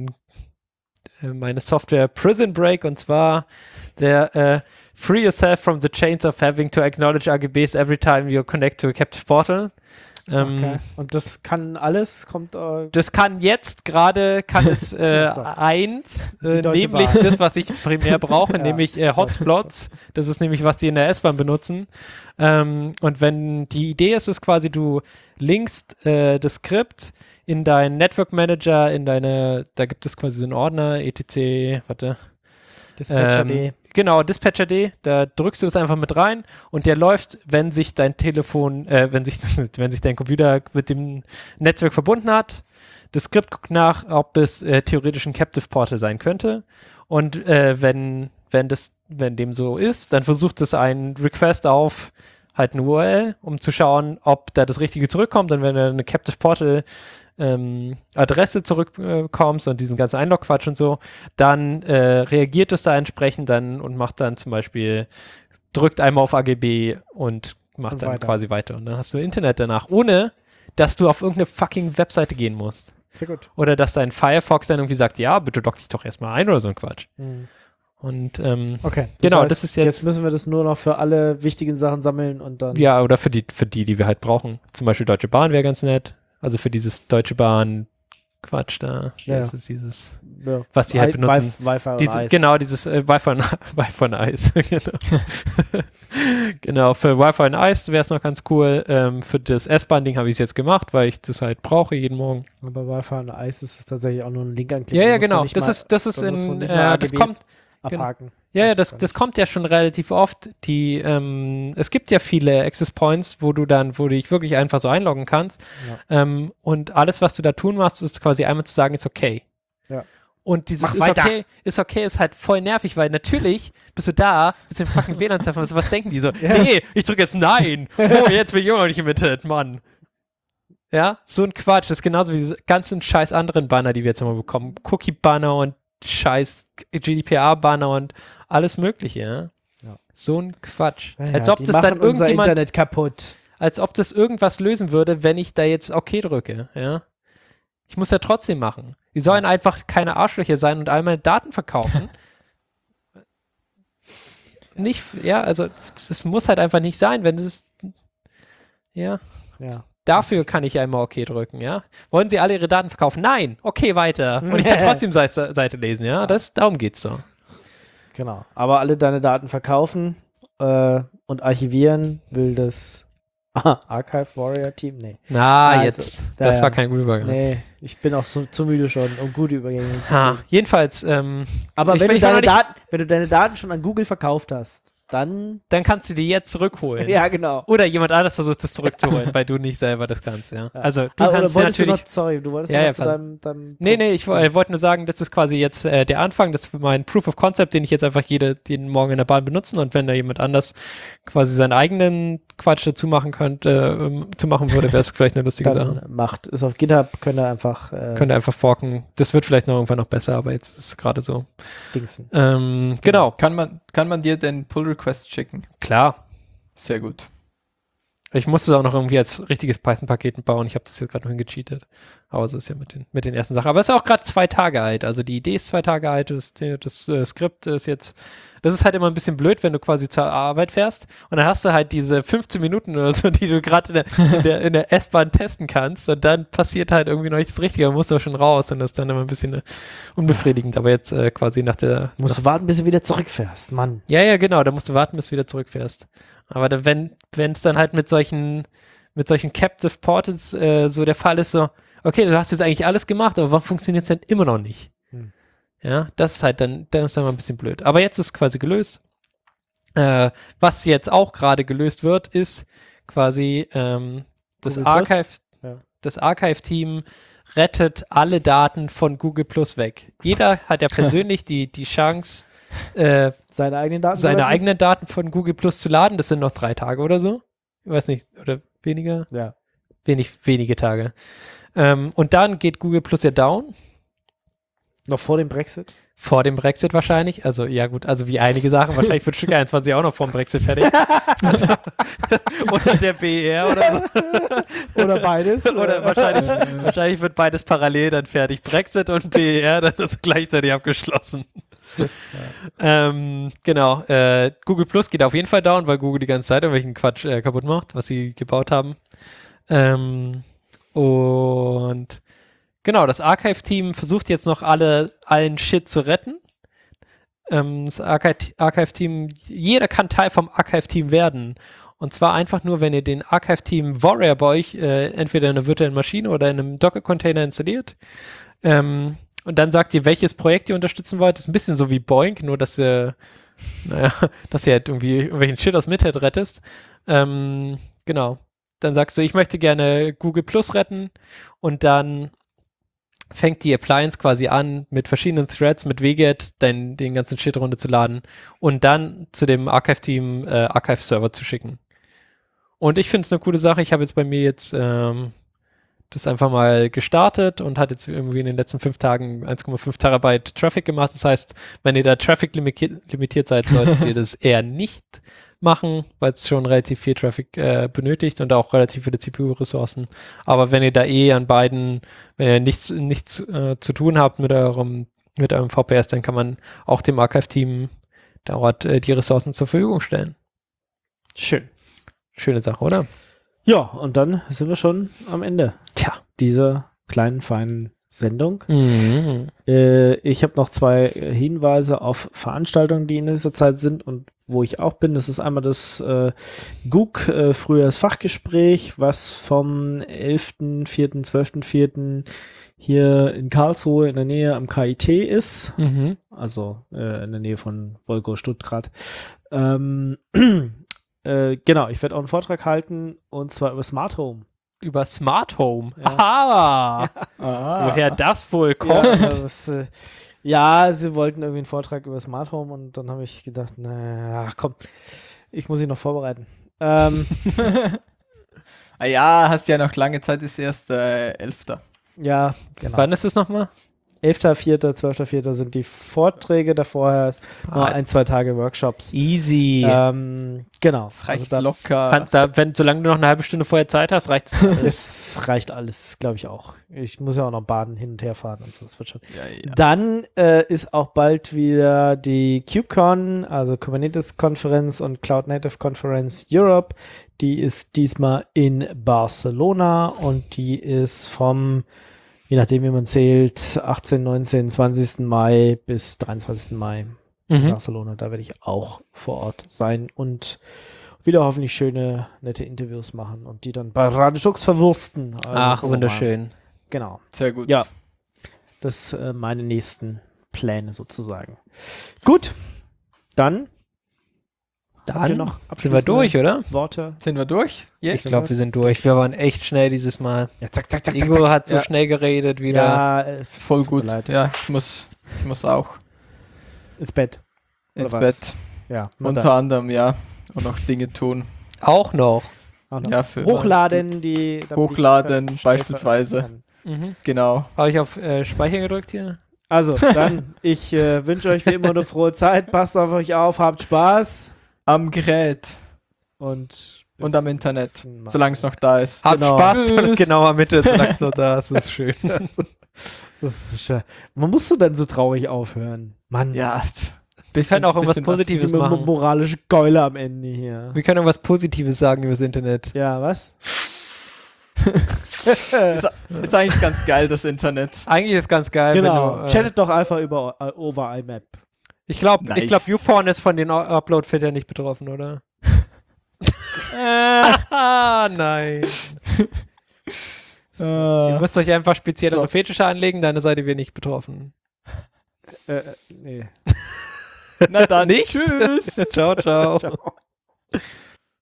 Software Prison Break, und zwar der Free yourself from the chains of having to acknowledge AGBs every time you connect to a captive portal. Okay. Und das kann alles, Das kann jetzt gerade, es eins, nämlich Bahn. das, was ich primär brauche, nämlich Hotspots. Das ist nämlich, was die in der S-Bahn benutzen. Und wenn die Idee ist quasi, du linkst das Skript in deinen Network Manager, da gibt es quasi so einen Ordner, etc., Dispatcher.d. Genau, Dispatcher.d, da drückst du das einfach mit rein und der läuft, wenn sich dein Telefon, wenn sich dein Computer mit dem Netzwerk verbunden hat. Das Skript guckt nach, ob es theoretisch ein Captive Portal sein könnte, und wenn dem so ist, dann versucht es einen Request auf halt eine URL, um zu schauen, ob da das Richtige zurückkommt. Und wenn da eine Captive Portal Adresse zurückkommst und diesen ganzen Einlog-Quatsch und so, dann reagiert es da entsprechend dann und macht dann zum Beispiel, drückt einmal auf AGB und macht dann quasi weiter. Und dann hast du Internet danach, ohne dass du auf irgendeine fucking Webseite gehen musst. Sehr gut. Oder dass dein Firefox dann irgendwie sagt, ja, bitte log dich doch erstmal ein oder so ein Quatsch. Mhm. Und okay. genau, heißt, das ist jetzt müssen wir das nur noch für alle wichtigen Sachen sammeln und dann. Ja, oder für die wir halt brauchen. Zum Beispiel Deutsche Bahn wäre ganz nett. Also für dieses Deutsche Bahn Quatsch da. Ja. Das ist dieses, was die halt benutzen. Wi-Fi und Eis. Genau, dieses Wi-Fi und Eis. Genau, für Wi-Fi und Eis wäre es noch ganz cool. Für das S-Bahn-Ding habe ich es jetzt gemacht, weil ich das halt brauche jeden Morgen. Aber bei Wi-Fi und Eis ist es tatsächlich auch nur ein Link anklicken. Ja, genau. Das kommt. Abhaken. Ja, das kommt ja schon relativ oft. Es gibt ja viele Access Points, wo du dich wirklich einfach so einloggen kannst. Ja. Und alles, was du da tun machst, ist quasi einmal zu sagen, ist okay. Ja. Und dieses ist okay ist halt voll nervig, weil natürlich bist du da, bist im fucking WLAN-Zentrum, was denken die so? Ja. Nee, ich drücke jetzt Nein. Oh, jetzt bin ich immer noch nicht im Internet, Mann. Ja, so ein Quatsch. Das ist genauso wie diese ganzen scheiß anderen Banner, die wir jetzt immer bekommen. Cookie-Banner und scheiß GDPR-Banner und alles mögliche, ja? So ein Quatsch. Ja, als ob das dann unser Internet kaputt. Als ob das irgendwas lösen würde, wenn ich da jetzt okay drücke, ja? Ich muss ja trotzdem machen. Die sollen einfach keine Arschlöcher sein und all meine Daten verkaufen. Nicht, ja, also das muss halt einfach nicht sein, wenn es ja. Dafür kann ich einmal okay drücken, ja. Wollen Sie alle Ihre Daten verkaufen? Nein! Okay, weiter. Und ich kann trotzdem Seite lesen, ja. Darum geht's doch. Genau. Aber alle deine Daten verkaufen und archivieren will das Archive Warrior Team? Nee. Das war kein guter Übergang. Nee, ich bin auch zu müde schon, um gute Übergänge zu machen. Jedenfalls, aber wenn du deine Daten schon an Google verkauft hast, dann kannst du die jetzt zurückholen. Ja, genau. Oder jemand anderes versucht, das zurückzuholen, weil du nicht selber das kannst, ja. Also du kannst natürlich... du wolltest noch zu deinem Nee, ich wollte nur sagen, das ist quasi jetzt der Anfang, das ist mein Proof of Concept, den ich jetzt einfach jeden Morgen in der Bahn benutzen, und wenn da jemand anders quasi seinen eigenen Quatsch dazu machen würde, wäre es vielleicht eine lustige Sache. Ist auf GitHub, könnt ihr einfach forken. Das wird vielleicht noch irgendwann noch besser, aber jetzt ist es gerade so. Dingsen. Genau. Kann man dir den Pull-Request schicken? Klar. Sehr gut. Ich musste es auch noch irgendwie als richtiges Python-Paket bauen. Ich habe das jetzt gerade nur hingecheatet. Aber so ist ja mit den ersten Sachen. Aber es ist auch gerade 2 Tage alt. Also die Idee ist 2 Tage alt. Das Skript ist jetzt, das ist halt immer ein bisschen blöd, wenn du quasi zur Arbeit fährst und dann hast du halt diese 15 Minuten oder so, die du gerade in der S-Bahn testen kannst und dann passiert halt irgendwie noch nicht das Richtige. Man muss doch schon raus und das ist dann immer ein bisschen unbefriedigend. Aber jetzt quasi Musst du warten, bis du wieder zurückfährst, Mann. Ja, genau, da musst du warten, bis du wieder zurückfährst. Aber wenn es dann halt mit solchen Captive Portals so der Fall ist, so, okay, du hast jetzt eigentlich alles gemacht, aber warum funktioniert es denn immer noch nicht? Ja, das ist halt dann ist dann mal ein bisschen blöd. Aber jetzt ist es quasi gelöst. Was jetzt auch gerade gelöst wird, ist quasi das Archive-Team rettet alle Daten von Google Plus weg. Jeder hat ja persönlich die Chance, Seine eigenen Daten von Google Plus zu laden. Das sind noch 3 Tage oder so. Ich weiß nicht, oder weniger? Ja. Wenige Tage. Und dann geht Google Plus ja down. Noch vor dem Brexit? Vor dem Brexit wahrscheinlich. Also, ja gut, also wie einige Sachen. Wahrscheinlich wird Stück 21 auch noch vor dem Brexit fertig. Also, oder der BER oder so. Oder beides. Oder wahrscheinlich wird beides parallel dann fertig. Brexit und BER dann ist gleichzeitig abgeschlossen. Genau. Google Plus geht auf jeden Fall down, weil Google die ganze Zeit irgendwelchen Quatsch kaputt macht, was sie gebaut haben. Und genau, das Archive-Team versucht jetzt noch allen Shit zu retten. Das Archive-Team, jeder kann Teil vom Archive-Team werden. Und zwar einfach nur, wenn ihr den Archive-Team Warrior bei euch entweder in einer virtuellen Maschine oder in einem Docker-Container installiert. Und dann sagt ihr, welches Projekt ihr unterstützen wollt. Das ist ein bisschen so wie Boink, nur dass ihr halt irgendwie irgendwelchen Shit aus Midhead rettest. Genau. Dann sagst du, ich möchte gerne Google Plus retten und dann fängt die Appliance quasi an, mit verschiedenen Threads, mit wget den ganzen Shit runterzuladen und dann zu dem Archive-Team Archive-Server zu schicken. Und ich finde es eine coole Sache. Ich habe jetzt bei mir jetzt das einfach mal gestartet und hat jetzt irgendwie in den letzten 5 Tagen 1,5 Terabyte Traffic gemacht. Das heißt, wenn ihr da Traffic limitiert seid, solltet ihr das eher nicht machen, weil es schon relativ viel Traffic benötigt und auch relativ viele CPU-Ressourcen. Aber wenn ihr da wenn ihr nichts zu tun habt mit eurem VPS, dann kann man auch dem Archive-Team dort die Ressourcen zur Verfügung stellen. Schön. Schöne Sache, oder? Ja, und dann sind wir schon am Ende dieser kleinen, feinen Sendung. Mhm. Ich habe noch 2 Hinweise auf Veranstaltungen, die in dieser Zeit sind und wo ich auch bin. Das ist einmal das GUG Frühjahrsfachgespräch, was vom 11.04., 12.04. hier in Karlsruhe in der Nähe am KIT ist. Also in der Nähe von Wolgow, Stuttgart. Genau, ich werde auch einen Vortrag halten und zwar über Smart Home. Über Smart Home? Ja. Woher das wohl kommt? Ja, sie wollten irgendwie einen Vortrag über Smart Home und dann habe ich gedacht, naja, komm, ich muss ihn noch vorbereiten. Ja, hast ja noch lange Zeit, ist erst 11. Ja, genau. Wann ist es nochmal? 11.04., 12.04. sind die Vorträge, davor ist nur 1-2 Tage Workshops. Easy. Genau. Das reicht locker. Solange du noch eine halbe Stunde vorher Zeit hast, reicht es alles. Es reicht alles, glaube ich auch. Ich muss ja auch noch baden, hin und her fahren und so, das wird schon. Ja. Dann ist auch bald wieder die KubeCon, also Kubernetes-Konferenz und Cloud Native Conference Europe. Die ist diesmal in Barcelona und die ist vom, je nachdem wie man zählt, 18, 19, 20. Mai bis 23. Mai in Barcelona. Da werde ich auch vor Ort sein und wieder hoffentlich schöne, nette Interviews machen und die dann bei Radio Tux verwursten. Also ach, wunderschön. Genau. Sehr gut. Ja, das meine nächsten Pläne sozusagen. Gut, dann habt ihr noch sind wir durch, oder? Worte? Sind wir durch? Ich glaube, wir sind durch. Wir waren echt schnell dieses Mal. Ja, zack, zack, zack, Ingo zack, zack. hat so schnell geredet wieder. Ja, Voll gut. leid. Ja, ich muss auch ins Bett. ins Oder was? Bett. Ja, na Unter dann. anderem, ja. Und noch Dinge tun. Auch noch. Auch noch. Ja, für Hochladen, Hochladen schnell beispielsweise. veröffentlichen kann. Genau. Habe ich auf Speicher gedrückt hier? Also, dann, ich wünsche euch wie immer eine frohe Zeit. Passt auf euch auf, habt Spaß Am Gerät. und und am Internet, Mann. solange es noch da ist. Hab Genau. Spaß, Tschüss. genau am Mitte, sagt so, das ist schön. Das ist man muss so dann so traurig aufhören. Mann. Ja, Wir können auch irgendwas Positives Die machen. moralische Keule am Ende hier. Wir können irgendwas Positives sagen über das Internet. Ja, was? Ist eigentlich ganz geil, das Internet. Eigentlich ist ganz geil, Genau. wenn du, Chattet doch einfach over IMAP. Ich glaube, Nice. YouPorn ist von den Upload-Filtern nicht betroffen, oder? Nein. Ihr müsst euch einfach speziellere So. Fetische anlegen, deine Seite wird nicht betroffen. Nee. Na dann, Nicht? tschüss. Ciao, ciao. Ciao.